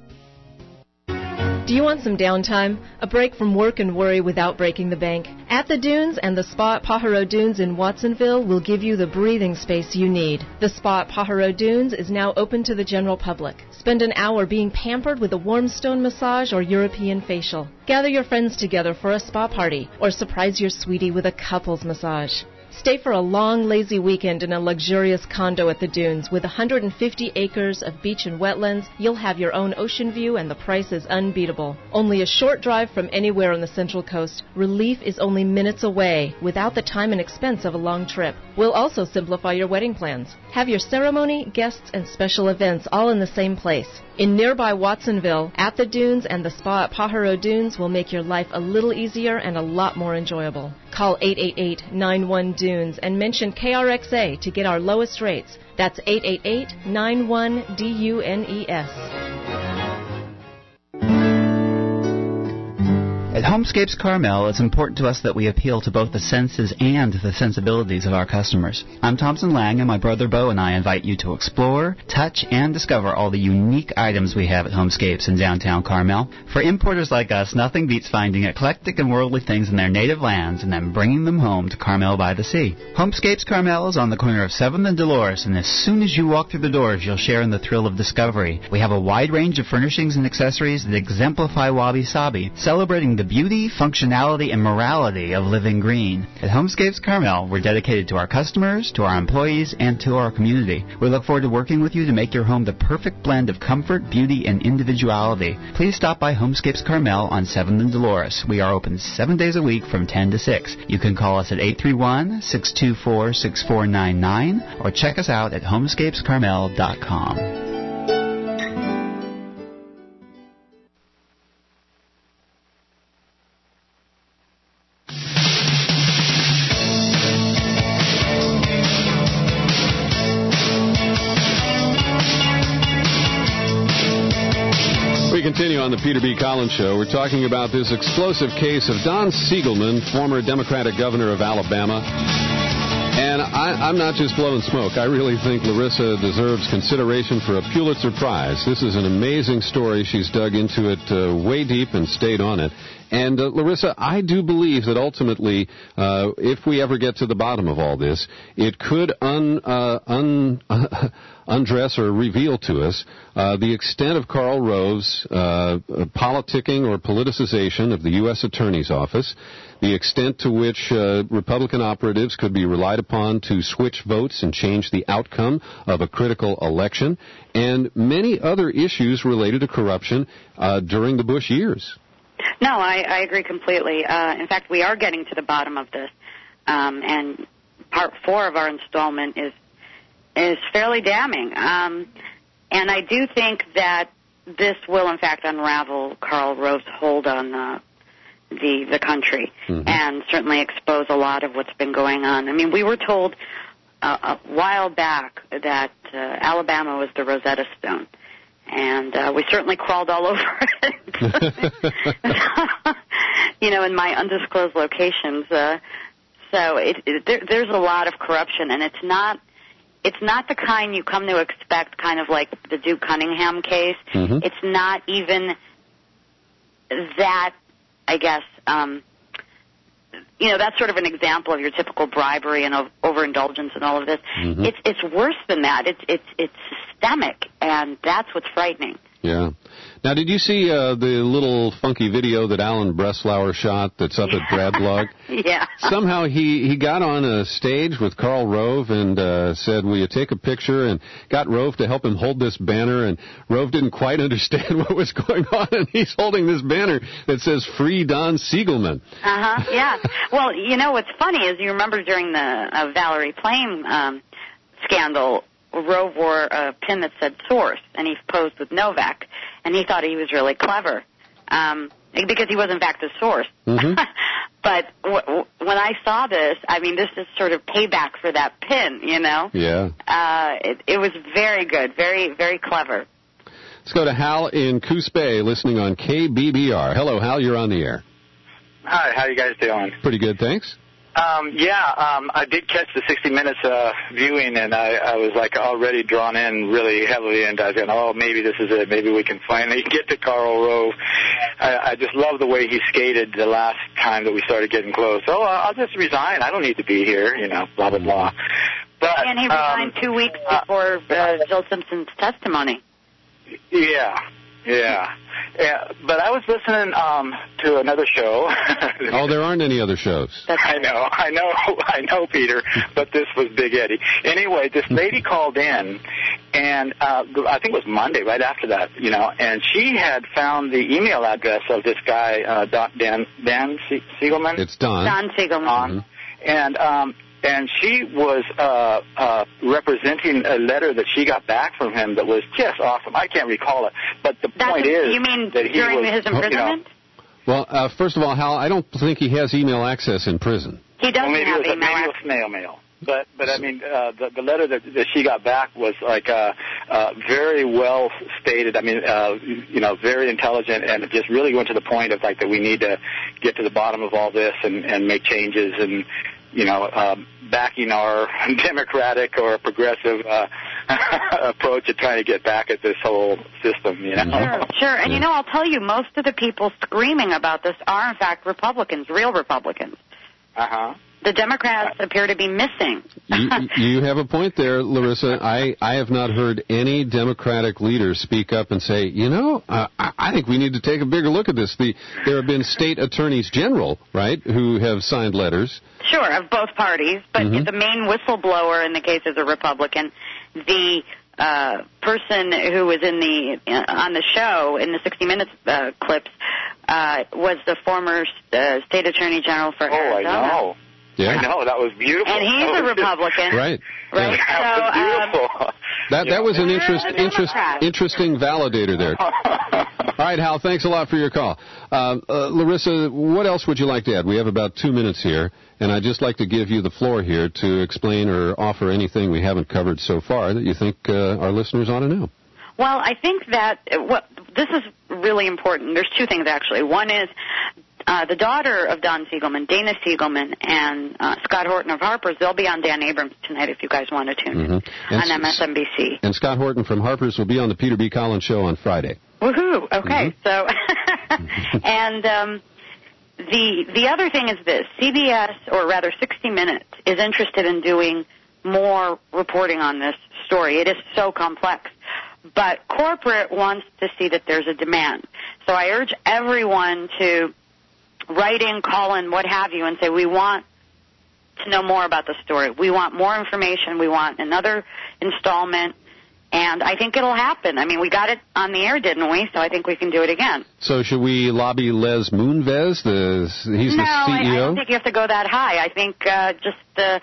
Do you want some downtime? A break from work and worry without breaking the bank? At the Dunes and the Spa at Pajaro Dunes in Watsonville will give you the breathing space you need. The Spa at Pajaro Dunes is now open to the general public. Spend an hour being pampered with a warm stone massage or European facial. Gather your friends together for a spa party or surprise your sweetie with a couples massage. Stay for a long, lazy weekend in a luxurious condo at the Dunes. With 150 acres of beach and wetlands, you'll have your own ocean view and the price is unbeatable. Only a short drive from anywhere on the Central Coast, relief is only minutes away without the time and expense of a long trip. We'll also simplify your wedding plans. Have your ceremony, guests, and special events all in the same place. In nearby Watsonville, at the Dunes and the Spa at Pajaro Dunes will make your life a little easier and a lot more enjoyable. Call 888-91-DUNES and mention KRXA to get our lowest rates. That's 888-91-DUNES. At Homescapes Carmel, it's important to us that we appeal to both the senses and the sensibilities of our customers. I'm Thompson Lang, and my brother Bo and I invite you to explore, touch, and discover all the unique items we have at Homescapes in downtown Carmel. For importers like us, nothing beats finding eclectic and worldly things in their native lands and then bringing them home to Carmel by the Sea. Homescapes Carmel is on the corner of 7th and Dolores, and as soon as you walk through the doors, you'll share in the thrill of discovery. We have a wide range of furnishings and accessories that exemplify wabi-sabi, celebrating the beauty, functionality, and morality of living green. At Homescapes Carmel, we're dedicated to our customers, to our employees, and to our community. We look forward to working with you to make your home the perfect blend of comfort, beauty, and individuality. Please stop by Homescapes Carmel on 7th and Dolores. We are open 7 days a week from 10 to 6. You can call us at 831-624-6499 or check us out at homescapescarmel.com. Continue on the Peter B. Collins Show. We're talking about this explosive case of Don Siegelman, former Democratic governor of Alabama. And I'm not just blowing smoke. I really think Larissa deserves consideration for a Pulitzer Prize. This is an amazing story. She's dug into it way deep and stayed on it. And, Larissa, I do believe that ultimately, if we ever get to the bottom of all this, it could undress or reveal to us the extent of Karl Rove's politicking or politicization of the U.S. Attorney's Office, the extent to which Republican operatives could be relied upon to switch votes and change the outcome of a critical election, and many other issues related to corruption during the Bush years. No, I agree completely. In fact, we are getting to the bottom of this, and part 4 of our installment is fairly damning. And I do think that this will, in fact, unravel Karl Rove's hold on the country, and certainly expose a lot of what's been going on. I mean, we were told a while back that Alabama was the Rosetta Stone. And we certainly crawled all over it, in my undisclosed locations. So there's a lot of corruption, and it's not the kind you come to expect, kind of like the Duke Cunningham case. It's not even that, I guess. That's sort of an example of your typical bribery and overindulgence and all of this. It's worse than that. It's systemic, and that's what's frightening. Yeah. Now, did you see the little funky video that Alan Breslau shot that's up at Bradblog? Yeah. Somehow he got on a stage with Karl Rove and said, will you take a picture? And got Rove to help him hold this banner. And Rove didn't quite understand what was going on. And he's holding this banner that says, Free Don Siegelman. Uh-huh, yeah. Well, you know, what's funny is you remember during the Valerie Plame scandal, Rove wore a pin that said Source, and he posed with Novak, and he thought he was really clever because he was, in fact, the source. Mm-hmm. But when I saw this, I mean, this is sort of payback for that pin, you know? Yeah. It was very good, very, very clever. Let's go to Hal in Coos Bay, listening on KBBR. Hello, Hal, you're on the air. Hi, how you guys doing? Pretty good, thanks. I did catch the 60 Minutes viewing, and I was like already drawn in really heavily, and I said, oh, maybe this is it. Maybe we can finally get to Karl Rove. I just love the way he skated the last time that we started getting close. Oh, I'll just resign. I don't need to be here, you know, blah, blah, blah. But, and he resigned 2 weeks before Jill Simpson's testimony. Yeah. But I was listening to another show. Oh, there aren't any other shows. I know, Peter, but this was Big Eddie. Anyway, this lady called in, and I think it was Monday, right after that, you know, and she had found the email address of this guy, Dan Siegelman. It's Don. Don Siegelman. Mm-hmm. And she was representing a letter that she got back from him that was just awesome. I can't recall it, but the point is, you mean that he during was, his imprisonment? You know, well, first of all, Hal, I don't think he has email access in prison. He doesn't maybe have it was email access. Maybe it was snail mail. But I mean, the letter that she got back was like very well stated. I mean, you know, very intelligent, and it just really went to the point of like that we need to get to the bottom of all this and make changes and, you know, backing our democratic or progressive approach to trying to get back at this whole system, you know? Sure. And, you know, I'll tell you, most of the people screaming about this are, in fact, Republicans, real Republicans. Uh-huh. The Democrats appear to be missing. You have a point there, Larissa. I have not heard any Democratic leader speak up and say, you know, I think we need to take a bigger look at this. There have been state attorneys general, right, who have signed letters. Sure, of both parties, but the main whistleblower in the case is a Republican. The person who was on the show in the 60 Minutes clips was the former state attorney general for Arizona. I know. Yeah. I know, that was beautiful. And he's a Republican. Right. Right. That was beautiful. That was an interesting validator there. All right, Hal, thanks a lot for your call. Larissa, what else would you like to add? We have about 2 minutes here, and I'd just like to give you the floor here to explain or offer anything we haven't covered so far that you think our listeners ought to know. Well, I think that this is really important. There's two things, actually. One is the daughter of Don Siegelman, Dana Siegelman, and Scott Horton of Harper's, they'll be on Dan Abrams tonight if you guys want to tune in on MSNBC. And Scott Horton from Harper's will be on the Peter B. Collins Show on Friday. Woohoo! Okay, so and the other thing is this: CBS, or rather 60 Minutes, is interested in doing more reporting on this story. It is so complex. But corporate wants to see that there's a demand. So I urge everyone to write in, call in, what have you, and say, we want to know more about the story. We want more information. We want another installment. And I think it'll happen. I mean, we got it on the air, didn't we? So I think we can do it again. So should we lobby Les Moonves? He's the CEO? I don't think you have to go that high. I think just the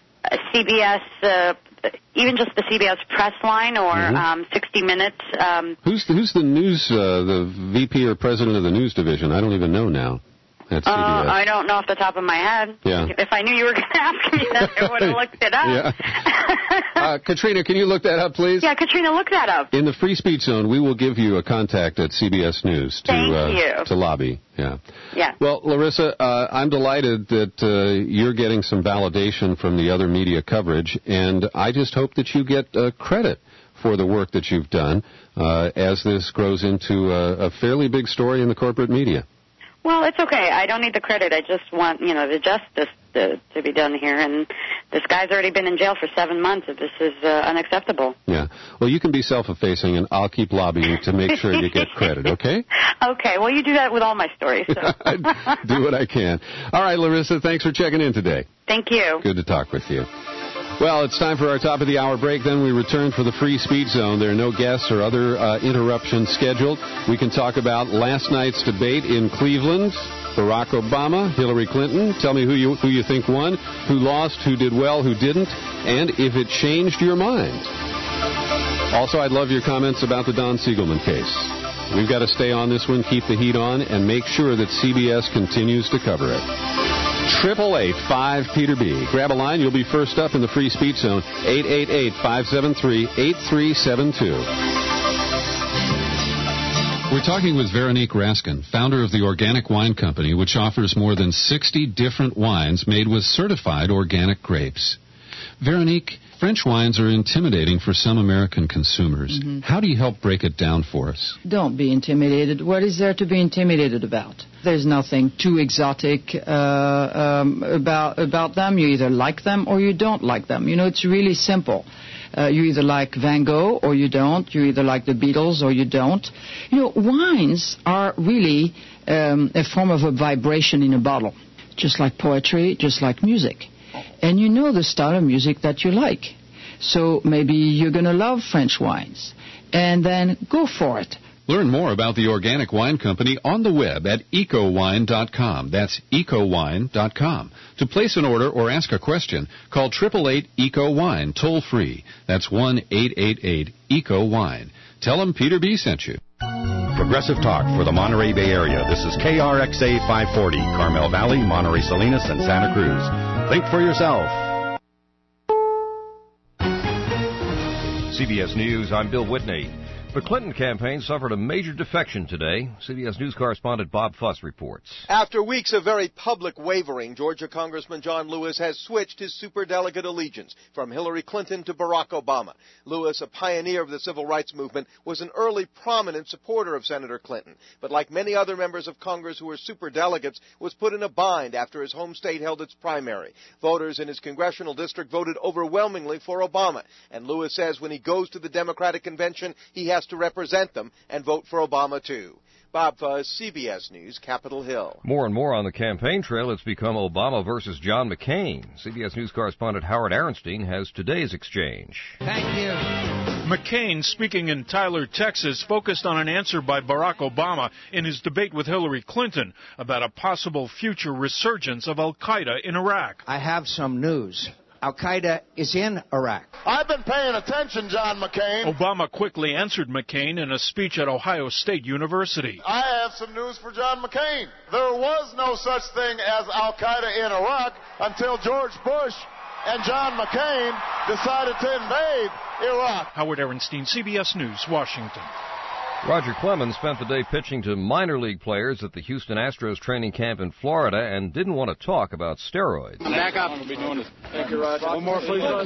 CBS... even just the CBS press line or 60 Minutes. Who's the news, the VP or president of the news division? I don't even know now at CBS. I don't know off the top of my head. Yeah. If I knew you were going to ask me that, I would have looked it up. Yeah. Katrina, can you look that up, please? Yeah, Katrina, look that up. In the free speech zone, we will give you a contact at CBS News to lobby. Yeah. Yeah. Well, Larissa, I'm delighted that you're getting some validation from the other media coverage, and I just hope that you get credit for the work that you've done as this grows into a fairly big story in the corporate media. Well, it's okay. I don't need the credit. I just want, the justice to be done here. And this guy's already been in jail for 7 months. This is unacceptable. Yeah. Well, you can be self-effacing, and I'll keep lobbying to make sure you get credit, okay? Okay. Well, you do that with all my stories. So. I do what I can. All right, Larissa, thanks for checking in today. Thank you. Good to talk with you. Well, it's time for our top-of-the-hour break. Then we return for the Free Speech Zone. There are no guests or other interruptions scheduled. We can talk about last night's debate in Cleveland, Barack Obama, Hillary Clinton. Tell me who you think won, who lost, who did well, who didn't, and if it changed your mind. Also, I'd love your comments about the Don Siegelman case. We've got to stay on this one, keep the heat on, and make sure that CBS continues to cover it. 888-5-PETER-B. Grab a line. You'll be first up in the Free Speech Zone. 888-573-8372. We're talking with Veronique Raskin, founder of the Organic Wine Company, which offers more than 60 different wines made with certified organic grapes. Veronique, French wines are intimidating for some American consumers. Mm-hmm. How do you help break it down for us? Don't be intimidated. What is there to be intimidated about? There's nothing too exotic about them. You either like them or you don't like them. You know, it's really simple. You either like Van Gogh or you don't. You either like the Beatles or you don't. You know, wines are really a form of a vibration in a bottle, just like poetry, just like music. And you know the style of music that you like. So maybe you're going to love French wines. And then go for it. Learn more about the Organic Wine Company on the web at ecowine.com. That's ecowine.com. To place an order or ask a question, call 888-ECO-WINE, toll free. That's 1-888-ECO-WINE. Tell them Peter B. sent you. Progressive Talk for the Monterey Bay Area. This is KRXA 540, Carmel Valley, Monterey Salinas, and Santa Cruz. Think for yourself. CBS News, I'm Bill Whitney. The Clinton campaign suffered a major defection today. CBS News correspondent Bob Fuss reports. After weeks of very public wavering, Georgia Congressman John Lewis has switched his superdelegate allegiance from Hillary Clinton to Barack Obama. Lewis, a pioneer of the civil rights movement, was an early prominent supporter of Senator Clinton, but like many other members of Congress who were superdelegates, was put in a bind after his home state held its primary. Voters in his congressional district voted overwhelmingly for Obama, and Lewis says when he goes to the Democratic convention, he has to represent them and vote for Obama, too. Bob Fuss, CBS News, Capitol Hill. More and more on the campaign trail, it's become Obama versus John McCain. CBS News correspondent Howard Arenstein has today's exchange. Thank you. McCain, speaking in Tyler, Texas, focused on an answer by Barack Obama in his debate with Hillary Clinton about a possible future resurgence of al-Qaeda in Iraq. I have some news. Al-Qaeda is in Iraq. I've been paying attention, John McCain. Obama quickly answered McCain in a speech at Ohio State University. I have some news for John McCain. There was no such thing as Al-Qaeda in Iraq until George Bush and John McCain decided to invade Iraq. Howard Arenstein, CBS News, Washington. Roger Clemens spent the day pitching to minor league players at the Houston Astros training camp in Florida and didn't want to talk about steroids. Back up. Thank you, Roger. One more, please. About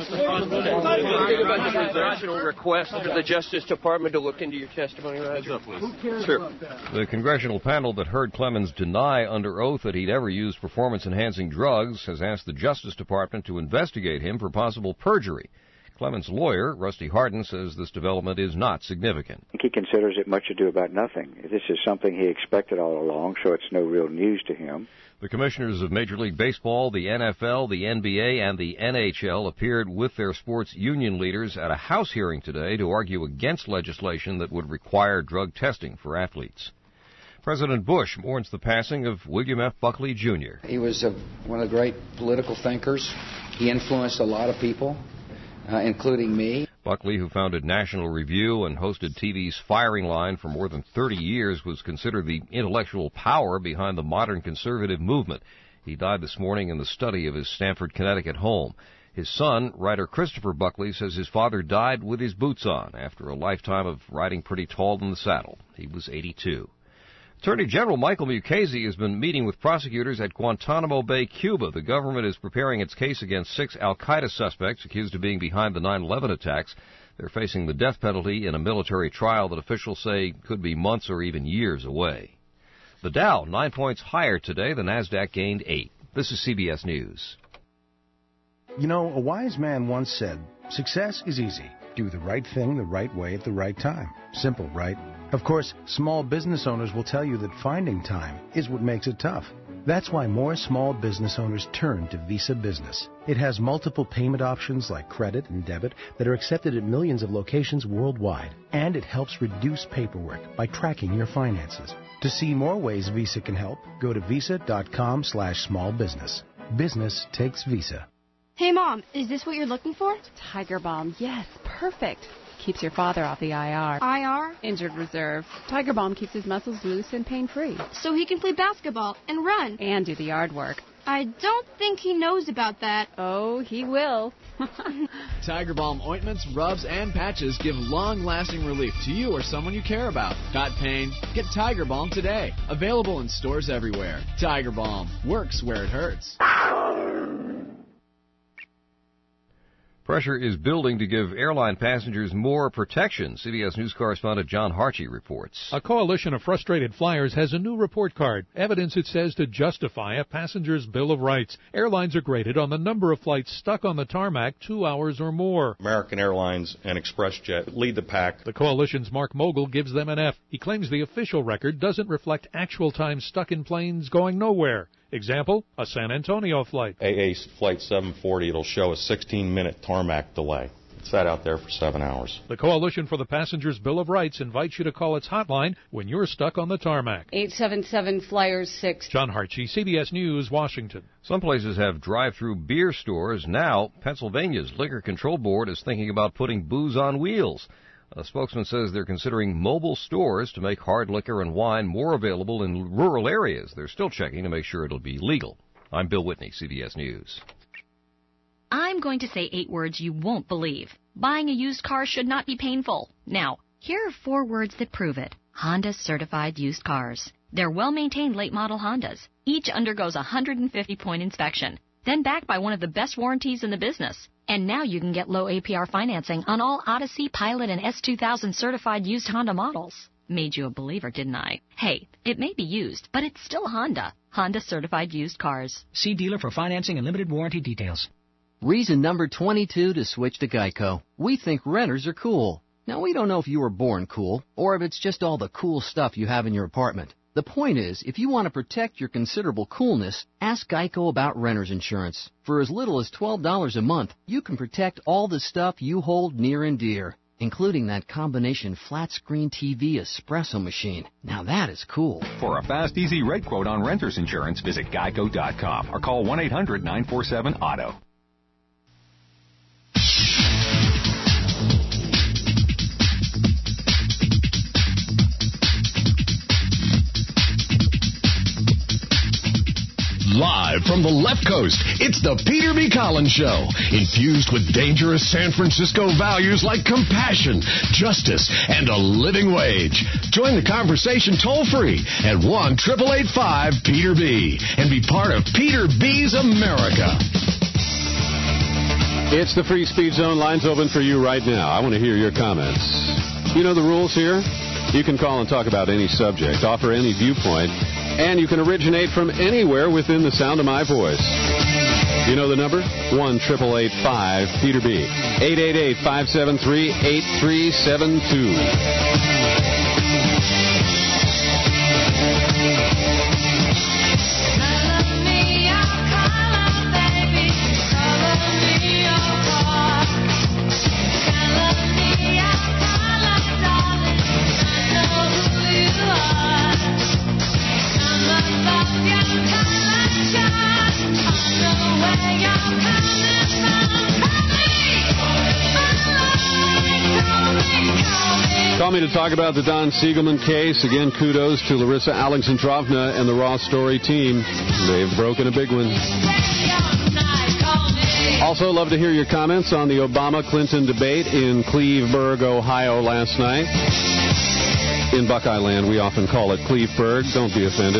the congressional request to the Justice Department to look into your testimony, Roger. Who cares about that? The congressional panel that heard Clemens deny under oath that he'd ever used performance-enhancing drugs has asked the Justice Department to investigate him for possible perjury. Clemens' lawyer, Rusty Hardin, says this development is not significant. I think he considers it much ado about nothing. This is something he expected all along, so it's no real news to him. The commissioners of Major League Baseball, the NFL, the NBA, and the NHL appeared with their sports union leaders at a House hearing today to argue against legislation that would require drug testing for athletes. President Bush mourns the passing of William F. Buckley, Jr. He was one of the great political thinkers. He influenced a lot of people. Including me. Buckley, who founded National Review and hosted TV's Firing Line for more than 30 years, was considered the intellectual power behind the modern conservative movement. He died this morning in the study of his Stamford, Connecticut home. His son, writer Christopher Buckley, says his father died with his boots on after a lifetime of riding pretty tall in the saddle. He was 82. Attorney General Michael Mukasey has been meeting with prosecutors at Guantanamo Bay, Cuba. The government is preparing its case against 6 al-Qaeda suspects accused of being behind the 9/11 attacks. They're facing the death penalty in a military trial that officials say could be months or even years away. The Dow, 9 points higher today. The Nasdaq gained 8. This is CBS News. You know, a wise man once said, success is easy. Do the right thing the right way at the right time. Simple, right? Of course, small business owners will tell you that finding time is what makes it tough. That's why more small business owners turn to Visa Business. It has multiple payment options like credit and debit that are accepted at millions of locations worldwide. And it helps reduce paperwork by tracking your finances. To see more ways Visa can help, go to visa.com/smallbusiness. Business takes Visa. Hey, Mom, is this what you're looking for? Tiger Balm, yes, perfect. Keeps your father off the IR. IR? Injured reserve. Tiger Balm keeps his muscles loose and pain-free. So he can play basketball and run. And do the yard work. I don't think he knows about that. Oh, he will. Tiger Balm ointments, rubs, and patches give long-lasting relief to you or someone you care about. Got pain? Get Tiger Balm today. Available in stores everywhere. Tiger Balm works where it hurts. Pressure is building to give airline passengers more protection. CBS News correspondent John Harchie reports. A coalition of frustrated flyers has a new report card, evidence it says to justify a passenger's Bill of Rights. Airlines are graded on the number of flights stuck on the tarmac 2 hours or more. American Airlines and ExpressJet lead the pack. The coalition's Mark Mogul gives them an F. He claims the official record doesn't reflect actual time stuck in planes going nowhere. Example, a San Antonio flight. AA Flight 740, it'll show a 16-minute tarmac delay. It sat out there for 7 hours. The Coalition for the Passenger's Bill of Rights invites you to call its hotline when you're stuck on the tarmac. 877-FLYERS-6. John Harchie, CBS News, Washington. Some places have drive-through beer stores. Now, Pennsylvania's Liquor Control Board is thinking about putting booze on wheels. A spokesman says they're considering mobile stores to make hard liquor and wine more available in rural areas. They're still checking to make sure it'll be legal. I'm Bill Whitney, CBS News. I'm going to say 8 words you won't believe. Buying a used car should not be painful. Now, here are 4 words that prove it. Honda certified used cars. They're well-maintained late-model Hondas. Each undergoes a 150-point inspection, then backed by one of the best warranties in the business. And now you can get low APR financing on all Odyssey, Pilot, and S2000 certified used Honda models. Made you a believer, didn't I? Hey, it may be used, but it's still Honda. Honda certified used cars. See dealer for financing and limited warranty details. Reason number 22 to switch to Geico. We think renters are cool. Now, we don't know if you were born cool, or if it's just all the cool stuff you have in your apartment. The point is, if you want to protect your considerable coolness, ask Geico about renter's insurance. For as little as $12 a month, you can protect all the stuff you hold near and dear, including that combination flat-screen TV espresso machine. Now that is cool. For a fast, easy rate quote on renter's insurance, visit geico.com or call 1-800-947-AUTO. Live from the left coast, it's the Peter B. Collins Show. Infused with dangerous San Francisco values like compassion, justice, and a living wage. Join the conversation toll-free at 1-888-5-PETER-B and be part of Peter B's America. It's the Free Speech Zone. Lines open for you right now. I want to hear your comments. You know the rules here? You can call and talk about any subject, offer any viewpoint, and you can originate from anywhere within the sound of my voice. You know the number? 1-888-5-PETER-B. 888-573-8372. Call me to talk about the Don Siegelman case. Again, kudos to Larissa Alexandrovna and the Raw Story team. They've broken a big one. Also, love to hear your comments on the Obama-Clinton debate in Cleveburg, Ohio last night. In Buckeye Land, we often call it Cleveburg. Don't be offended.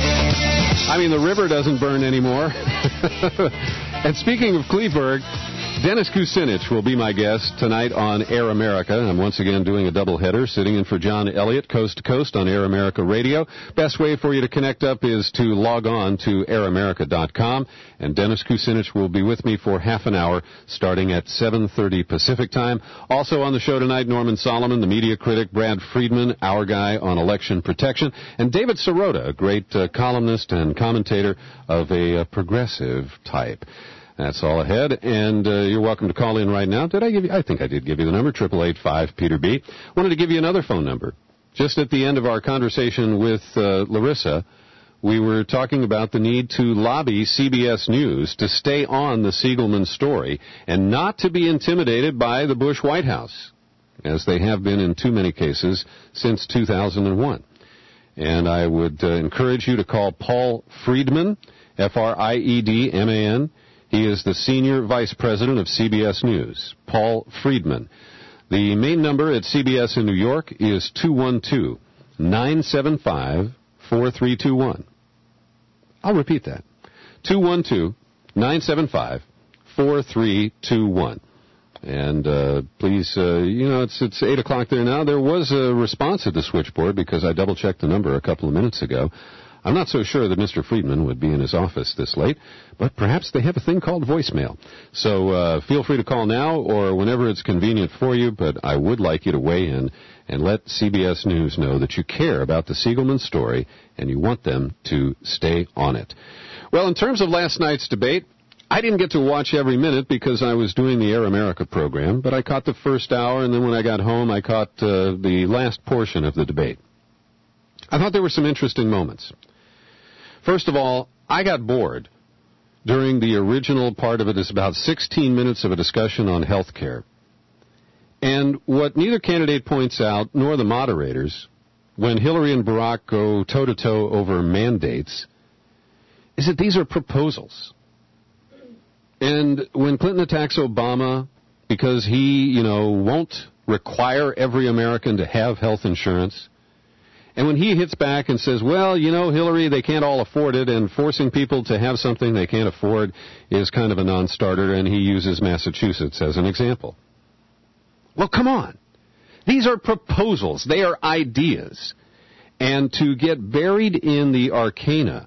I mean, the river doesn't burn anymore. And speaking of Cleveburg, Dennis Kucinich will be my guest tonight on Air America. I'm once again doing a doubleheader, sitting in for John Elliott, coast to coast on Air America Radio. Best way for you to connect up is to log on to airamerica.com, and Dennis Kucinich will be with me for half an hour, starting at 7:30 Pacific time. Also on the show tonight, Norman Solomon, the media critic, Brad Friedman, our guy on election protection, and David Sirota, a great columnist and commentator of a progressive type. That's all ahead, and you're welcome to call in right now. Did I give you? I think I did give you the number, 888-5-PETER-B. Wanted to give you another phone number. Just at the end of our conversation with Larissa, we were talking about the need to lobby CBS News to stay on the Siegelman story and not to be intimidated by the Bush White House, as they have been in too many cases since 2001. And I would encourage you to call Paul Friedman, Friedman. He is the Senior Vice President of CBS News, Paul Friedman. The main number at CBS in New York is 212-975-4321. I'll repeat that, 212-975-4321. And please, it's 8 o'clock there now. There was a response at the switchboard because I double-checked the number a couple of minutes ago. I'm not so sure that Mr. Friedman would be in his office this late, but perhaps they have a thing called voicemail. So feel free to call now or whenever it's convenient for you, but I would like you to weigh in and let CBS News know that you care about the Siegelman story and you want them to stay on it. Well, in terms of last night's debate, I didn't get to watch every minute because I was doing the Air America program, but I caught the first hour, and then when I got home, I caught the last portion of the debate. I thought there were some interesting moments. First of all, I got bored during the original part of it. It's about 16 minutes of a discussion on health care. And what neither candidate points out, nor the moderators, when Hillary and Barack go toe-to-toe over mandates, is that these are proposals. And when Clinton attacks Obama because he, won't require every American to have health insurance, and when he hits back and says, well, Hillary, they can't all afford it, and forcing people to have something they can't afford is kind of a non-starter, and he uses Massachusetts as an example. Well, come on. These are proposals. They are ideas. And to get buried in the arcana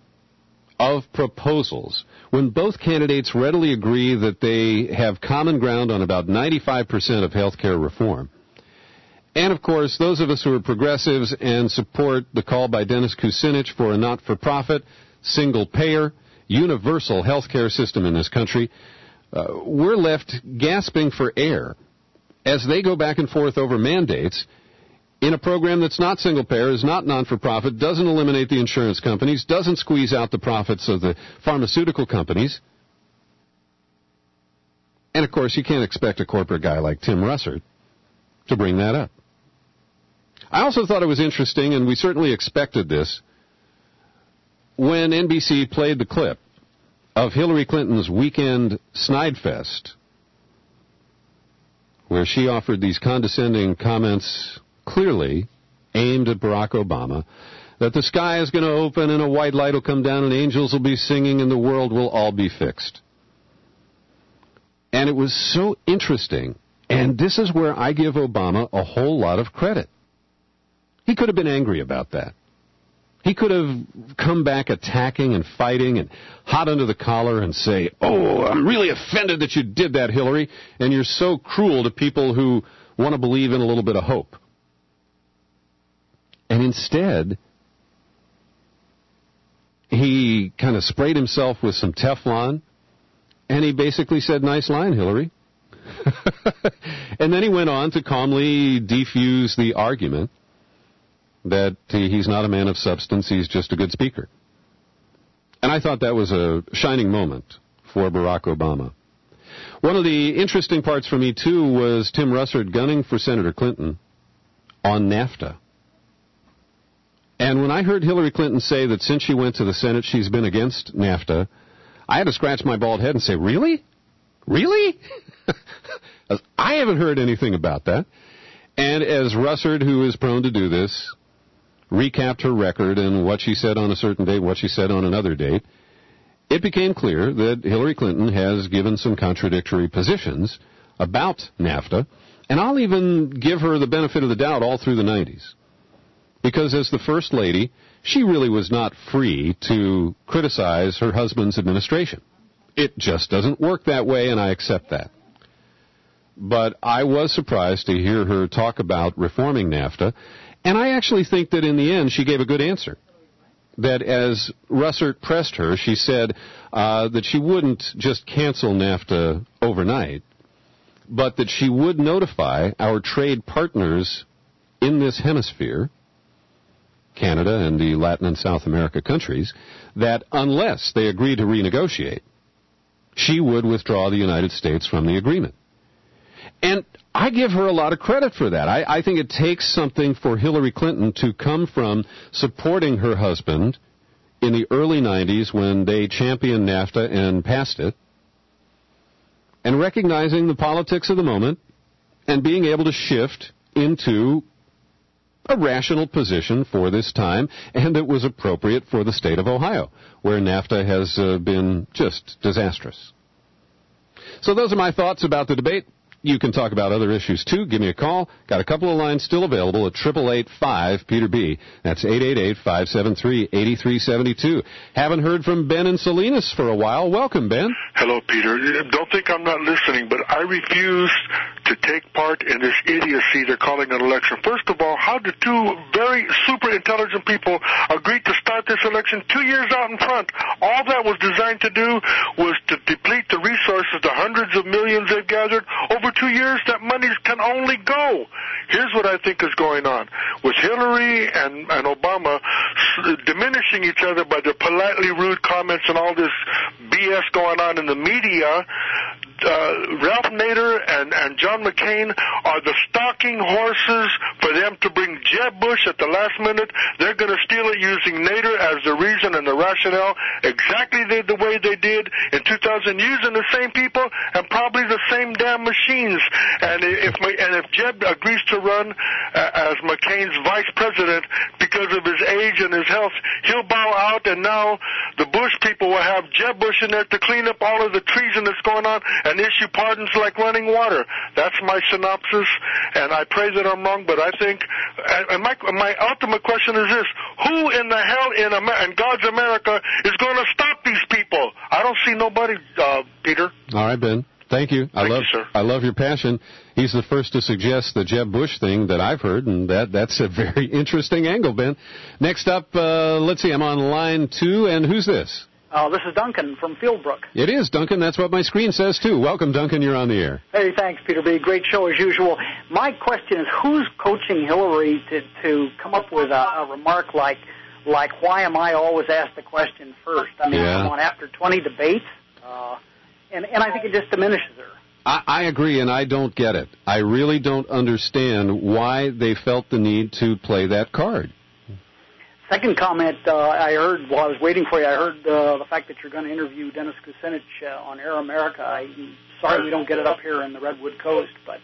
of proposals, when both candidates readily agree that they have common ground on about 95% of health care reform, and, of course, those of us who are progressives and support the call by Dennis Kucinich for a not-for-profit, single-payer, universal health care system in this country, we're left gasping for air as they go back and forth over mandates in a program that's not single-payer, is not non-for-profit, doesn't eliminate the insurance companies, doesn't squeeze out the profits of the pharmaceutical companies. And, of course, you can't expect a corporate guy like Tim Russert to bring that up. I also thought it was interesting, and we certainly expected this, when NBC played the clip of Hillary Clinton's weekend Snidefest, where she offered these condescending comments clearly aimed at Barack Obama, that the sky is going to open and a white light will come down and angels will be singing and the world will all be fixed. And it was so interesting, and this is where I give Obama a whole lot of credit. He could have been angry about that. He could have come back attacking and fighting and hot under the collar and say, oh, I'm really offended that you did that, Hillary, and you're so cruel to people who want to believe in a little bit of hope. And instead, he kind of sprayed himself with some Teflon, and he basically said, nice line, Hillary. And then he went on to calmly defuse the argument that he's not a man of substance, he's just a good speaker. And I thought that was a shining moment for Barack Obama. One of the interesting parts for me, too, was Tim Russert gunning for Senator Clinton on NAFTA. And when I heard Hillary Clinton say that since she went to the Senate she's been against NAFTA, I had to scratch my bald head and say, really? Really? I haven't heard anything about that. And as Russert, who is prone to do this, recapped her record and what she said on a certain date, what she said on another date, it became clear that Hillary Clinton has given some contradictory positions about NAFTA, and I'll even give her the benefit of the doubt all through the 90s. Because as the First Lady, she really was not free to criticize her husband's administration. It just doesn't work that way, and I accept that. But I was surprised to hear her talk about reforming NAFTA, and I actually think that in the end she gave a good answer. That as Russert pressed her, she said that she wouldn't just cancel NAFTA overnight, but that she would notify our trade partners in this hemisphere, Canada and the Latin and South America countries, that unless they agreed to renegotiate, she would withdraw the United States from the agreement. And I give her a lot of credit for that. I think it takes something for Hillary Clinton to come from supporting her husband in the early 90s when they championed NAFTA and passed it, and recognizing the politics of the moment and being able to shift into a rational position for this time, and it was appropriate for the state of Ohio, where NAFTA has been just disastrous. So those are my thoughts about the debate. You can talk about other issues, too. Give me a call. Got a couple of lines still available at 888-5-PETER-B. That's 888-573-8372. Haven't heard from Ben and Salinas for a while. Welcome, Ben. Hello, Peter. Don't think I'm not listening, but I refuse to take part in this idiocy they're calling an election. First of all, how did two very super intelligent people agree to start this election 2 years out in front? All that was designed to do was to deplete the resources, the hundreds of millions they've gathered over 2 years. That money can only go. Here's what I think is going on. With Hillary and Obama diminishing each other by their politely rude comments and all this BS going on in the media, Ralph Nader and John McCain are the stalking horses for them to bring Jeb Bush at the last minute. They're going to steal it using Nader as the reason and the rationale, exactly the way they did in 2000, using the same people and probably the same damn machines. And if Jeb agrees to run as McCain's vice president because of his age and his health, he'll bow out, and now the Bush people will have Jeb Bush in there to clean up all of the treason that's going on and issue pardons like running water. That's my synopsis, and I pray that I'm wrong, but I think, and my ultimate question is this: who in the hell in God's America is going to stop these people? I don't see nobody, Peter. All right, Ben. Thank you. I love your passion. He's the first to suggest the Jeb Bush thing that I've heard, and that's a very interesting angle, Ben. Next up, let's see, I'm on line 2, and who's this? This is Duncan from Fieldbrook. It is, Duncan. That's what my screen says, too. Welcome, Duncan. You're on the air. Hey, thanks, Peter B. Great show, as usual. My question is, who's coaching Hillary to come up with a remark like, why am I always asked the question first? I mean, come on, after 20 debates, and I think it just diminishes her. I agree, and I don't get it. I really don't understand why they felt the need to play that card. Second comment, I heard while I was waiting for you, I heard the fact that you're going to interview Dennis Kucinich on Air America. I'm sorry we don't get it up here in the Redwood Coast, but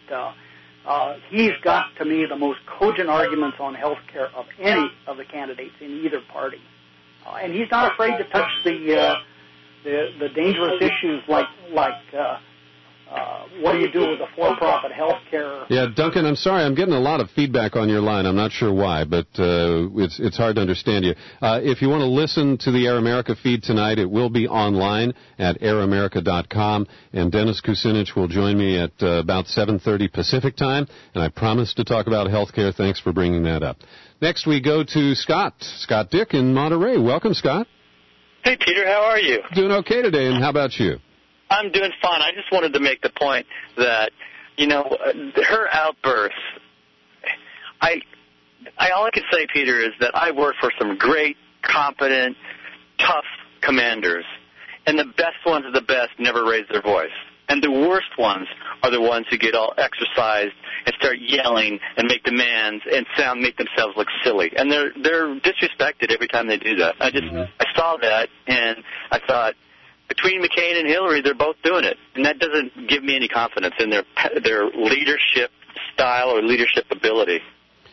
he's got, to me, the most cogent arguments on health care of any of the candidates in either party. And he's not afraid to touch the dangerous issues like what do you do with the for-profit health care? Yeah, Duncan, I'm sorry. I'm getting a lot of feedback on your line. I'm not sure why, but it's hard to understand you. If you want to listen to the Air America feed tonight, it will be online at airamerica.com, and Dennis Kucinich will join me at about 7:30 Pacific time, and I promise to talk about health care. Thanks for bringing that up. Next, we go to Scott Dick in Monterey. Welcome, Scott. Hey, Peter. How are you? Doing okay today, and how about you? I'm doing fine. I just wanted to make the point that, her outbursts, all I can say, Peter, is that I work for some great, competent, tough commanders, and the best ones of the best never raise their voice. And the worst ones are the ones who get all exercised and start yelling and make demands and make themselves look silly. And they're disrespected every time they do that. I saw that, and I thought, between McCain and Hillary, they're both doing it, and that doesn't give me any confidence in their leadership style or leadership ability.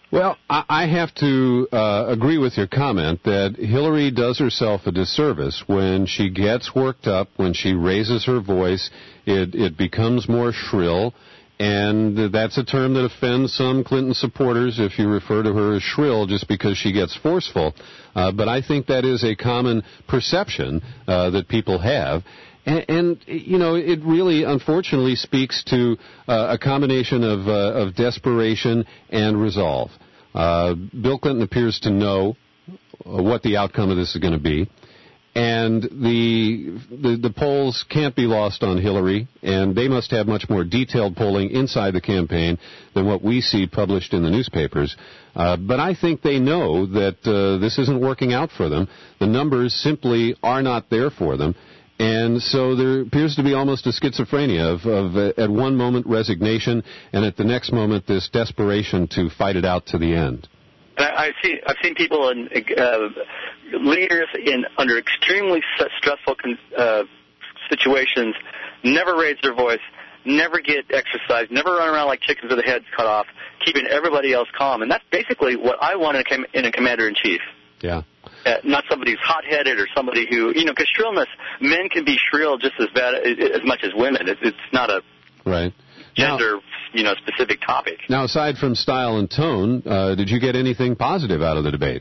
Well, I have to agree with your comment that Hillary does herself a disservice when she gets worked up, when she raises her voice, it becomes more shrill, and that's a term that offends some Clinton supporters if you refer to her as shrill just because she gets forceful. But I think that is a common perception that people have. And you know, it really, unfortunately, speaks to a combination of desperation and resolve. Bill Clinton appears to know what the outcome of this is going to be, and the polls can't be lost on Hillary, and they must have much more detailed polling inside the campaign than what we see published in the newspapers. But I think they know that this isn't working out for them. The numbers simply are not there for them. And so there appears to be almost a schizophrenia of at one moment resignation, and at the next moment this desperation to fight it out to the end. I've seen people in leaders under extremely stressful situations never raise their voice, never get exercise, never run around like chickens with their heads cut off, keeping everybody else calm. And that's basically what I want in a commander-in-chief. Yeah. Not somebody who's hot-headed or somebody who, you know, because shrillness, men can be shrill just as much as women. It's not a gender, specific topic. Now, aside from style and tone, did you get anything positive out of the debate?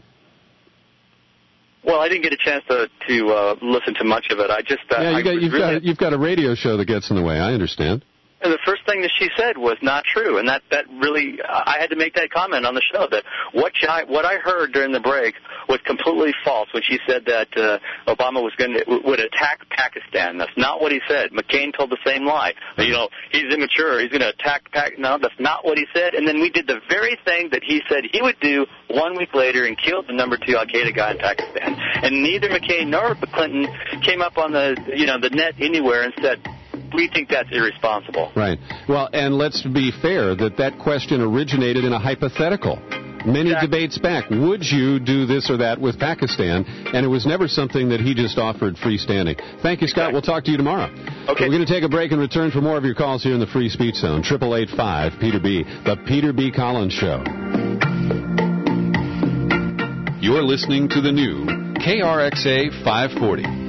Well, I didn't get a chance to listen to much of it. I just you've got a radio show that gets in the way. I understand. And the first thing that she said was not true, and that really, I had to make that comment on the show, that what I heard during the break was completely false when she said that Obama would attack Pakistan. That's not what he said. McCain told the same lie. You know, he's immature. He's going to attack Pakistan. No, that's not what he said. And then we did the very thing that he said he would do 1 week later and killed the number 2 Al-Qaeda guy in Pakistan. And neither McCain nor Clinton came up on the net anywhere and said, we think that's irresponsible. Right. Well, and let's be fair that question originated in a hypothetical. Many debates back, would you do this or that with Pakistan? And it was never something that he just offered freestanding. Thank you, Scott. We'll talk to you tomorrow. Okay. We're going to take a break and return for more of your calls here in the Free Speech Zone. 888-5-PETER-B, The Peter B. Collins Show. You're listening to the new KRXA 540.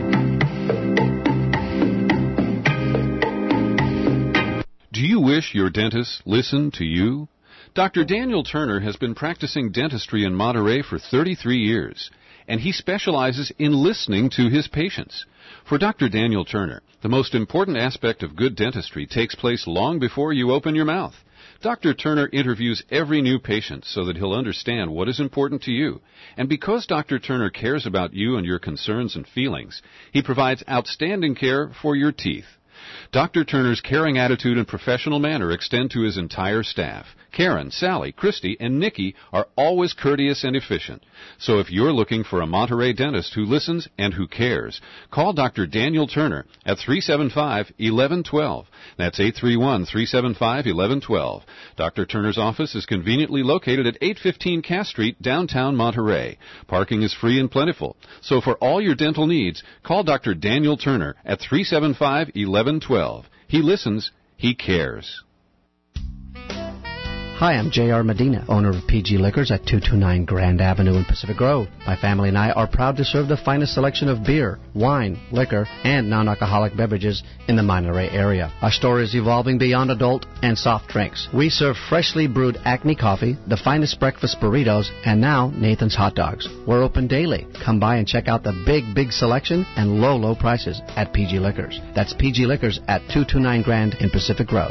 Do you wish your dentist listened to you? Dr. Daniel Turner has been practicing dentistry in Monterey for 33 years, and he specializes in listening to his patients. For Dr. Daniel Turner, the most important aspect of good dentistry takes place long before you open your mouth. Dr. Turner interviews every new patient so that he'll understand what is important to you. And because Dr. Turner cares about you and your concerns and feelings, he provides outstanding care for your teeth. Dr. Turner's caring attitude and professional manner extend to his entire staff. Karen, Sally, Christy, and Nikki are always courteous and efficient. So if you're looking for a Monterey dentist who listens and who cares, call Dr. Daniel Turner at 375-1112. That's 831-375-1112. Dr. Turner's office is conveniently located at 815 Cass Street, downtown Monterey. Parking is free and plentiful. So for all your dental needs, call Dr. Daniel Turner at 375-1112. He listens, he cares. Hi, I'm J.R. Medina, owner of PG Liquors at 229 Grand Avenue in Pacific Grove. My family and I are proud to serve the finest selection of beer, wine, liquor, and non-alcoholic beverages in the Monterey area. Our store is evolving beyond adult and soft drinks. We serve freshly brewed Acme coffee, the finest breakfast burritos, and now Nathan's hot dogs. We're open daily. Come by and check out the big selection and low prices at PG Liquors. That's PG Liquors at 229 Grand in Pacific Grove.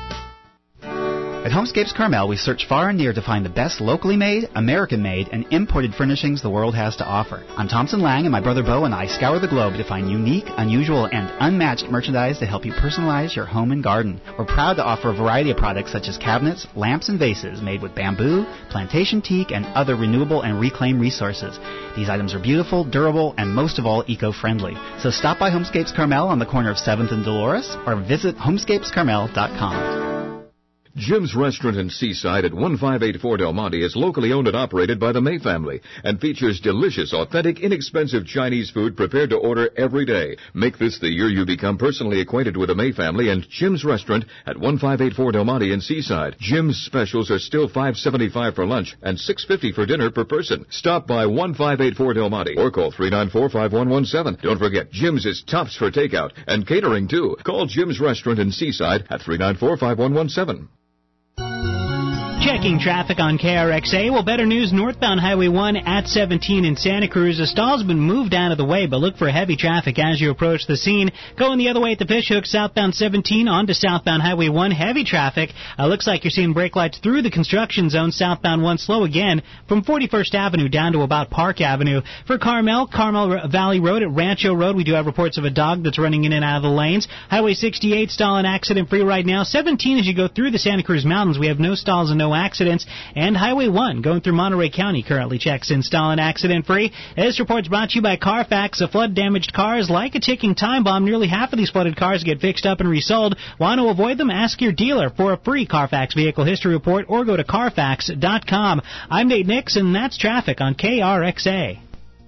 At Homescapes Carmel, we search far and near to find the best locally made, American-made, and imported furnishings the world has to offer. I'm Thompson Lang, and my brother Bo and I scour the globe to find unique, unusual, and unmatched merchandise to help you personalize your home and garden. We're proud to offer a variety of products such as cabinets, lamps, and vases made with bamboo, plantation teak, and other renewable and reclaimed resources. These items are beautiful, durable, and most of all, eco-friendly. So stop by Homescapes Carmel on the corner of 7th and Dolores, or visit homescapescarmel.com. Jim's Restaurant in Seaside at 1584 Del Monte is locally owned and operated by the May family and features delicious, authentic, inexpensive Chinese food prepared to order every day. Make this the year you become personally acquainted with the May family and Jim's Restaurant at 1584 Del Monte in Seaside. Jim's specials are still $5.75 for lunch and $6.50 for dinner per person. Stop by 1584 Del Monte or call 394-5117. Don't forget, Jim's is tops for takeout and catering too. Call Jim's Restaurant in Seaside at 394-5117. Checking traffic on KRXA. Well, better news, northbound Highway 1 at 17 in Santa Cruz. The stall's been moved out of the way, but look for heavy traffic as you approach the scene. Going the other way at the Fishhook, southbound 17 onto southbound Highway 1, heavy traffic. Looks like you're seeing brake lights through the construction zone. Southbound 1 slow again from 41st Avenue down to about Park Avenue. For Carmel Valley Road at Rancho Road, we do have reports of a dog that's running in and out of the lanes. Highway 68 stalling accident-free right now. 17 as you go through the Santa Cruz Mountains. We have no stalls and no accidents. And Highway 1 going through Monterey County currently checks in stalling accident-free. This report's brought to you by Carfax. The flood-damaged car is like a ticking time bomb. Nearly half of these flooded cars get fixed up and resold. Want to avoid them? Ask your dealer for a free Carfax Vehicle History Report or go to Carfax.com. I'm Nate Nix, and that's traffic on KRXA.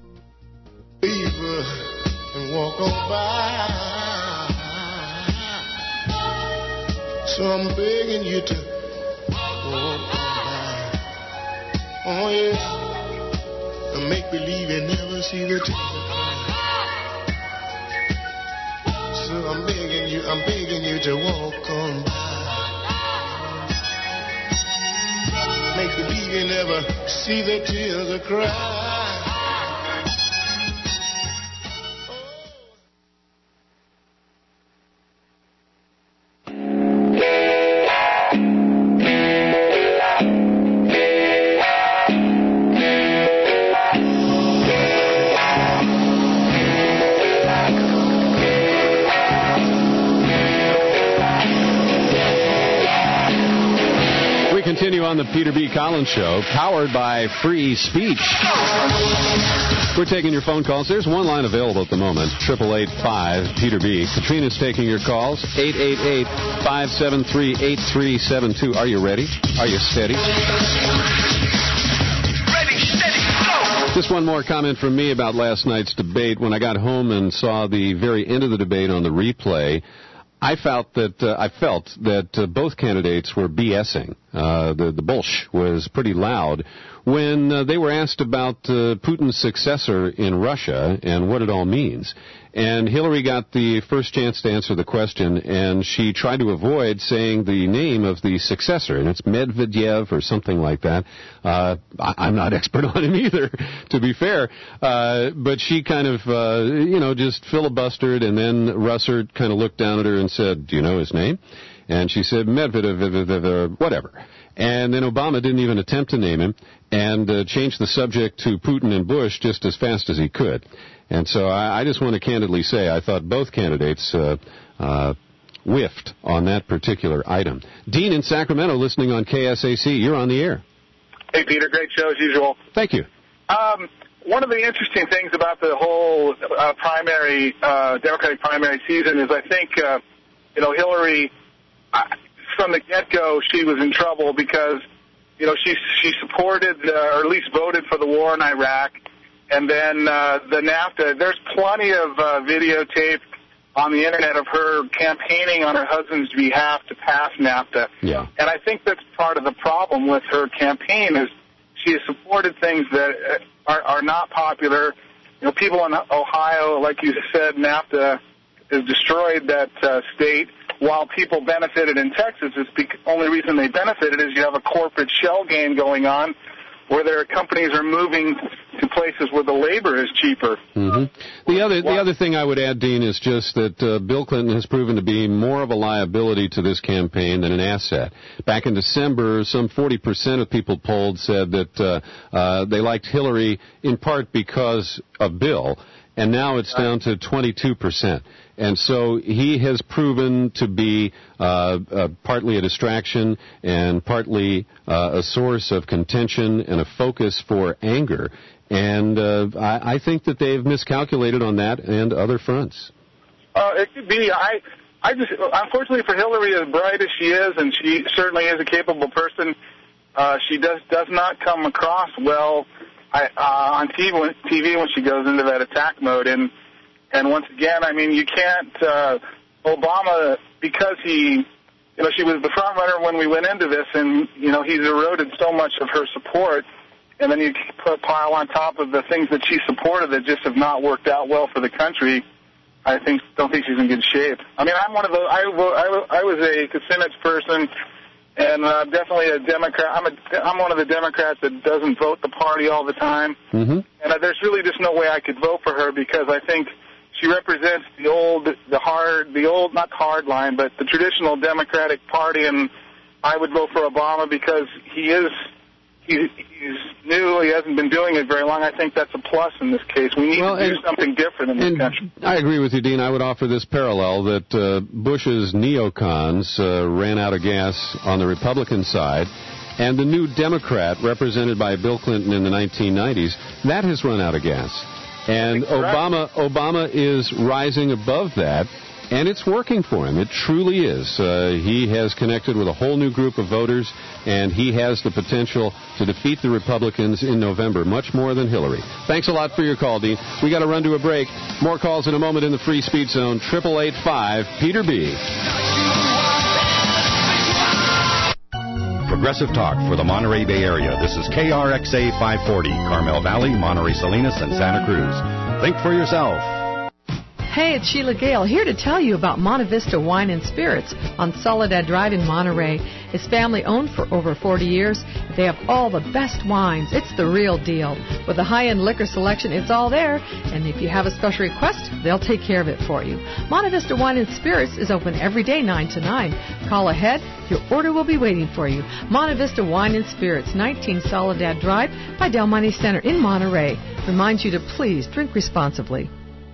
And walk on by. So I'm begging you to walk on by. Oh yeah, and make believe you never see the tears. So I'm begging you to walk on by. Make believe you never see the tears I cry. Continue on the Peter B. Collins Show, powered by Free Speech. We're taking your phone calls. There's one line available at the moment, 888-5-PETER-B. Katrina's taking your calls, 888-573-8372. Are you ready? Are you steady? Ready, steady, go! Just one more comment from me about last night's debate. When I got home and saw the very end of the debate on the replay, I felt that both candidates were BSing. The bullsh was pretty loud when they were asked about Putin's successor in Russia and what it all means. And Hillary got the first chance to answer the question, and she tried to avoid saying the name of the successor, and it's Medvedev or something like that. I'm not expert on him either, to be fair. But she kind of, just filibustered, and then Russert kind of looked down at her and said, "Do you know his name?" And she said, Medvedev, whatever. And then Obama didn't even attempt to name him and changed the subject to Putin and Bush just as fast as he could. And so I just want to candidly say I thought both candidates whiffed on that particular item. Dean in Sacramento listening on KSAC. You're on the air. Hey, Peter. Great show as usual. Thank you. One of the interesting things about the whole Democratic primary season is I think, Hillary, from the get-go, she was in trouble because, she supported or at least voted for the war in Iraq. And then the NAFTA, there's plenty of videotape on the Internet of her campaigning on her husband's behalf to pass NAFTA. Yeah. And I think that's part of the problem with her campaign is she has supported things that are not popular. People in Ohio, like you said, NAFTA has destroyed that state. While people benefited in Texas, the only reason they benefited is you have a corporate shell game going on where their companies are moving to places where the labor is cheaper. Mm-hmm. The other thing I would add, Dean, is just that Bill Clinton has proven to be more of a liability to this campaign than an asset. Back in December, some 40% of people polled said that they liked Hillary in part because of Bill, and now it's down to 22%. And so he has proven to be partly a distraction and partly a source of contention and a focus for anger. And I think that they've miscalculated on that and other fronts. It could be. unfortunately for Hillary, as bright as she is, and she certainly is a capable person, she does not come across well on TV when she goes into that attack mode. And once again, I mean, you can't Obama, because she was the front runner when we went into this, and he's eroded so much of her support. And then you pile on top of the things that she supported that just have not worked out well for the country. Don't think she's in good shape. I mean, I'm one of those. I was a Kucinich person, and definitely a Democrat. I'm one of the Democrats that doesn't vote the party all the time. Mm-hmm. And there's really just no way I could vote for her, because I think she represents not the hard line, but the traditional Democratic Party. And I would vote for Obama because he's new. He hasn't been doing it very long. I think that's a plus in this case. We need to do something different in this country. I agree with you, Dean. I would offer this parallel that Bush's neocons ran out of gas on the Republican side, and the new Democrat, represented by Bill Clinton in the 1990s, that has run out of gas. And Obama is rising above that. And it's working for him. It truly is. He has connected with a whole new group of voters, and he has the potential to defeat the Republicans in November, much more than Hillary. Thanks a lot for your call, Dean. We got to run to a break. More calls in a moment in the free speech zone. 888-5-PETER-B. Progressive Talk for the Monterey Bay Area. This is KRXA 540, Carmel Valley, Monterey Salinas, and Santa Cruz. Think for yourself. Hey, it's Sheila Gale here to tell you about Monte Vista Wine and Spirits on Soledad Drive in Monterey. It's family-owned for over 40 years. They have all the best wines. It's the real deal. With a high-end liquor selection, it's all there. And if you have a special request, they'll take care of it for you. Monte Vista Wine and Spirits is open every day 9 to 9. Call ahead. Your order will be waiting for you. Monte Vista Wine and Spirits, 19 Soledad Drive by Del Monte Center in Monterey. Reminds you to please drink responsibly.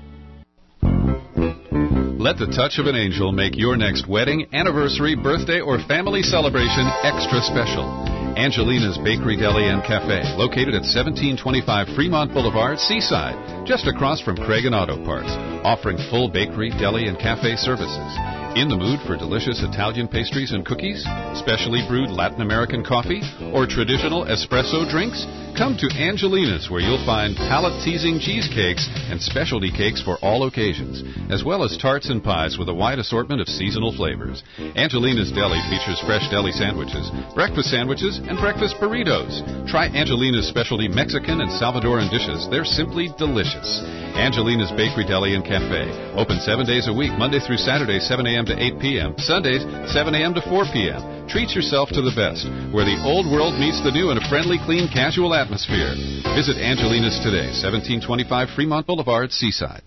Let the touch of an angel make your next wedding, anniversary, birthday, or family celebration extra special. Angelina's Bakery, Deli, and Cafe, located at 1725 Fremont Boulevard, Seaside, just across from Craig and Auto Parts, offering full bakery, deli, and cafe services. In the mood for delicious Italian pastries and cookies, specially brewed Latin American coffee, or traditional espresso drinks? Come to Angelina's, where you'll find palate-teasing cheesecakes and specialty cakes for all occasions, as well as tarts and pies with a wide assortment of seasonal flavors. Angelina's Deli features fresh deli sandwiches, breakfast sandwiches, and breakfast burritos. Try Angelina's specialty Mexican and Salvadoran dishes. They're simply delicious. Angelina's Bakery, Deli, and Cafe. Open 7 days a week, Monday through Saturday, 7 a.m. to 8 p.m. Sundays, 7 a.m. to 4 p.m. Treat yourself to the best, where the old world meets the new in a friendly, clean, casual atmosphere. Visit Angelina's today, 1725 Fremont Boulevard, Seaside.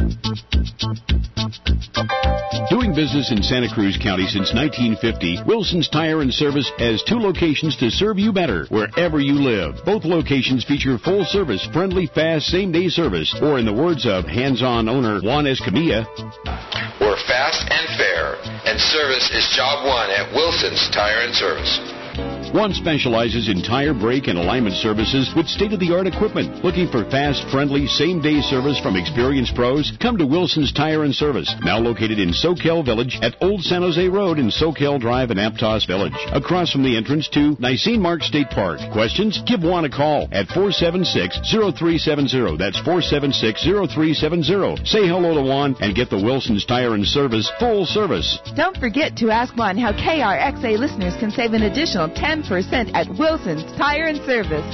Doing business in Santa Cruz County since 1950, Wilson's Tire and Service has 2 locations to serve you better wherever you live. Both locations feature full service, friendly, fast, same-day service, or in the words of hands-on owner Juan Escamilla, we're fast and fair, and service is job one at Wilson's Tire and Service. One specializes in tire, brake, and alignment services with state-of-the-art equipment. Looking for fast, friendly, same-day service from experienced pros? Come to Wilson's Tire and Service, now located in Soquel Village at Old San Jose Road in Soquel Drive in Aptos Village, across from the entrance to Nisene Mark State Park. Questions? Give Juan a call at 476-0370. That's 476-0370. Say hello to Juan and get the Wilson's Tire and Service full service. Don't forget to ask Juan how KRXA listeners can save an additional 10% at Wilson's Tire and Service.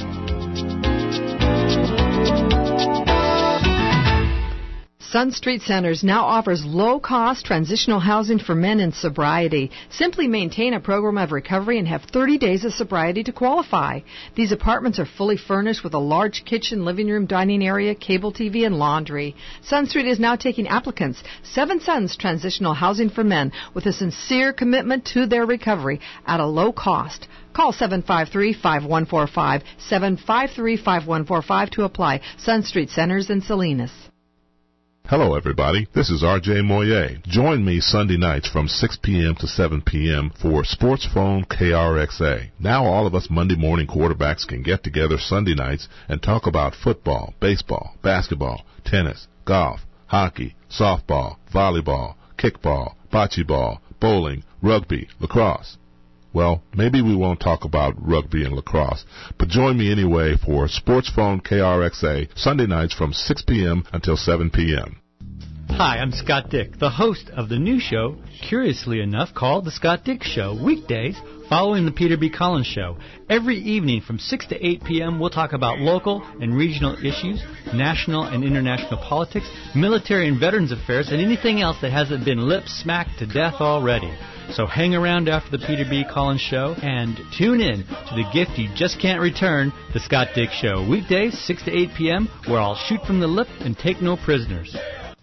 Sun Street Centers now offers low-cost transitional housing for men in sobriety. Simply maintain a program of recovery and have 30 days of sobriety to qualify. These apartments are fully furnished with a large kitchen, living room, dining area, cable TV, and laundry. Sun Street is now taking applicants. 7 Sons Transitional Housing for Men with a sincere commitment to their recovery at a low cost. Call 753-5145, 753-5145 to apply. Sun Street Centers in Salinas. Hello, everybody. This is R.J. Moyer. Join me Sunday nights from 6 p.m. to 7 p.m. for Sports Phone KRXA. Now all of us Monday morning quarterbacks can get together Sunday nights and talk about football, baseball, basketball, tennis, golf, hockey, softball, volleyball, kickball, bocce ball, bowling, rugby, lacrosse. Well, maybe we won't talk about rugby and lacrosse, but join me anyway for Sports Phone KRXA, Sunday nights from 6 p.m. until 7 p.m. Hi, I'm Scott Dick, the host of the new show, curiously enough, called The Scott Dick Show, weekdays following the Peter B. Collins Show. Every evening from 6 to 8 p.m., we'll talk about local and regional issues, national and international politics, military and veterans affairs, and anything else that hasn't been lip-smacked to death already. So hang around after the Peter B. Collins Show and tune in to the gift you just can't return, The Scott Dick Show, weekdays 6 to 8 p.m., where I'll shoot from the lip and take no prisoners.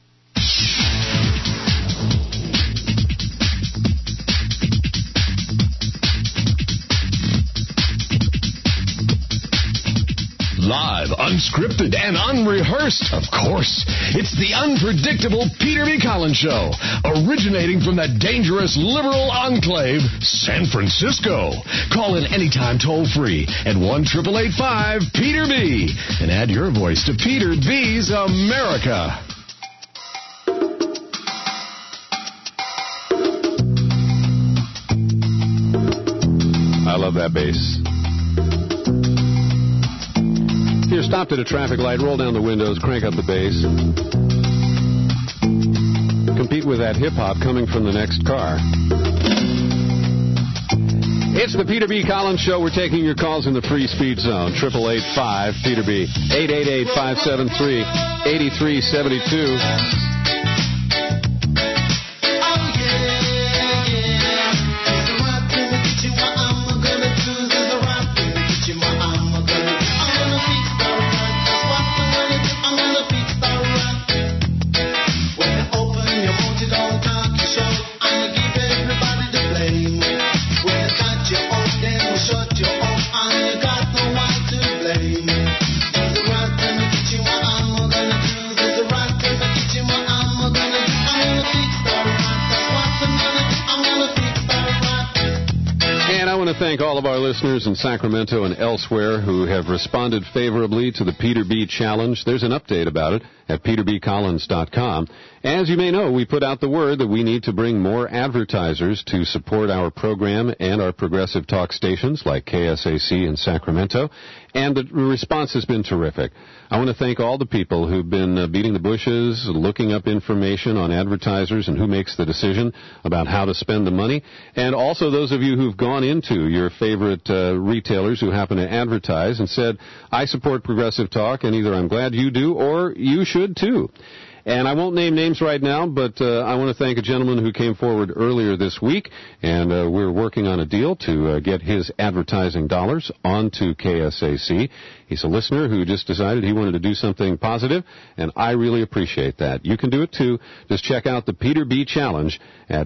Live, unscripted, and unrehearsed, of course. It's the unpredictable Peter B. Collins Show, originating from the dangerous liberal enclave, San Francisco. Call in anytime toll-free at 1-888-5-PETER-B and add your voice to Peter B's America. I love that bass. Here, stopped at a traffic light, roll down the windows, crank up the bass. Compete with that hip-hop coming from the next car. It's the Peter B. Collins Show. We're taking your calls in the free speed zone. 888-5-PETER-B. 888-573-8372. Thank all of our listeners in Sacramento and elsewhere who have responded favorably to the Peter B. Challenge. There's an update about it at peterbcollins.com. As you may know, we put out the word that we need to bring more advertisers to support our program and our progressive talk stations like KSAC in Sacramento, and the response has been terrific. I want to thank all the people who've been beating the bushes, looking up information on advertisers and who makes the decision about how to spend the money, and also those of you who've gone into your favorite retailers who happen to advertise and said, I support progressive talk, and either I'm glad you do or you should too. And I won't name names right now, but I want to thank a gentleman who came forward earlier this week, and we're working on a deal to get his advertising dollars onto KSAC. He's a listener who just decided he wanted to do something positive, and I really appreciate that. You can do it too. Just check out the Peter B. Challenge at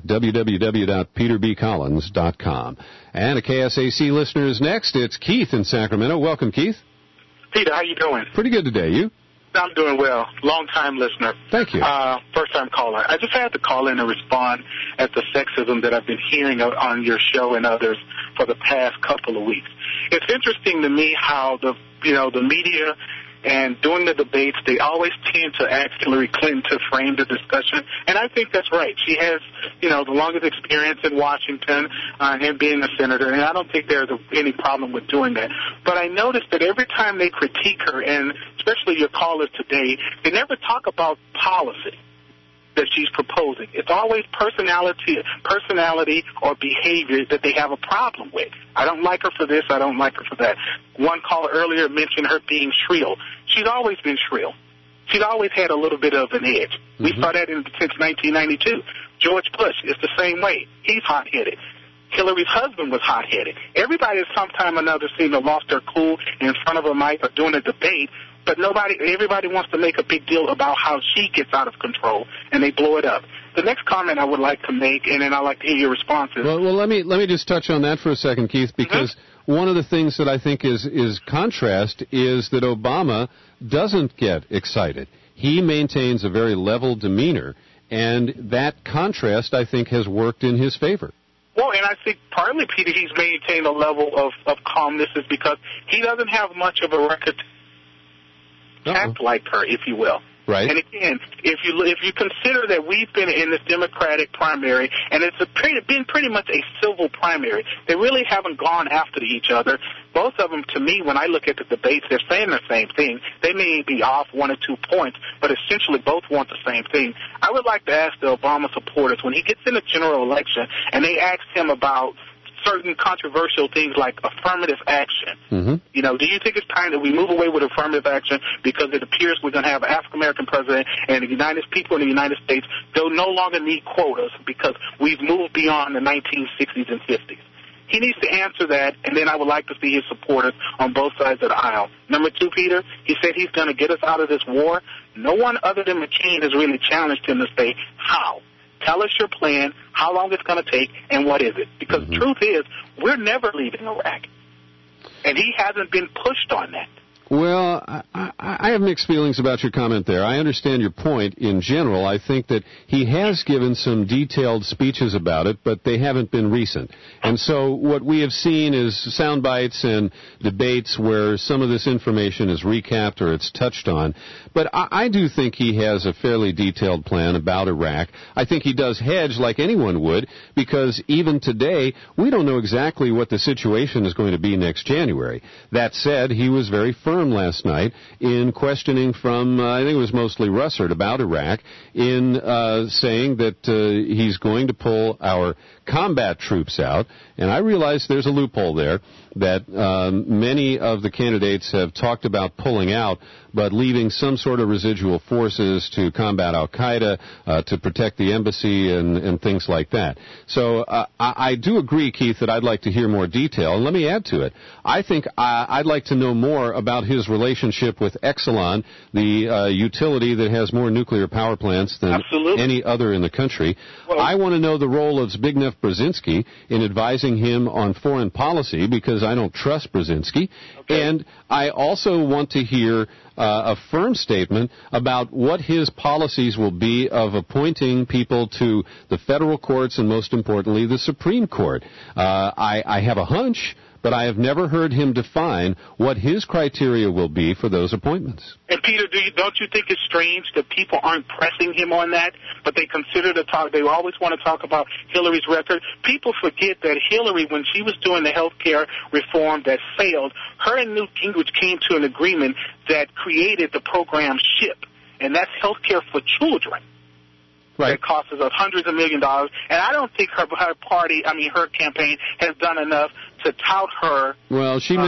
www.peterbcollins.com. And a KSAC listener is next. It's Keith in Sacramento. Welcome, Keith. Peter, how you doing? Pretty good today. You? I'm doing well. Long-time listener. Thank you. First-time caller. I just had to call in and respond at the sexism that I've been hearing on your show and others for the past couple of weeks. It's interesting to me how the media and during the debates, they always tend to ask Hillary Clinton to frame the discussion, and I think that's right. She has, the longest experience in Washington and being a senator, and I don't think there's any problem with doing that. But I noticed that every time they critique her, and especially your callers today, they never talk about policy that she's proposing. It's always personality or behavior that they have a problem with. I don't like her for this, I don't like her for that. One caller earlier mentioned her being shrill. She's always been shrill. She's always had a little bit of an edge. Mm-hmm. We saw that since 1992. George Bush is the same way. He's hot-headed. Hillary's husband was hot-headed. Everybody at some time or another seemed to have lost their cool in front of a mic or during a debate, but everybody wants to make a big deal about how she gets out of control, and they blow it up. The next comment I would like to make, and then I'd like to hear your responses. Well, let me just touch on that for a second, Keith, because one of the things that I think is contrast is that Obama doesn't get excited. He maintains a very level demeanor, and that contrast, I think, has worked in his favor. Well, and I think partly, Peter, he's maintained a level of calmness is because he doesn't have much of a record act like her, if you will. Right. And again, if you consider that we've been in this Democratic primary, and it's been pretty much a civil primary, they really haven't gone after each other. Both of them, to me, when I look at the debates, they're saying the same thing. They may be off 1 or 2 points, but essentially both want the same thing. I would like to ask the Obama supporters, when he gets in the general election and they ask him about certain controversial things like affirmative action. Mm-hmm. You know, do you think it's time that we move away with affirmative action because it appears we're going to have an African-American president and the people in the United States, they'll no longer need quotas because we've moved beyond the 1960s and 50s? He needs to answer that, and then I would like to see his supporters on both sides of the aisle. Number 2, Peter, he said he's going to get us out of this war. No one other than McCain has really challenged him to say how. Tell us your plan, how long it's going to take, and what is it? Because the truth is, we're never leaving Iraq. And he hasn't been pushed on that. Well, I have mixed feelings about your comment there. I understand your point in general. I think that he has given some detailed speeches about it, but they haven't been recent. And so what we have seen is sound bites and debates where some of this information is recapped or it's touched on. But I do think he has a fairly detailed plan about Iraq. I think he does hedge like anyone would, because even today, we don't know exactly what the situation is going to be next January. That said, he was very firm last night in questioning from, I think it was mostly Russert, about Iraq, in saying that he's going to pull our combat troops out. And I realize there's a loophole there, that many of the candidates have talked about pulling out, but leaving some sort of residual forces to combat al-Qaeda, to protect the embassy and things like that. So I do agree, Keith, that I'd like to hear more detail. And let me add to it. I think I'd like to know more about his relationship with Exelon, the utility that has more nuclear power plants than any other in the country. Well, I want to know the role of Zbigniew Brzezinski in advising him on foreign policy, because I don't trust Brzezinski. Okay. And I also want to hear a firm statement about what his policies will be of appointing people to the federal courts and, most importantly, the Supreme Court. I have a hunch, but I have never heard him define what his criteria will be for those appointments. And Peter, don't you think it's strange that people aren't pressing him on that, but they consider to talk? They always want to talk about Hillary's record. People forget that Hillary, when she was doing the health care reform that failed, her and Newt Gingrich came to an agreement that created the program SHIP, and that's health care for children. Right. That costs us hundreds of millions of dollars. And I don't think her campaign has done enough to tout her. Well, Keith,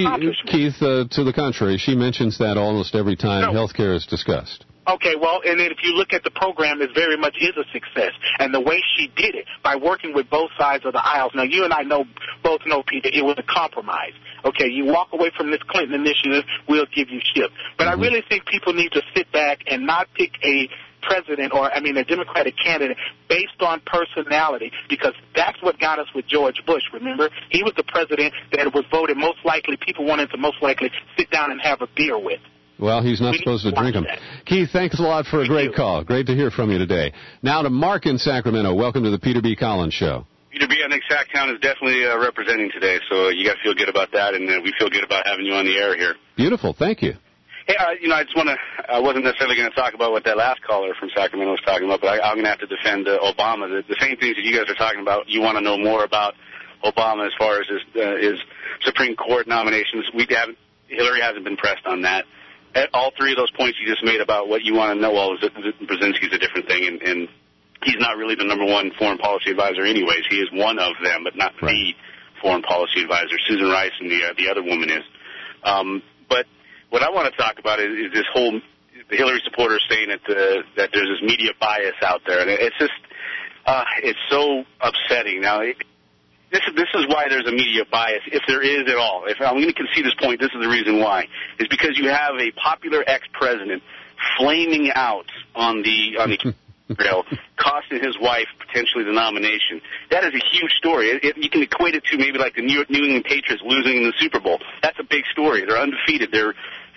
to the contrary, she mentions that almost every time health care is discussed. Okay, well, and then if you look at the program, it very much is a success. And the way she did it, by working with both sides of the aisles. Now, you and I both know, Peter, it was a compromise. Okay, you walk away from this Clinton initiative, we'll give you SHIP. But I really think people need to sit back and not pick a president a Democratic candidate based on personality, because that's what got us with George Bush. Remember, he was the president that was voted most likely, people wanted to most likely sit down and have a beer with. Well, he's not supposed to drink them. Keith, thanks a lot for a great call. Great to hear from you today. Now to Mark in Sacramento. Welcome to the Peter B. Collins Show. Peter B., I think Sacktown is definitely representing today, so you got to feel good about that, and we feel good about having you on the air here. Beautiful. Thank you. Hey, I wasn't necessarily going to talk about what that last caller from Sacramento was talking about, but I'm going to have to defend Obama. The same things that you guys are talking about, you want to know more about Obama as far as his Supreme Court nominations. Hillary hasn't been pressed on that. All three of those points you just made about what you want to know, Brzezinski's a different thing, and he's not really the number one foreign policy advisor anyways. He is one of them, but not the foreign policy advisor. Susan Rice and the other woman is. But what I want to talk about is this whole Hillary supporters saying that there's this media bias out there, and it's just it's so upsetting. Now, this is why there's a media bias, if there is at all. If I'm going to concede this point, this is the reason why. Is because you have a popular ex-president flaming out on the trail, costing his wife potentially the nomination. That is a huge story. You can equate it to maybe like the New England Patriots losing the Super Bowl. That's a big story. They're undefeated. They're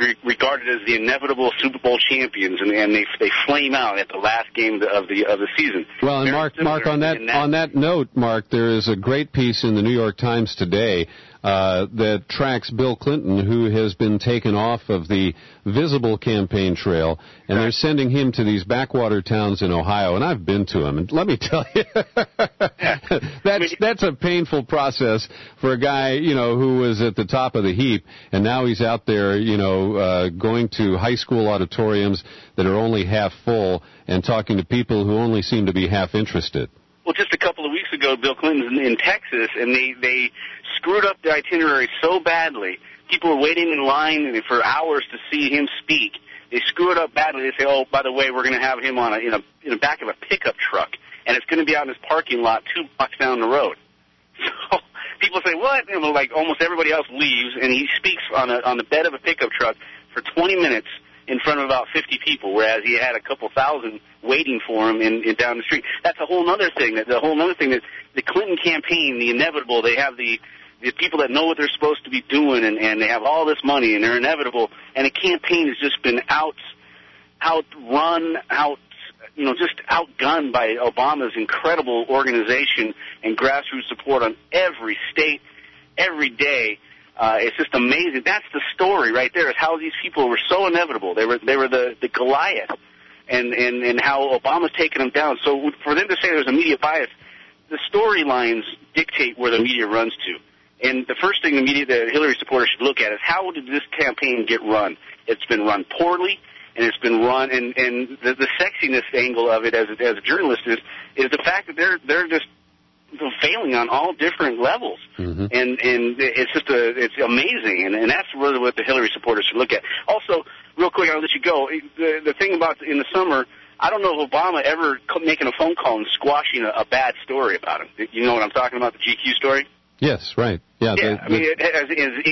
regarded as the inevitable Super Bowl champions, and they flame out at the last game of the season. Well, and Mark, on that note, Mark, there is a great piece in the New York Times today that tracks Bill Clinton, who has been taken off of the visible campaign trail, and they're sending him to these backwater towns in Ohio, and I've been to them, and let me tell you, that's a painful process for a guy, who was at the top of the heap, and now he's out there, going to high school auditoriums that are only half full and talking to people who only seem to be half interested. Well, just a couple of weeks ago, Bill Clinton's in Texas, and they screwed up the itinerary so badly. People were waiting in line for hours to see him speak. They screw it up badly. They say, "Oh, by the way, we're going to have him on in the back of a pickup truck, and it's going to be out in his parking lot 2 blocks down the road." So people say, "What?" Like almost everybody else leaves, and he speaks on the bed of a pickup truck for 20 minutes in front of about 50 people, whereas he had a couple thousand waiting for him in down the street. That's a whole other thing. That the Clinton campaign, the inevitable, they have the people that know what they're supposed to be doing, and they have all this money, and they're inevitable. And the campaign has just been just outgunned by Obama's incredible organization and grassroots support on every state, every day. It's just amazing. That's the story right there, is how these people were so inevitable. They were the Goliath, and how Obama's taken them down. So for them to say there's a media bias, the storylines dictate where the media runs to. And the first thing the Hillary supporters should look at is, how did this campaign get run? It's been run poorly, and it's been run, and the sexiness angle of it as a journalist is the fact that they're just failing on all different levels, and it's amazing, and that's really what the Hillary supporters should look at. Also, real quick, I'll let you go. The thing about in the summer, I don't know if Obama ever making a phone call and squashing a bad story about him. You know what I'm talking about, the GQ story? Yes, right. Yeah. I mean, has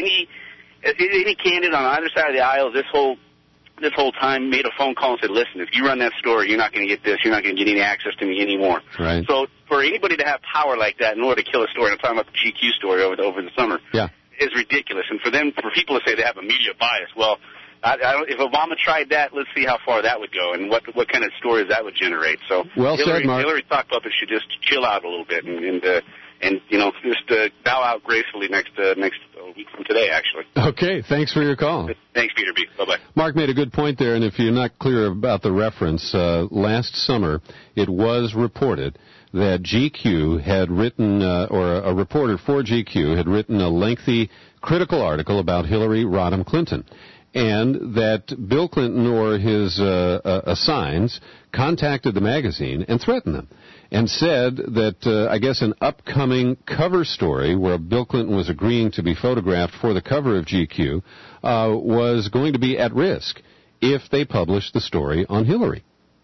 any candidate on either side of the aisle this whole time made a phone call and said, "Listen, if you run that story, you're not going to get this. You're not going to get any access to me anymore." Right. So for anybody to have power like that in order to kill a story, and I'm talking about the GQ story over the summer, is ridiculous. And for people to say they have a media bias, well, if Obama tried that, let's see how far that would go and what kind of stories that would generate. So Hillary sock puppet should just chill out a little bit and just bow out gracefully next week from today, actually. Okay, thanks for your call. Thanks, Peter B. Bye-bye. Mark made a good point there, and if you're not clear about the reference, last summer it was reported that GQ had written, or a reporter for GQ had written a lengthy critical article about Hillary Rodham Clinton, and that Bill Clinton or his assigns contacted the magazine and threatened them, and said that, I guess, an upcoming cover story where Bill Clinton was agreeing to be photographed for the cover of GQ was going to be at risk if they published the story on Hillary.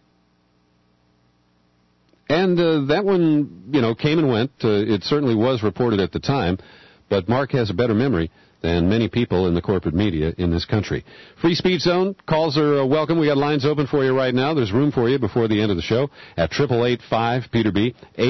And that one, came and went. It certainly was reported at the time, but Mark has a better memory than many people in the corporate media in this country. Free Speech Zone, calls are welcome. We got lines open for you right now. There's room for you before the end of the show at 888-5-PETER-B,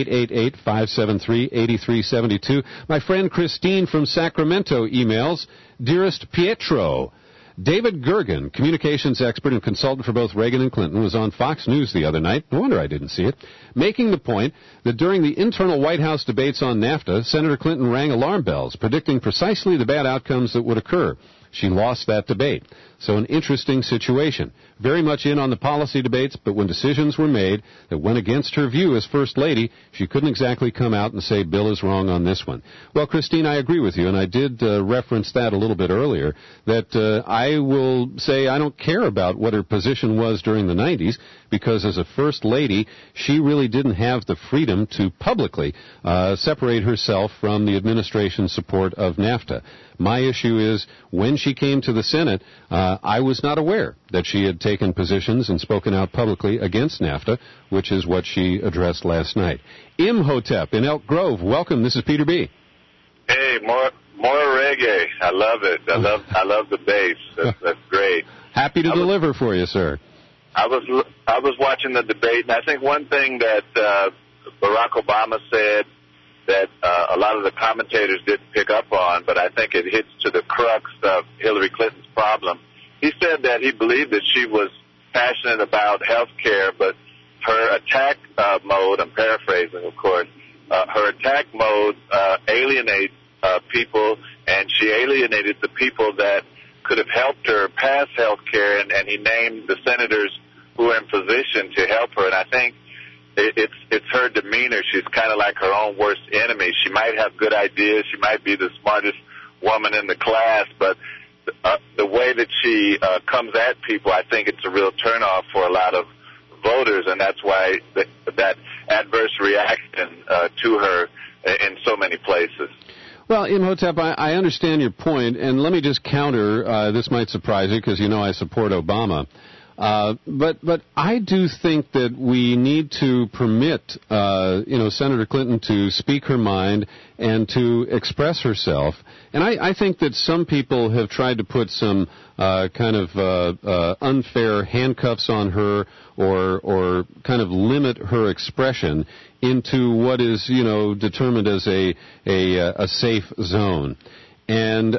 888-573-8372. My friend Christine from Sacramento emails, "Dearest Pietro, David Gergen, communications expert and consultant for both Reagan and Clinton, was on Fox News the other night, no wonder I didn't see it, making the point that during the internal White House debates on NAFTA, Senator Clinton rang alarm bells, predicting precisely the bad outcomes that would occur. She lost that debate. So an interesting situation. Very much in on the policy debates, but when decisions were made that went against her view as First Lady, she couldn't exactly come out and say Bill is wrong on this one." Well, Christine, I agree with you, and I did reference that a little bit earlier, that I will say I don't care about what her position was during the 90s, because as a First Lady, she really didn't have the freedom to publicly separate herself from the administration's support of NAFTA. My issue is, when she came to the Senate, I was not aware that she had taken positions and spoken out publicly against NAFTA, which is what she addressed last night. Imhotep in Elk Grove, welcome. This is Peter B. Hey, more reggae. I love it. I love the bass. That's great. Happy to deliver for you, sir. I was watching the debate, and I think one thing that Barack Obama said that a lot of the commentators didn't pick up on, but I think it hits to the crux of Hillary Clinton's problem. he said that he believed that she was passionate about health care, but her attack mode, I'm paraphrasing, of course, her attack mode alienated people, and she alienated the people that could have helped her pass health care, and he named the senators who are in position to help her. And I think it's her demeanor. She's kind of like her own worst enemy. She might have good ideas. She might be the smartest woman in the class, but the way that she comes at people, I think it's a real turnoff for a lot of voters, and that's why that adverse reaction to her in so many places. Well, Imhotep, I understand your point, and let me just counter. This might surprise you because you know I support Obama. But I do think that we need to permit, Senator Clinton to speak her mind and to express herself. And I think that some people have tried to put some kind of unfair handcuffs on her or kind of limit her expression into what is, determined as a safe zone. And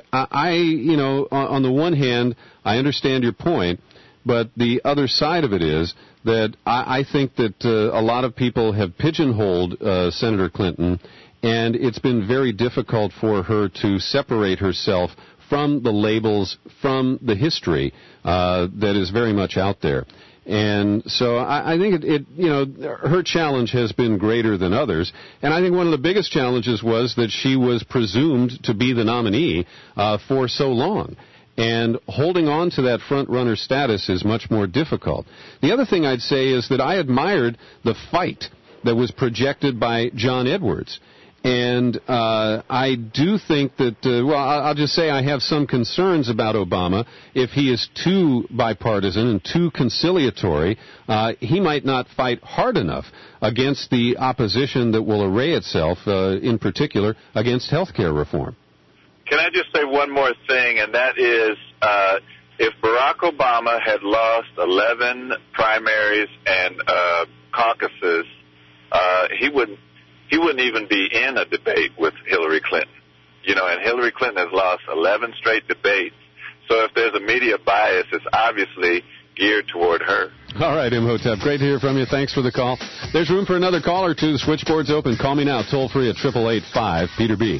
on the one hand, I understand your point. But the other side of it is that I think that a lot of people have pigeonholed Senator Clinton, and it's been very difficult for her to separate herself from the labels, from the history that is very much out there. And so I think her challenge has been greater than others. And I think one of the biggest challenges was that she was presumed to be the nominee for so long. And holding on to that front-runner status is much more difficult. The other thing I'd say is that I admired the fight that was projected by John Edwards. And I do think that, I'll just say I have some concerns about Obama. If he is too bipartisan and too conciliatory, he might not fight hard enough against the opposition that will array itself, in particular, against health care reform. Can I just say one more thing, and that is if Barack Obama had lost 11 primaries and caucuses, he wouldn't even be in a debate with Hillary Clinton. And Hillary Clinton has lost 11 straight debates. So if there's a media bias, it's obviously geared toward her. All right, Imhotep, great to hear from you. Thanks for the call. There's room for another call or two. The switchboard's open. Call me now, toll free at 888-5-PETER-B,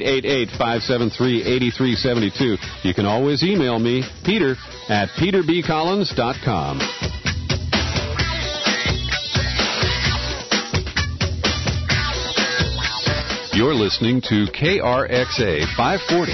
888-573-8372. You can always email me, Peter, at peterbcollins.com. You're listening to KRXA 540.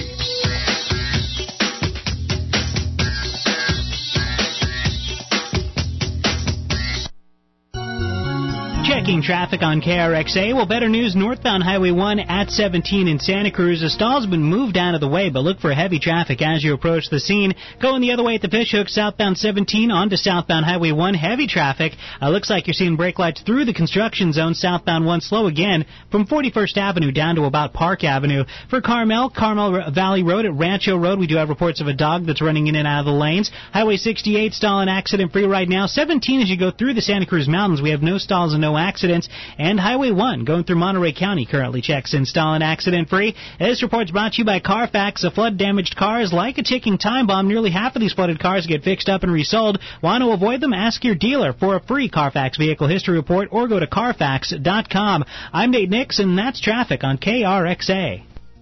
Checking traffic on KRXA. Well, better news, northbound Highway 1 at 17 in Santa Cruz. A stall's been moved out of the way, but look for heavy traffic as you approach the scene. Going the other way at the Fishhook, southbound 17 onto southbound Highway 1. Heavy traffic. Looks like you're seeing brake lights through the construction zone. Southbound 1 slow again from 41st Avenue down to about Park Avenue. For Carmel Valley Road at Rancho Road, we do have reports of a dog that's running in and out of the lanes. Highway 68 stalling accident free right now. 17 as you go through the Santa Cruz Mountains. We have no stalls and no accidents. And Highway 1 going through Monterey County currently checks in stalling accident free. This report's brought to you by Carfax. A flood damaged car is like a ticking time bomb. Nearly half of these flooded cars get fixed up and resold. Want to avoid them? Ask your dealer for a free Carfax vehicle history report or go to Carfax.com. I'm Nate Nix, and that's traffic on KRXA.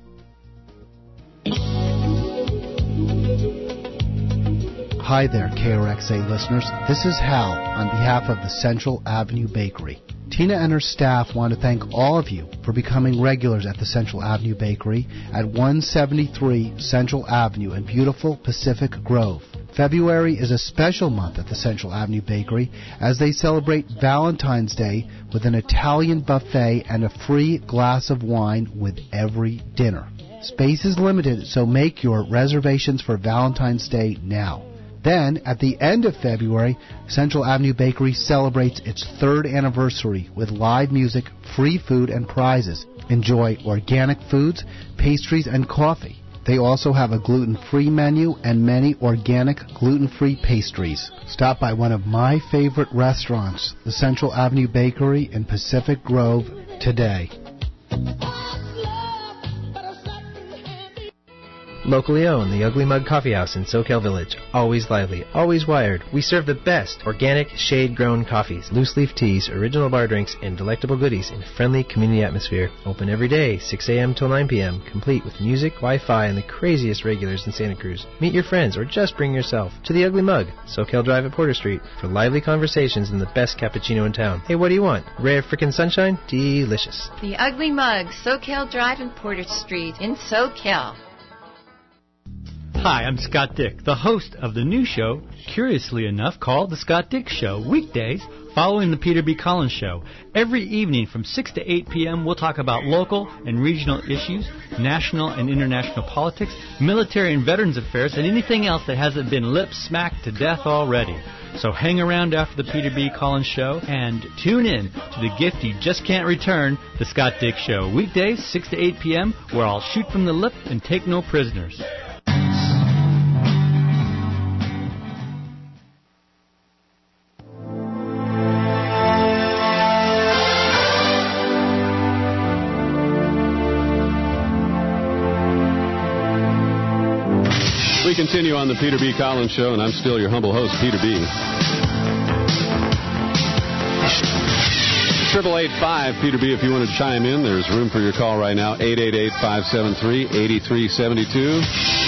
Hi there, KRXA listeners. This is Hal on behalf of the Central Avenue Bakery. Tina and her staff want to thank all of you for becoming regulars at the Central Avenue Bakery at 173 Central Avenue in beautiful Pacific Grove. February is a special month at the Central Avenue Bakery as they celebrate Valentine's Day with an Italian buffet and a free glass of wine with every dinner. Space is limited, so make your reservations for Valentine's Day now. Then, at the end of February, Central Avenue Bakery celebrates its 3rd anniversary with live music, free food, and prizes. Enjoy organic foods, pastries, and coffee. They also have a gluten-free menu and many organic gluten-free pastries. Stop by one of my favorite restaurants, the Central Avenue Bakery in Pacific Grove, today. Locally owned, the Ugly Mug Coffee House in Soquel Village. Always lively, always wired. We serve the best organic, shade-grown coffees, loose-leaf teas, original bar drinks, and delectable goodies in a friendly community atmosphere. Open every day, 6 a.m. till 9 p.m., complete with music, Wi-Fi, and the craziest regulars in Santa Cruz. Meet your friends or just bring yourself to the Ugly Mug, Soquel Drive at Porter Street, for lively conversations and the best cappuccino in town. Hey, what do you want? Rare frickin' sunshine? Delicious. The Ugly Mug, Soquel Drive and Porter Street in Soquel. Hi, I'm Scott Dick, the host of the new show, curiously enough, called The Scott Dick Show, weekdays following the Peter B. Collins Show. Every evening from 6 to 8 p.m., we'll talk about local and regional issues, national and international politics, military and veterans affairs, and anything else that hasn't been lip-smacked to death already. So hang around after the Peter B. Collins Show and tune in to the gift you just can't return, The Scott Dick Show, weekdays 6 to 8 p.m., where I'll shoot from the lip and take no prisoners. We continue on the Peter B. Collins Show, and I'm still your humble host, Peter B. 888-5 Peter B. If you want to chime in, there's room for your call right now. 888-573-8372.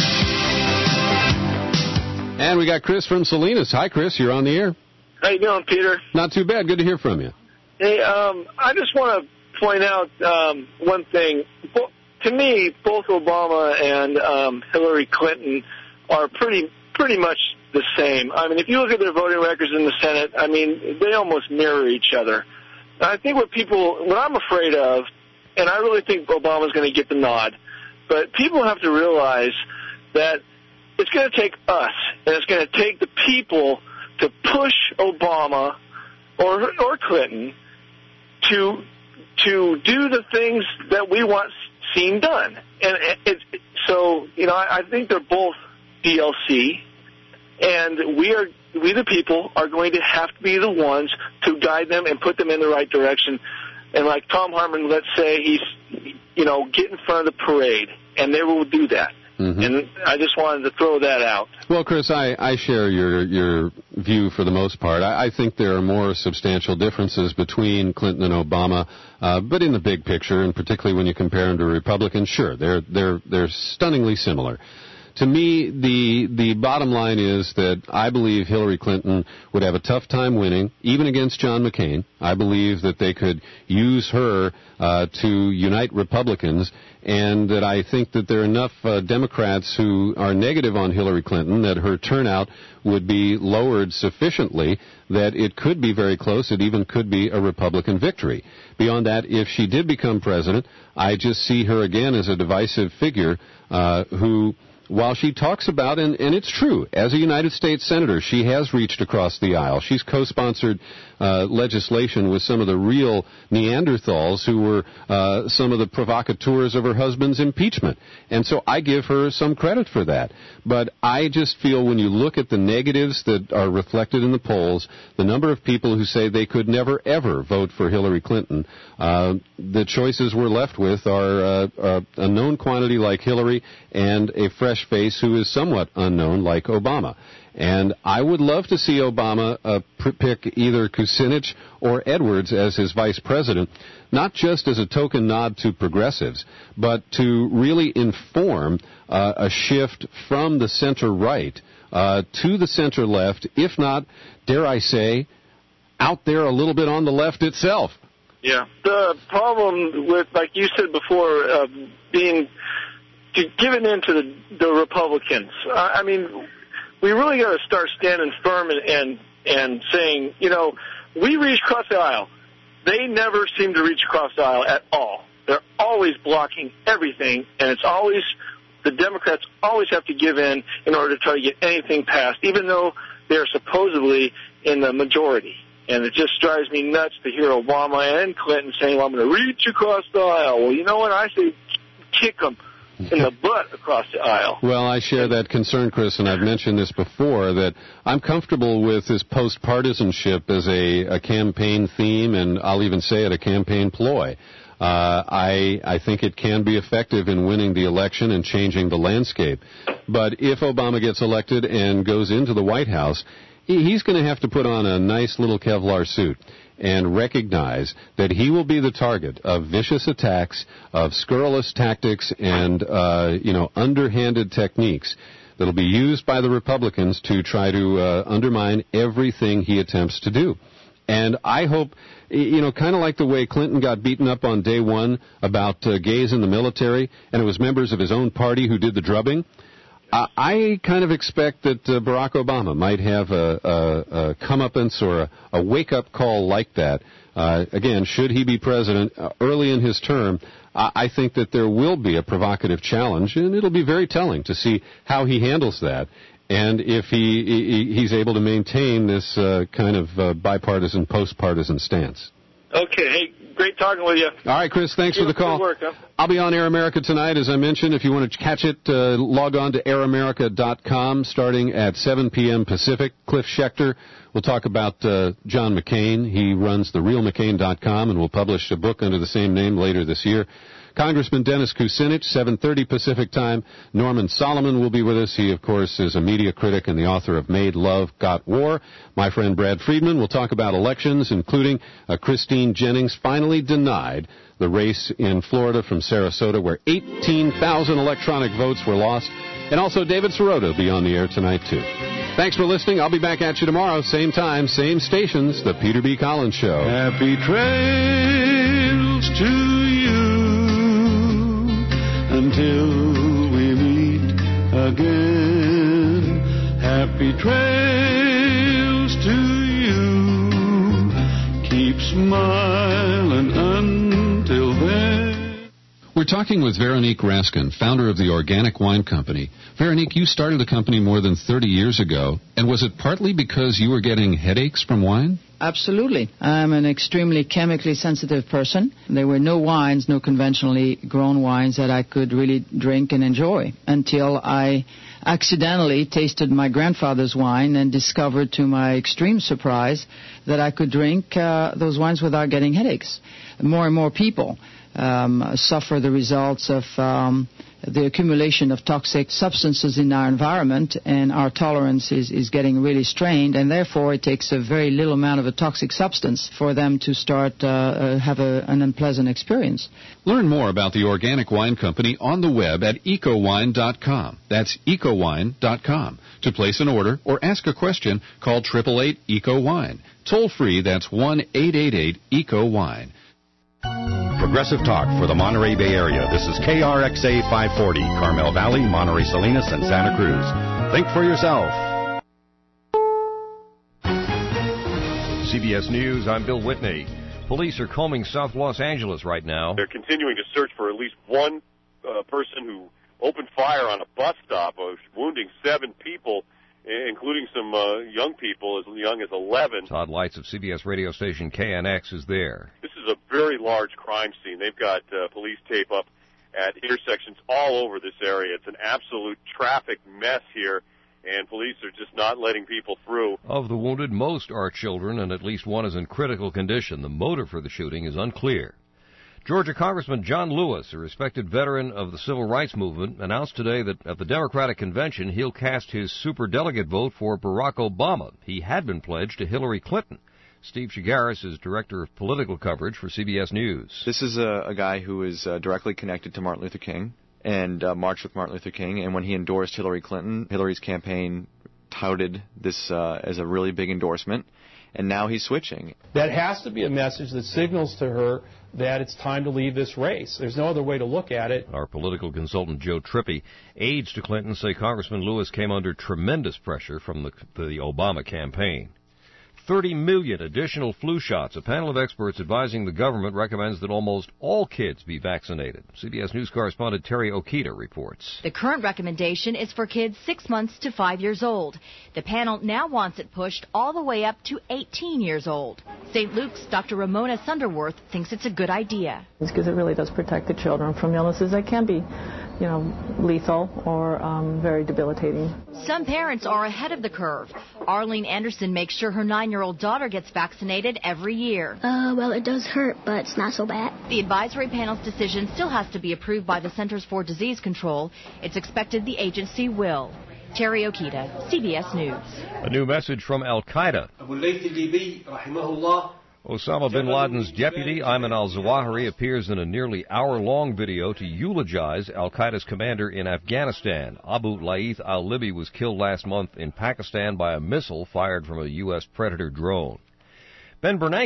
And we got Chris from Salinas. Hi, Chris. You're on the air. How you doing, Peter? Not too bad. Good to hear from you. Hey, I just want to point out one thing. To me, both Obama and Hillary Clinton are pretty much the same. I mean, if you look at their voting records in the Senate, I mean, they almost mirror each other. I think what I'm afraid of, and I really think Obama's going to get the nod, but people have to realize that it's going to take us, and it's going to take the people to push Obama or Clinton to do the things that we want seen done. And so, I think they're both DLC, and we the people are going to have to be the ones to guide them and put them in the right direction. And like Tom Harmon, let's say he's, get in front of the parade, and they will do that. Mm-hmm. And I just wanted to throw that out. Well, Chris, I share your view for the most part. I think there are more substantial differences between Clinton and Obama, but in the big picture, and particularly when you compare them to Republicans, sure, they're stunningly similar. To me, the bottom line is that I believe Hillary Clinton would have a tough time winning, even against John McCain. I believe that they could use her to unite Republicans, and that I think that there are enough Democrats who are negative on Hillary Clinton that her turnout would be lowered sufficiently that it could be very close. It even could be a Republican victory. Beyond that, if she did become president, I just see her again as a divisive figure who, while she talks about, and it's true, as a United States Senator, she has reached across the aisle. She's co-sponsored legislation with some of the real Neanderthals who were some of the provocateurs of her husband's impeachment. And so I give her some credit for that. But I just feel when you look at the negatives that are reflected in the polls, the number of people who say they could never, ever vote for Hillary Clinton, the choices we're left with are a known quantity like Hillary and a fresh face who is somewhat unknown like Obama. And I would love to see Obama pick either Kucinich or Edwards as his vice president, not just as a token nod to progressives, but to really inform a shift from the center-right to the center-left, if not, dare I say, out there a little bit on the left itself. Yeah. The problem with, like you said before, giving in to the Republicans, I mean, we really got to start standing firm and saying, we reach across the aisle. They never seem to reach across the aisle at all. They're always blocking everything, and it's always, the Democrats always have to give in order to try to get anything passed, even though they're supposedly in the majority. And it just drives me nuts to hear Obama and Clinton saying, well, I'm going to reach across the aisle. Well, you know what? I say kick them in the butt across the aisle. Well, I share that concern, Chris, and I've mentioned this before, that I'm comfortable with this post-partisanship as a campaign theme, and I'll even say it, a campaign ploy. I think it can be effective in winning the election and changing the landscape. But if Obama gets elected and goes into the White House, he's going to have to put on a nice little Kevlar suit and recognize that he will be the target of vicious attacks, of scurrilous tactics, and underhanded techniques that will be used by the Republicans to try to undermine everything he attempts to do. And I hope, kind of like the way Clinton got beaten up on day one about gays in the military, and it was members of his own party who did the drubbing, I kind of expect that Barack Obama might have a comeuppance or a wake-up call like that. Again, should he be president early in his term, I think that there will be a provocative challenge, and it'll be very telling to see how he handles that. And if he's able to maintain this kind of bipartisan, post-partisan stance. Okay. Hey, great talking with you. All right, Chris, thanks for the call. Good work, huh? I'll be on Air America tonight, as I mentioned. If you want to catch it, log on to airamerica.com starting at 7 p.m. Pacific. Cliff Schechter will talk about John McCain. He runs therealmccain.com and will publish a book under the same name later this year. Congressman Dennis Kucinich, 7:30 Pacific Time. Norman Solomon will be with us. He, of course, is a media critic and the author of Made Love, Got War. My friend Brad Friedman will talk about elections, including Christine Jennings finally denied the race in Florida from Sarasota, where 18,000 electronic votes were lost. And also David Sirota will be on the air tonight, too. Thanks for listening. I'll be back at you tomorrow, same time, same stations, The Peter B. Collins Show. Happy trails to you until we meet again. Happy trails to you. Keep smiling until then. We're talking with Veronique Raskin, founder of the Organic Wine Company. Veronique, you started the company more than 30 years ago, and was it partly because you were getting headaches from wine? Absolutely. I'm an extremely chemically sensitive person. There were no wines, no conventionally grown wines that I could really drink and enjoy until I accidentally tasted my grandfather's wine and discovered, to my extreme surprise, that I could drink those wines without getting headaches. More and more people suffer the results of the accumulation of toxic substances in our environment, and our tolerance is getting really strained, and therefore it takes a very little amount of a toxic substance for them to start have an unpleasant experience. Learn more about the Organic Wine Company on the web at ecowine.com. That's ecowine.com. To place an order or ask a question, call 888-ECO-WINE. Toll free, that's 1-888-ECO-WINE. Progressive Talk for the Monterey Bay Area. This is KRXA 540, Carmel Valley, Monterey Salinas, and Santa Cruz. Think for yourself. CBS News, I'm Bill Whitney. Police are combing South Los Angeles right now. They're continuing to search for at least one person who opened fire on a bus stop, wounding 7 people, including some young people as young as 11. Todd Lights of CBS radio station KNX is there. This is a very large crime scene. They've got police tape up at intersections all over this area. It's an absolute traffic mess here, and police are just not letting people through. Of the wounded, most are children, and at least one is in critical condition. The motive for the shooting is unclear. Georgia Congressman John Lewis, a respected veteran of the civil rights movement, announced today that at the Democratic convention he'll cast his superdelegate vote for Barack Obama. He had been pledged to Hillary Clinton. Steve Chigaris is director of political coverage for CBS News. This is a guy who is directly connected to Martin Luther King and marched with Martin Luther King. And when he endorsed Hillary Clinton, Hillary's campaign touted this as a really big endorsement. And now he's switching. That has to be a message that signals to her that it's time to leave this race. There's no other way to look at it. Our political consultant, Joe Trippi. Aides to Clinton say Congressman Lewis came under tremendous pressure from the Obama campaign. 30 million additional flu shots. A panel of experts advising the government recommends that almost all kids be vaccinated. CBS News correspondent Terry Okita reports. The current recommendation is for kids 6 months to 5 years old. The panel now wants it pushed all the way up to 18 years old. St. Luke's Dr. Ramona Sunderworth thinks it's a good idea. Because it really does protect the children from illnesses that can be lethal or very debilitating. Some parents are ahead of the curve. Arlene Anderson makes sure her 9-year-old daughter gets vaccinated every year. Well, it does hurt, but it's not so bad. The advisory panel's decision still has to be approved by the Centers for Disease Control. It's expected the agency will. Terry Okita, CBS News. A new message from Al-Qaeda. Osama bin Laden's deputy, Ayman al-Zawahiri, appears in a nearly hour-long video to eulogize al-Qaeda's commander in Afghanistan. Abu Laith al-Libi was killed last month in Pakistan by a missile fired from a U.S. Predator drone. Ben Bernanke